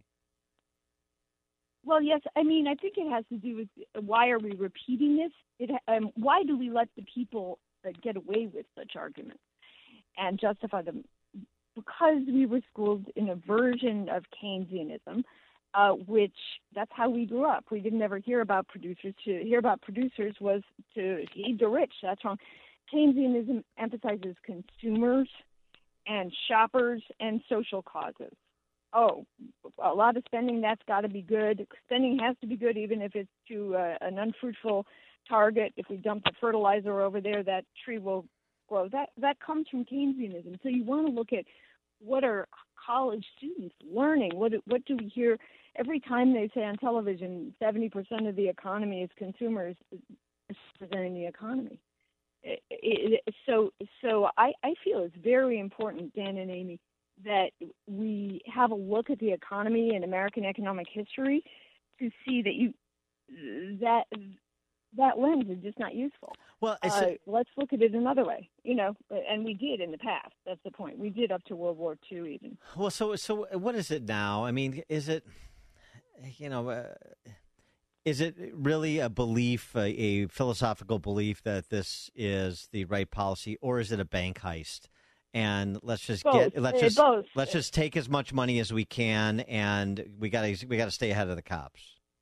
Speaker 20: Well, yes. I mean, I think it has to do with why are we repeating this? It, um, why do we let the people uh, get away with such arguments and justify them? Because we were schooled in a version of Keynesianism, uh, which that's how we grew up. We didn't ever hear about producers. To hear about producers was to heed the rich. That's wrong. Keynesianism emphasizes consumers and shoppers and social causes. Oh, a lot of spending, that's got to be good. Spending has to be good even if it's to uh, an unfruitful target. If we dump the fertilizer over there, that tree will grow. That that comes from Keynesianism. So you want to look at what are college students learning? What what do we hear every time they say on television, seventy percent of the economy is consumers? representing the economy. It, it, so so I, I feel it's very important, Dan and Amy, that we have a look at the economy and American economic history to see that you that that lens is just not useful.
Speaker 1: Well, it's
Speaker 20: uh, let's look at it another way, you know, and we did in the past. That's the point. We did up to World War Two even.
Speaker 1: Well, so so what is it now? I mean, is it, you know, uh, is it really a belief, a, a philosophical belief that this is the right policy, or is it a bank heist? And let's just
Speaker 20: both.
Speaker 1: get let's
Speaker 20: Uh,
Speaker 1: just
Speaker 20: both.
Speaker 1: let's just take as much money as we can, and we got to we got to stay ahead of the cops.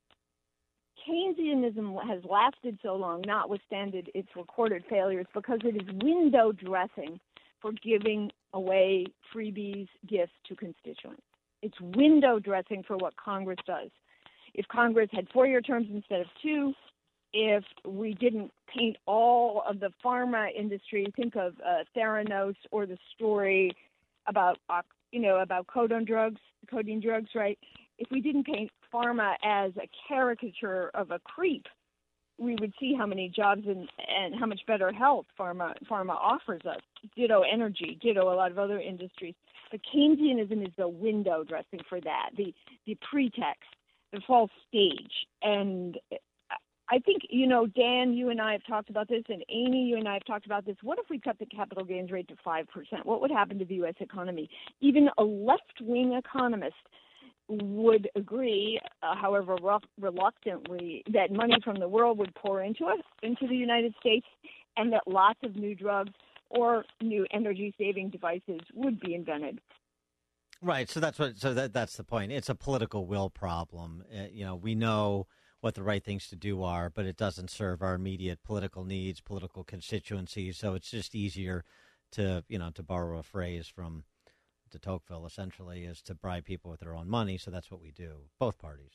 Speaker 20: Keynesianism has lasted so long, notwithstanding its recorded failures, because it is window dressing for giving away freebies, gifts to constituents. It's window dressing for what Congress does. If Congress had four-year terms instead of two, if we didn't paint all of the pharma industry, think of uh, Theranos or the story about, uh, you know, about codeine drugs, codeine drugs, right? If we didn't paint pharma as a caricature of a creep, we would see how many jobs and, and how much better health pharma pharma offers us. Ditto energy, ditto a lot of other industries. But Keynesianism is the window dressing for that, the the pretext, the false stage. And I think, you know, Dan, you and I have talked about this, and Amy, you and I have talked about this. What if we cut the capital gains rate to five percent? What would happen to the U S economy? Even a left-wing economist would agree, uh, however rough, reluctantly, that money from the world would pour into us, into the United States, and that lots of new drugs or new energy-saving devices would be invented.
Speaker 1: Right. So that's what. So that that's the point. It's a political will problem. Uh, you know, we know what the right things to do are, but it doesn't serve our immediate political needs, political constituencies. So it's just easier to, you know, to borrow a phrase from de Tocqueville, essentially, is to bribe people with their own money. So that's what we do, both parties.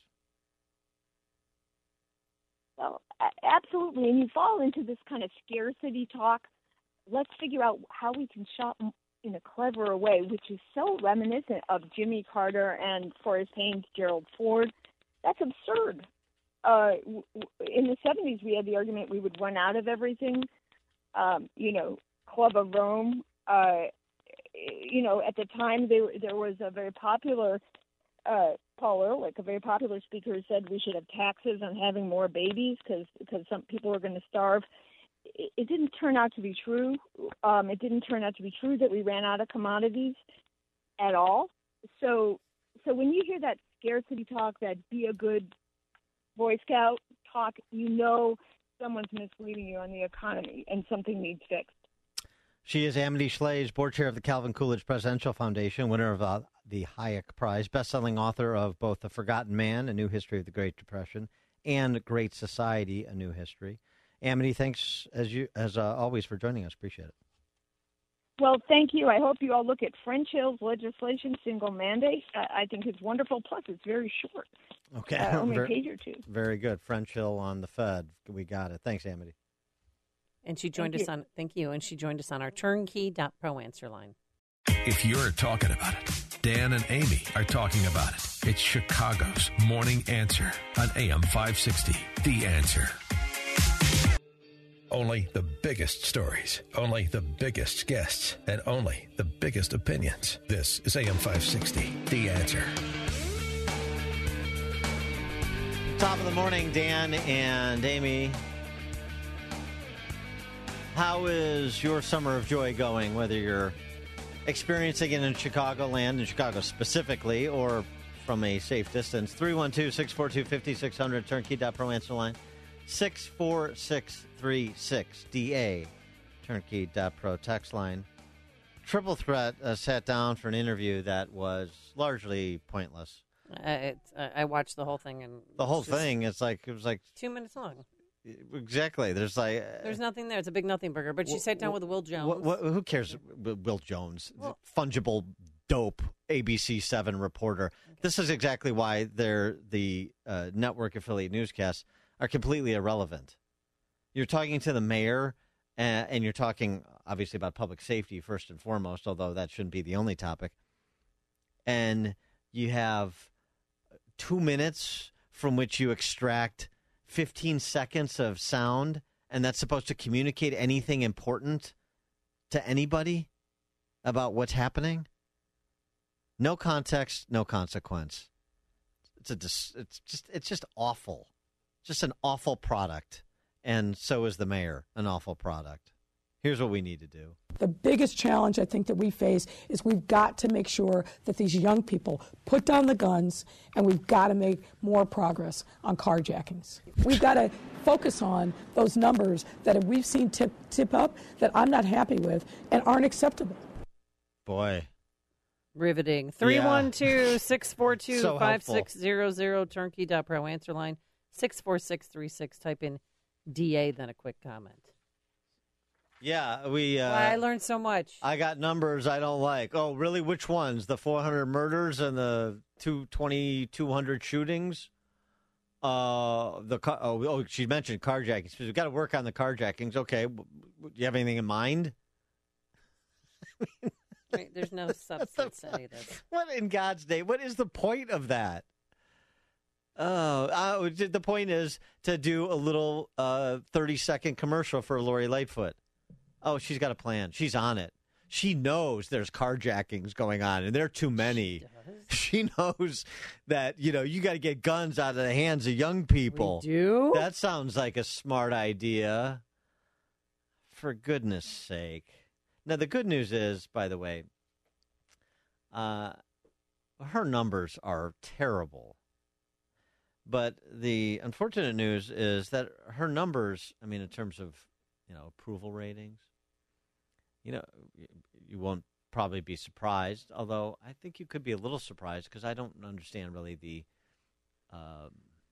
Speaker 20: Well, absolutely. And you fall into this kind of scarcity talk. Let's figure out how we can shop in a cleverer way, which is so reminiscent of Jimmy Carter and Forrest Haynes, Gerald Ford. That's absurd. Uh, in the seventies, we had the argument we would run out of everything. Um, you know, Club of Rome. Uh, you know, at the time, there, there was a very popular, uh, Paul Ehrlich, a very popular speaker, who said we should have taxes on having more babies because because some people are going to starve. It, it didn't turn out to be true. Um, it didn't turn out to be true that we ran out of commodities at all. So, so when you hear that scarcity talk, that be a good Boy Scout talk, you know someone's misleading you on the economy and something needs fixed.
Speaker 1: She is Amity Shlaes, board chair of the Calvin Coolidge Presidential Foundation, winner of uh, the Hayek Prize, best-selling author of both The Forgotten Man, A New History of the Great Depression, and Great Society, A New History. Amity, thanks as you as uh, always for joining us. Appreciate it.
Speaker 20: Well, thank you. I hope you all look at French Hill's legislation, single mandate. I, I think it's wonderful. Plus, it's very short.
Speaker 1: Okay,
Speaker 20: uh, only
Speaker 1: very,
Speaker 20: a page or two.
Speaker 1: Very good. French Hill on the Fed. We got it. Thanks, Amity.
Speaker 3: And she joined
Speaker 20: Thank
Speaker 3: us
Speaker 20: you.
Speaker 3: on, thank you, and she joined us on our turnkey dot pro answer line.
Speaker 2: If you're talking about it, Dan and Amy are talking about it. It's Chicago's Morning Answer on A M five sixty. The Answer. Only the biggest stories, only the biggest guests, and only the biggest opinions. This is A M five sixty. The Answer.
Speaker 1: Top of the morning, Dan and Amy. How is your summer of joy going, whether you're experiencing it in Chicagoland, in Chicago specifically, or from a safe distance? three one two, six four two, five six zero zero, turnkey dot pro answer line. six four six three six, D A, turnkey dot pro text line. Triple Threat uh, sat down for an interview that was largely pointless.
Speaker 3: Uh, it's, uh, I watched the whole thing, and
Speaker 1: The whole
Speaker 3: it's just
Speaker 1: thing, it's like, it was like,
Speaker 3: two minutes long.
Speaker 1: exactly, there's like... Uh,
Speaker 3: There's nothing there. It's a big nothing burger. But she
Speaker 1: Wh-
Speaker 3: sat down
Speaker 1: wh-
Speaker 3: with Will Jones.
Speaker 1: What, what, who cares? Will Will Jones,
Speaker 3: Well-
Speaker 1: fungible dope, A B C seven reporter. This is exactly why they're the uh, network affiliate newscasts are completely irrelevant. You're talking to the mayor, uh, and you're talking obviously about public safety first and foremost, although that shouldn't be the only topic. And you have two minutes from which you extract fifteen seconds of sound
Speaker 4: and that's supposed to communicate anything important to anybody about what's happening? No context, no consequence. It's a it's just it's just awful. Just an awful product. And so is the mayor, an awful product. Here's what we need to do.
Speaker 21: The biggest challenge I think that we face is we've got to make sure that these young people put down the guns, and we've got to make more progress on carjackings. We've got to focus on those numbers that we've seen tip, tip up that I'm not happy with and aren't acceptable.
Speaker 4: Boy.
Speaker 3: Riveting. three one two, six four two, five six zero zero, turnkey dot pro, answer line six four six three six. Type in D A, then a quick comment.
Speaker 4: Yeah, we. Uh,
Speaker 3: well, I learned so much.
Speaker 4: I got numbers I don't like. Oh, really? Which ones? The four hundred murders and the two twenty two hundred shootings? Uh, the oh, oh, she mentioned carjackings. We've got to work on the carjackings. Okay. Do you have anything in mind?
Speaker 3: Right, there's no substance to any of this.
Speaker 4: What in God's name? What is the point of that? Oh, uh, the point is to do a little uh, thirty-second commercial for Lori Lightfoot. Oh, she's got a plan. She's on it. She knows there's carjackings going on, and there are too many. She, she knows that, you know, you got to get guns out of the hands of young people.
Speaker 3: We do?
Speaker 4: That sounds like a smart idea. For goodness sake. Now, the good news is, by the way, uh, her numbers are terrible. But the unfortunate news is that her numbers, I mean, in terms of, you know, approval ratings, you know, you won't probably be surprised, although I think you could be a little surprised because I don't understand really the, um,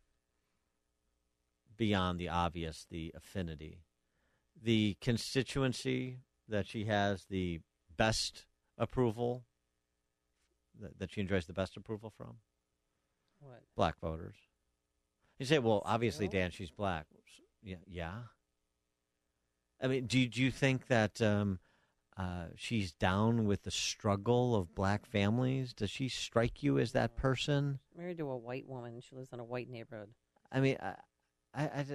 Speaker 4: beyond the obvious, the affinity. The constituency that she has the best approval, that, that she enjoys the best approval from?
Speaker 3: What?
Speaker 4: Black voters. You say, well, obviously, Dan, she's black. Yeah, yeah. I mean, do, do you think that um, uh, she's down with the struggle of black families? Does she strike you as that person?
Speaker 3: She's married to a white woman. She lives in a white neighborhood.
Speaker 4: I mean, I, I, I,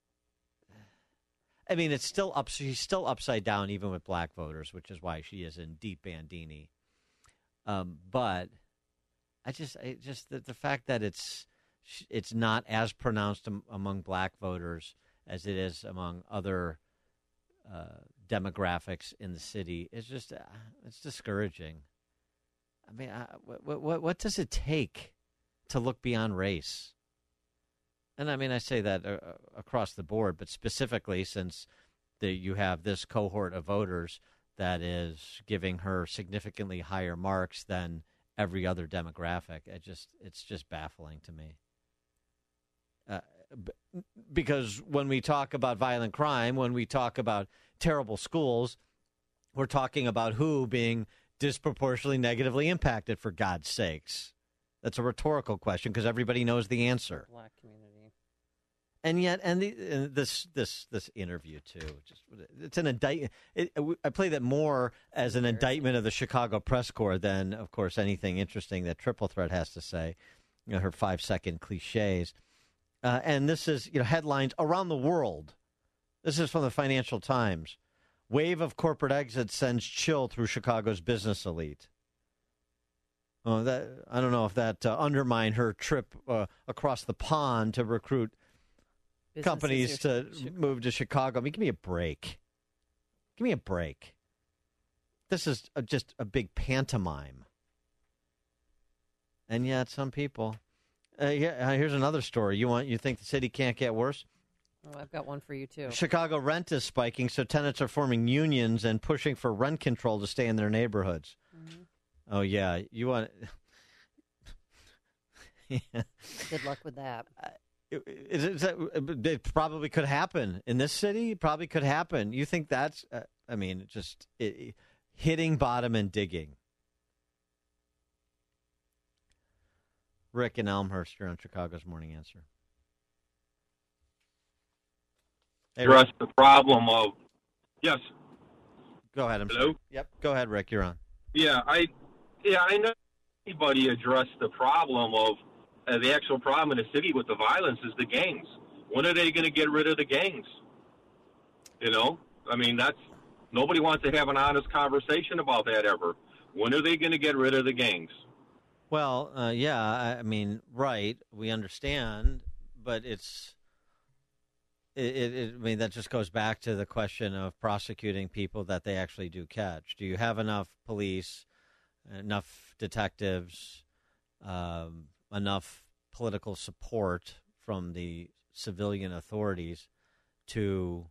Speaker 4: I mean, it's still up. She's still upside down, even with black voters, which is why she is in deep Bandini. Um, but I just, I just the, the fact that it's it's not as pronounced am, among black voters as it is among other uh, demographics in the city is just uh, it's discouraging. I mean, I, what, what what does it take to look beyond race? And I mean, I say that uh, across the board, but specifically since the, you have this cohort of voters that is giving her significantly higher marks than every other demographic. It just it's just baffling to me. Uh, b- because when we talk about violent crime, when we talk about terrible schools, we're talking about who being disproportionately negatively impacted, for God's sakes. That's a rhetorical question because everybody knows the answer.
Speaker 3: Black community.
Speaker 4: And yet, and, the, and this this this interview too, just it's an indictment. It, I play that more as an indictment of the Chicago press corps than, of course, anything interesting that Triple Threat has to say. You know, her five second cliches, uh, and this is you know headlines around the world. This is from the Financial Times. Wave of corporate exit sends chill through Chicago's business elite. Oh, that I don't know if that uh, undermined her trip uh, across the pond to recruit Businesses companies to Chicago. Move to Chicago. I mean, give me a break. Give me a break. This is a, just a big pantomime. And yet, some people. Uh, yeah, here's another story. You want? You think the city can't get worse?
Speaker 3: Oh, I've got one for you too.
Speaker 4: Chicago rent is spiking, so tenants are forming unions and pushing for rent control to stay in their neighborhoods. Mm-hmm. Oh yeah, you want?
Speaker 3: yeah. Good luck with that.
Speaker 4: Uh, Is it, is that, it probably could happen in this city. It probably could happen. You think that's, uh, I mean, just it, hitting bottom and digging. Rick in Elmhurst, you're on Chicago's Morning Answer. Hey,
Speaker 22: address the problem of, yes.
Speaker 4: Go ahead. I'm
Speaker 22: Hello?
Speaker 4: sorry. Yep. Go ahead, Rick. You're on.
Speaker 22: Yeah, I, yeah, I know anybody address the problem of, Uh, the actual problem in the city with the violence is the gangs. When are they going to get rid of the gangs? You know, I mean, that's nobody wants to have an honest conversation about that ever. When are they going to get rid of the gangs?
Speaker 4: Well, uh, yeah, I, I mean, right, we understand, but it's, it, it, it, I mean, that just goes back to the question of prosecuting people that they actually do catch. Do you have enough police, enough detectives, um, enough political support from the civilian authorities to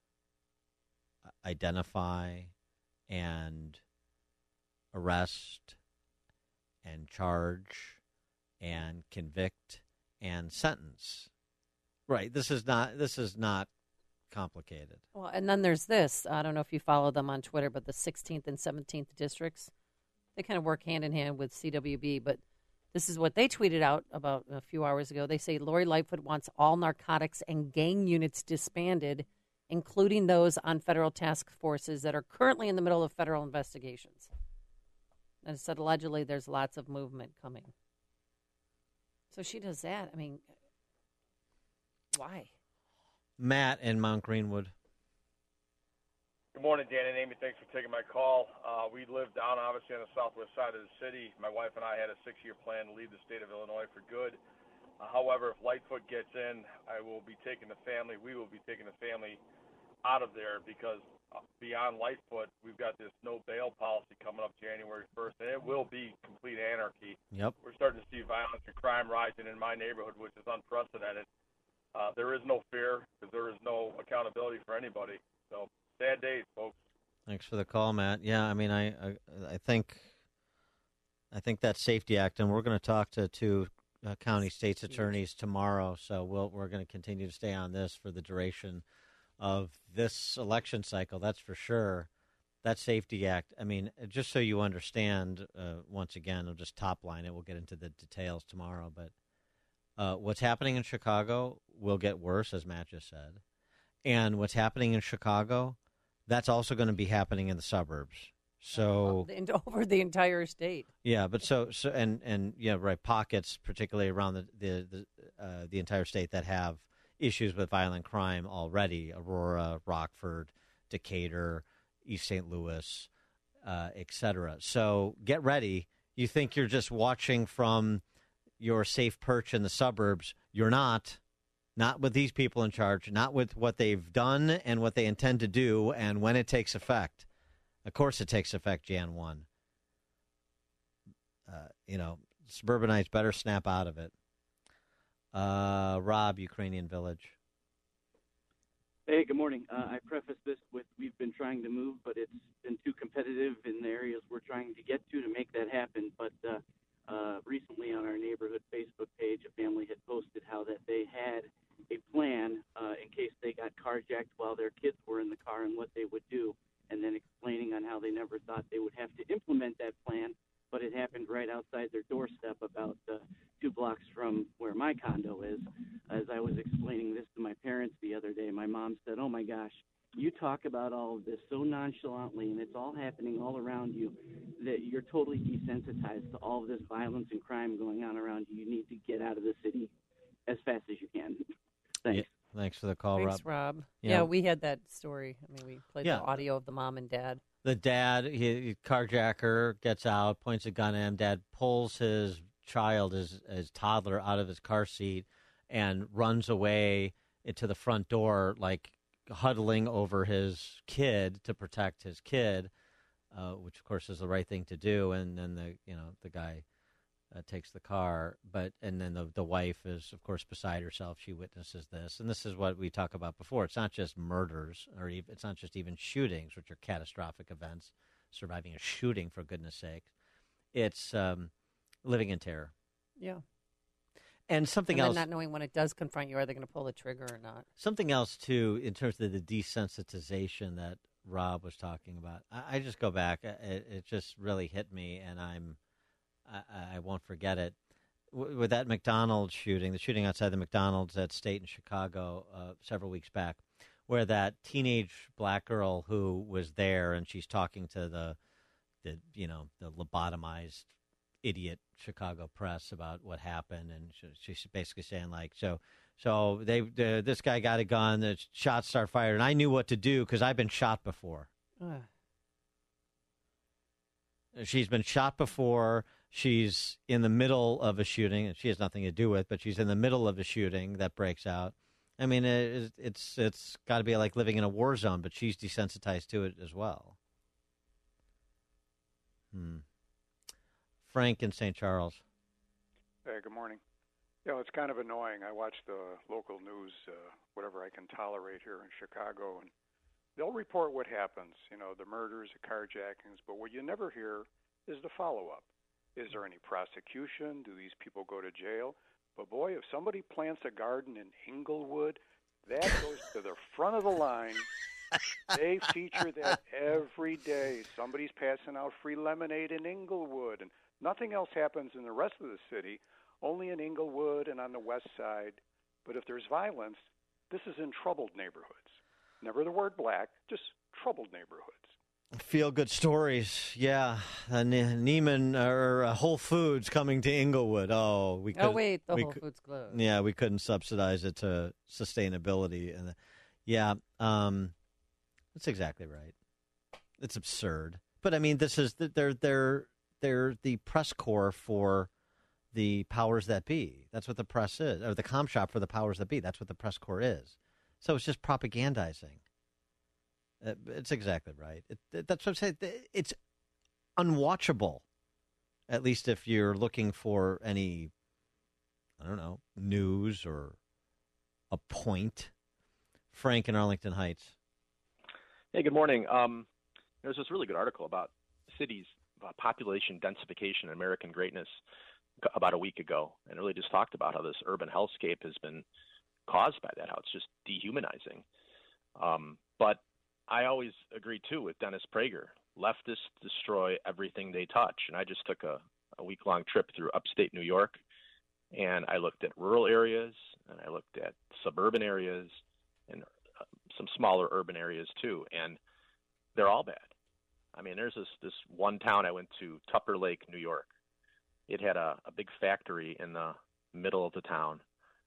Speaker 4: identify and arrest and charge and convict and sentence? Right. This is not this is not complicated.
Speaker 3: Well, and then there's this. I don't know if you follow them on Twitter, but the sixteenth and seventeenth districts, they kind of work hand in hand with C W B, but this is what they tweeted out about a few hours ago. They say Lori Lightfoot wants all narcotics and gang units disbanded, including those on federal task forces that are currently in the middle of federal investigations. And it said allegedly there's lots of movement coming. So she does that. I mean, why?
Speaker 4: Matt in Mount Greenwood.
Speaker 5: Good morning, Dan and Amy. Thanks for taking my call. Uh, we live down, obviously, on the southwest side of the city. My wife and I had a six-year plan to leave the state of Illinois for good. Uh, however, if Lightfoot gets in, I will be taking the family, we will be taking the family out of there because uh, beyond Lightfoot, we've got this no bail policy coming up January first, and it will be complete anarchy.
Speaker 4: Yep.
Speaker 5: We're starting to see violence and crime rising in my neighborhood, which is unprecedented. Uh, there is no fear because there is no accountability for anybody. So sad days, folks.
Speaker 4: Thanks for the call, Matt. Yeah, I mean, I, I, I think, I think that Safety Act, and we're going to talk to two uh, county state's attorneys tomorrow. So we'll, we're going to continue to stay on this for the duration of this election cycle. That's for sure. That Safety Act. I mean, just so you understand, uh, once again, I'll just top line it. We'll get into the details tomorrow, but uh, what's happening in Chicago will get worse, as Matt just said. And what's happening in Chicago, that's also going to be happening in the suburbs. So
Speaker 3: uh, over the entire state.
Speaker 4: Yeah, but so so and and yeah, right. Pockets, particularly around the the the, uh, the entire state, that have issues with violent crime already: Aurora, Rockford, Decatur, East Saint Louis, uh, et cetera. So get ready. You think you're just watching from your safe perch in the suburbs? You're not. Not with these people in charge, not with what they've done and what they intend to do and when it takes effect. Of course it takes effect January first. Uh, you know, suburbanites better snap out of it. Uh, Rob, Ukrainian Village.
Speaker 6: Hey, good morning. Uh, I preface this with we've been trying to move, but it's been too competitive in the areas we're trying to get to to make that happen. But uh, uh, recently on our neighborhood Facebook page, a family had posted how that they had a plan uh, in case they got carjacked while their kids were in the car and what they would do, and then explaining on how they never thought they would have to implement that plan, but it happened right outside their doorstep about uh, two blocks from where my condo is. As I was explaining this to my parents the other day, my mom said, oh my gosh, you talk about all of this so nonchalantly and it's all happening all around you that you're totally desensitized to all of this violence and crime going on around you. You need to get out of the city as fast as you can. Thanks.
Speaker 4: Yeah, thanks for the call,
Speaker 3: Thanks,
Speaker 4: Rob.
Speaker 3: Rob.
Speaker 4: Yeah.
Speaker 3: yeah, we had that story. I mean, we played
Speaker 4: Yeah.
Speaker 3: the audio of the mom and dad.
Speaker 4: The dad, he, carjacker, gets out, points a gun at him. Dad pulls his child, his, his toddler, out of his car seat and runs away to the front door, like huddling over his kid to protect his kid, uh, which, of course, is the right thing to do. And then the you know the guy uh, takes the car, but and then the the wife is, of course, beside herself. She witnesses this, and this is what we talk about before. It's not just murders, or even, it's not just even shootings, which are catastrophic events. Surviving a shooting, for goodness sake, it's um, living in terror.
Speaker 3: Yeah.
Speaker 4: And something
Speaker 3: and
Speaker 4: else.
Speaker 3: Not knowing when it does confront you, are they going to pull the trigger or not?
Speaker 4: Something else, too, in terms of the desensitization that Rob was talking about. I, I just go back. It, it just really hit me, and I'm, I, I won't forget it. W- with that McDonald's shooting, the shooting outside the McDonald's at State in Chicago uh, several weeks back, where that teenage black girl who was there, and she's talking to the, the you know, the lobotomized
Speaker 1: idiot Chicago press about what happened, and she, she's basically saying like, so, so they, uh, this guy got a gun, the shots start fired, and I knew what to do because I've been shot before.
Speaker 3: Ugh.
Speaker 1: She's been shot before. She's in the middle of a shooting, and she has nothing to do with, but she's in the middle of a shooting that breaks out. I mean, it, it's it's got to be like living in a war zone, but she's desensitized to it as well. Hmm. Frank in Saint Charles.
Speaker 7: Hey, good morning. You know, it's kind of annoying. I watch the local news, uh, whatever I can tolerate here in Chicago, and they'll report what happens, you know, the murders, the carjackings, but what you never hear is the follow-up. Is there any prosecution? Do these people go to jail? But boy, if somebody plants a garden in Inglewood, that goes to the front of the line. They feature that every day. Somebody's passing out free lemonade in Inglewood, and nothing else happens in the rest of the city, only in Inglewood and on the west side. But if there's violence, this is in troubled neighborhoods. Never the word black, just troubled neighborhoods.
Speaker 1: Feel good stories, yeah. Uh, Ne- Neiman or uh, Whole Foods coming to Inglewood. Oh, we.
Speaker 3: Oh wait, the
Speaker 1: we
Speaker 3: Whole
Speaker 1: could,
Speaker 3: Foods closed.
Speaker 1: Yeah, we couldn't subsidize it to sustainability, and yeah, um, that's exactly right. It's absurd, but I mean, this is they're they're they're the press corps for the powers that be. That's what the press is, or the comm shop for the powers that be. That's what the press corps is. So it's just propagandizing. Uh, it's exactly right. It, it, that's what I'm saying. It's unwatchable, at least if you're looking for any, I don't know, news or a point. Frank in Arlington Heights.
Speaker 8: Hey, good morning. Um, there's this really good article about cities, about population densification and American greatness about a week ago, and it really just talked about how this urban hellscape has been caused by that, how it's just dehumanizing. Um, but I always agree, too, with Dennis Prager. Leftists destroy everything they touch. And I just took a, a week-long trip through upstate New York, and I looked at rural areas, and I looked at suburban areas, and uh, some smaller urban areas, too. And they're all bad. I mean, there's this, this one town I went to, Tupper Lake, New York. It had a, a big factory in the middle of the town,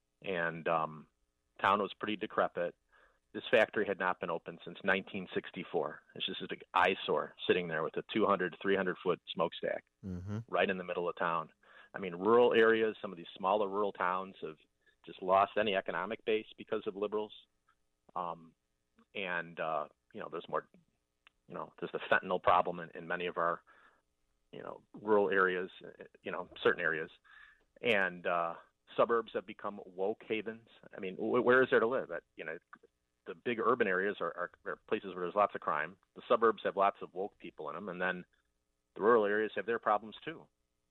Speaker 8: and um, town was pretty decrepit. This factory had not been open since nineteen sixty-four. It's just a big eyesore sitting there with a two hundred, three hundred foot smokestack
Speaker 1: mm-hmm.
Speaker 8: right in the middle of town. I mean, rural areas, some of these smaller rural towns have just lost any economic base because of liberals. Um, and, uh, you know, there's more, you know, there's the fentanyl problem in, in many of our, you know, rural areas, you know, certain areas. And uh, suburbs have become woke havens. I mean, w- where is there to live? At, you know, the big urban areas are, are, are places where there's lots of crime. The suburbs have lots of woke people in them, and then the rural areas have their problems too.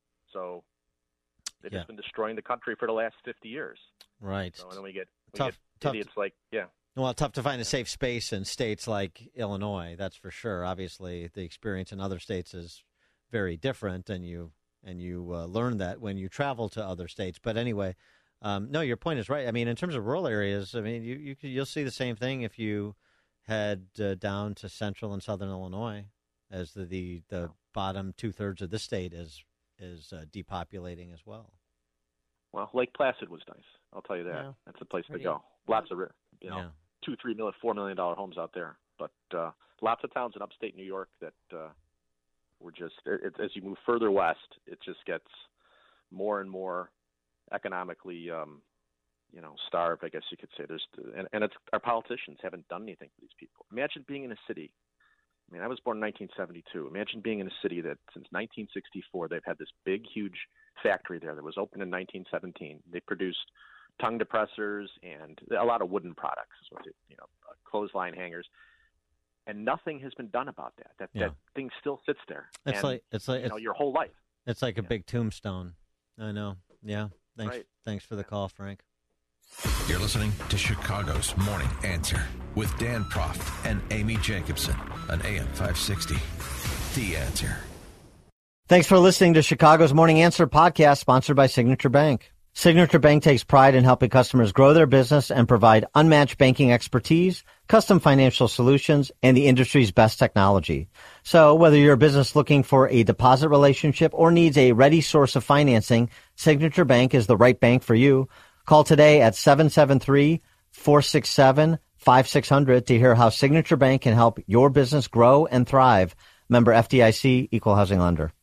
Speaker 8: So they've
Speaker 1: yeah.
Speaker 8: just been destroying the country for the last fifty years.
Speaker 1: Right.
Speaker 8: So then we get, we
Speaker 1: tough,
Speaker 8: get
Speaker 1: tough
Speaker 8: idiots like, yeah.
Speaker 1: Well, tough to find a safe space in states like Illinois, that's for sure. Obviously, the experience in other states is very different, and you and you uh, learn that when you travel to other states. But anyway, um, no, your point is right. I mean, in terms of rural areas, I mean, you, you you'll see the same thing if you head uh, down to central and southern Illinois, as the the, the bottom two thirds of the state is is uh, depopulating as well.
Speaker 8: Well, Lake Placid was nice. I'll tell you that.
Speaker 1: Yeah.
Speaker 8: That's the place
Speaker 1: Pretty.
Speaker 8: to go. Lots of, you know,
Speaker 1: Yeah.
Speaker 8: two, three million, four million dollar homes out there. But uh, lots of towns in upstate New York that uh, were just, it, it, as you move further west, it just gets more and more economically, um, you know, starved, I guess you could say. There's, and, and it's, our politicians haven't done anything for these people. Imagine being in a city. I mean, I was born in nineteen seventy-two. Imagine being in a city that since nineteen sixty-four, they've had this big, huge factory there that was opened in nineteen seventeen. They produced tongue depressors and a lot of wooden products, you know, clothesline hangers. And nothing has been done about that. That,
Speaker 1: Yeah.
Speaker 8: that thing still sits there.
Speaker 1: It's
Speaker 8: and,
Speaker 1: like it's like
Speaker 8: you know,
Speaker 1: it's,
Speaker 8: your whole life.
Speaker 1: It's like a big tombstone. I know. Yeah. Thanks.
Speaker 8: Right.
Speaker 1: Thanks for the call, Frank.
Speaker 2: You're listening to Chicago's Morning Answer with Dan Proft and Amy Jacobson on A M five sixty. The Answer.
Speaker 1: Thanks for listening to Chicago's Morning Answer podcast, sponsored by Signature Bank. Signature Bank takes pride in helping customers grow their business and provide unmatched banking expertise, custom financial solutions, and the industry's best technology. So whether you're a business looking for a deposit relationship or needs a ready source of financing, Signature Bank is the right bank for you. Call today at seven seven three, four six seven, five six zero zero to hear how Signature Bank can help your business grow and thrive. Member F D I C, Equal Housing Lender.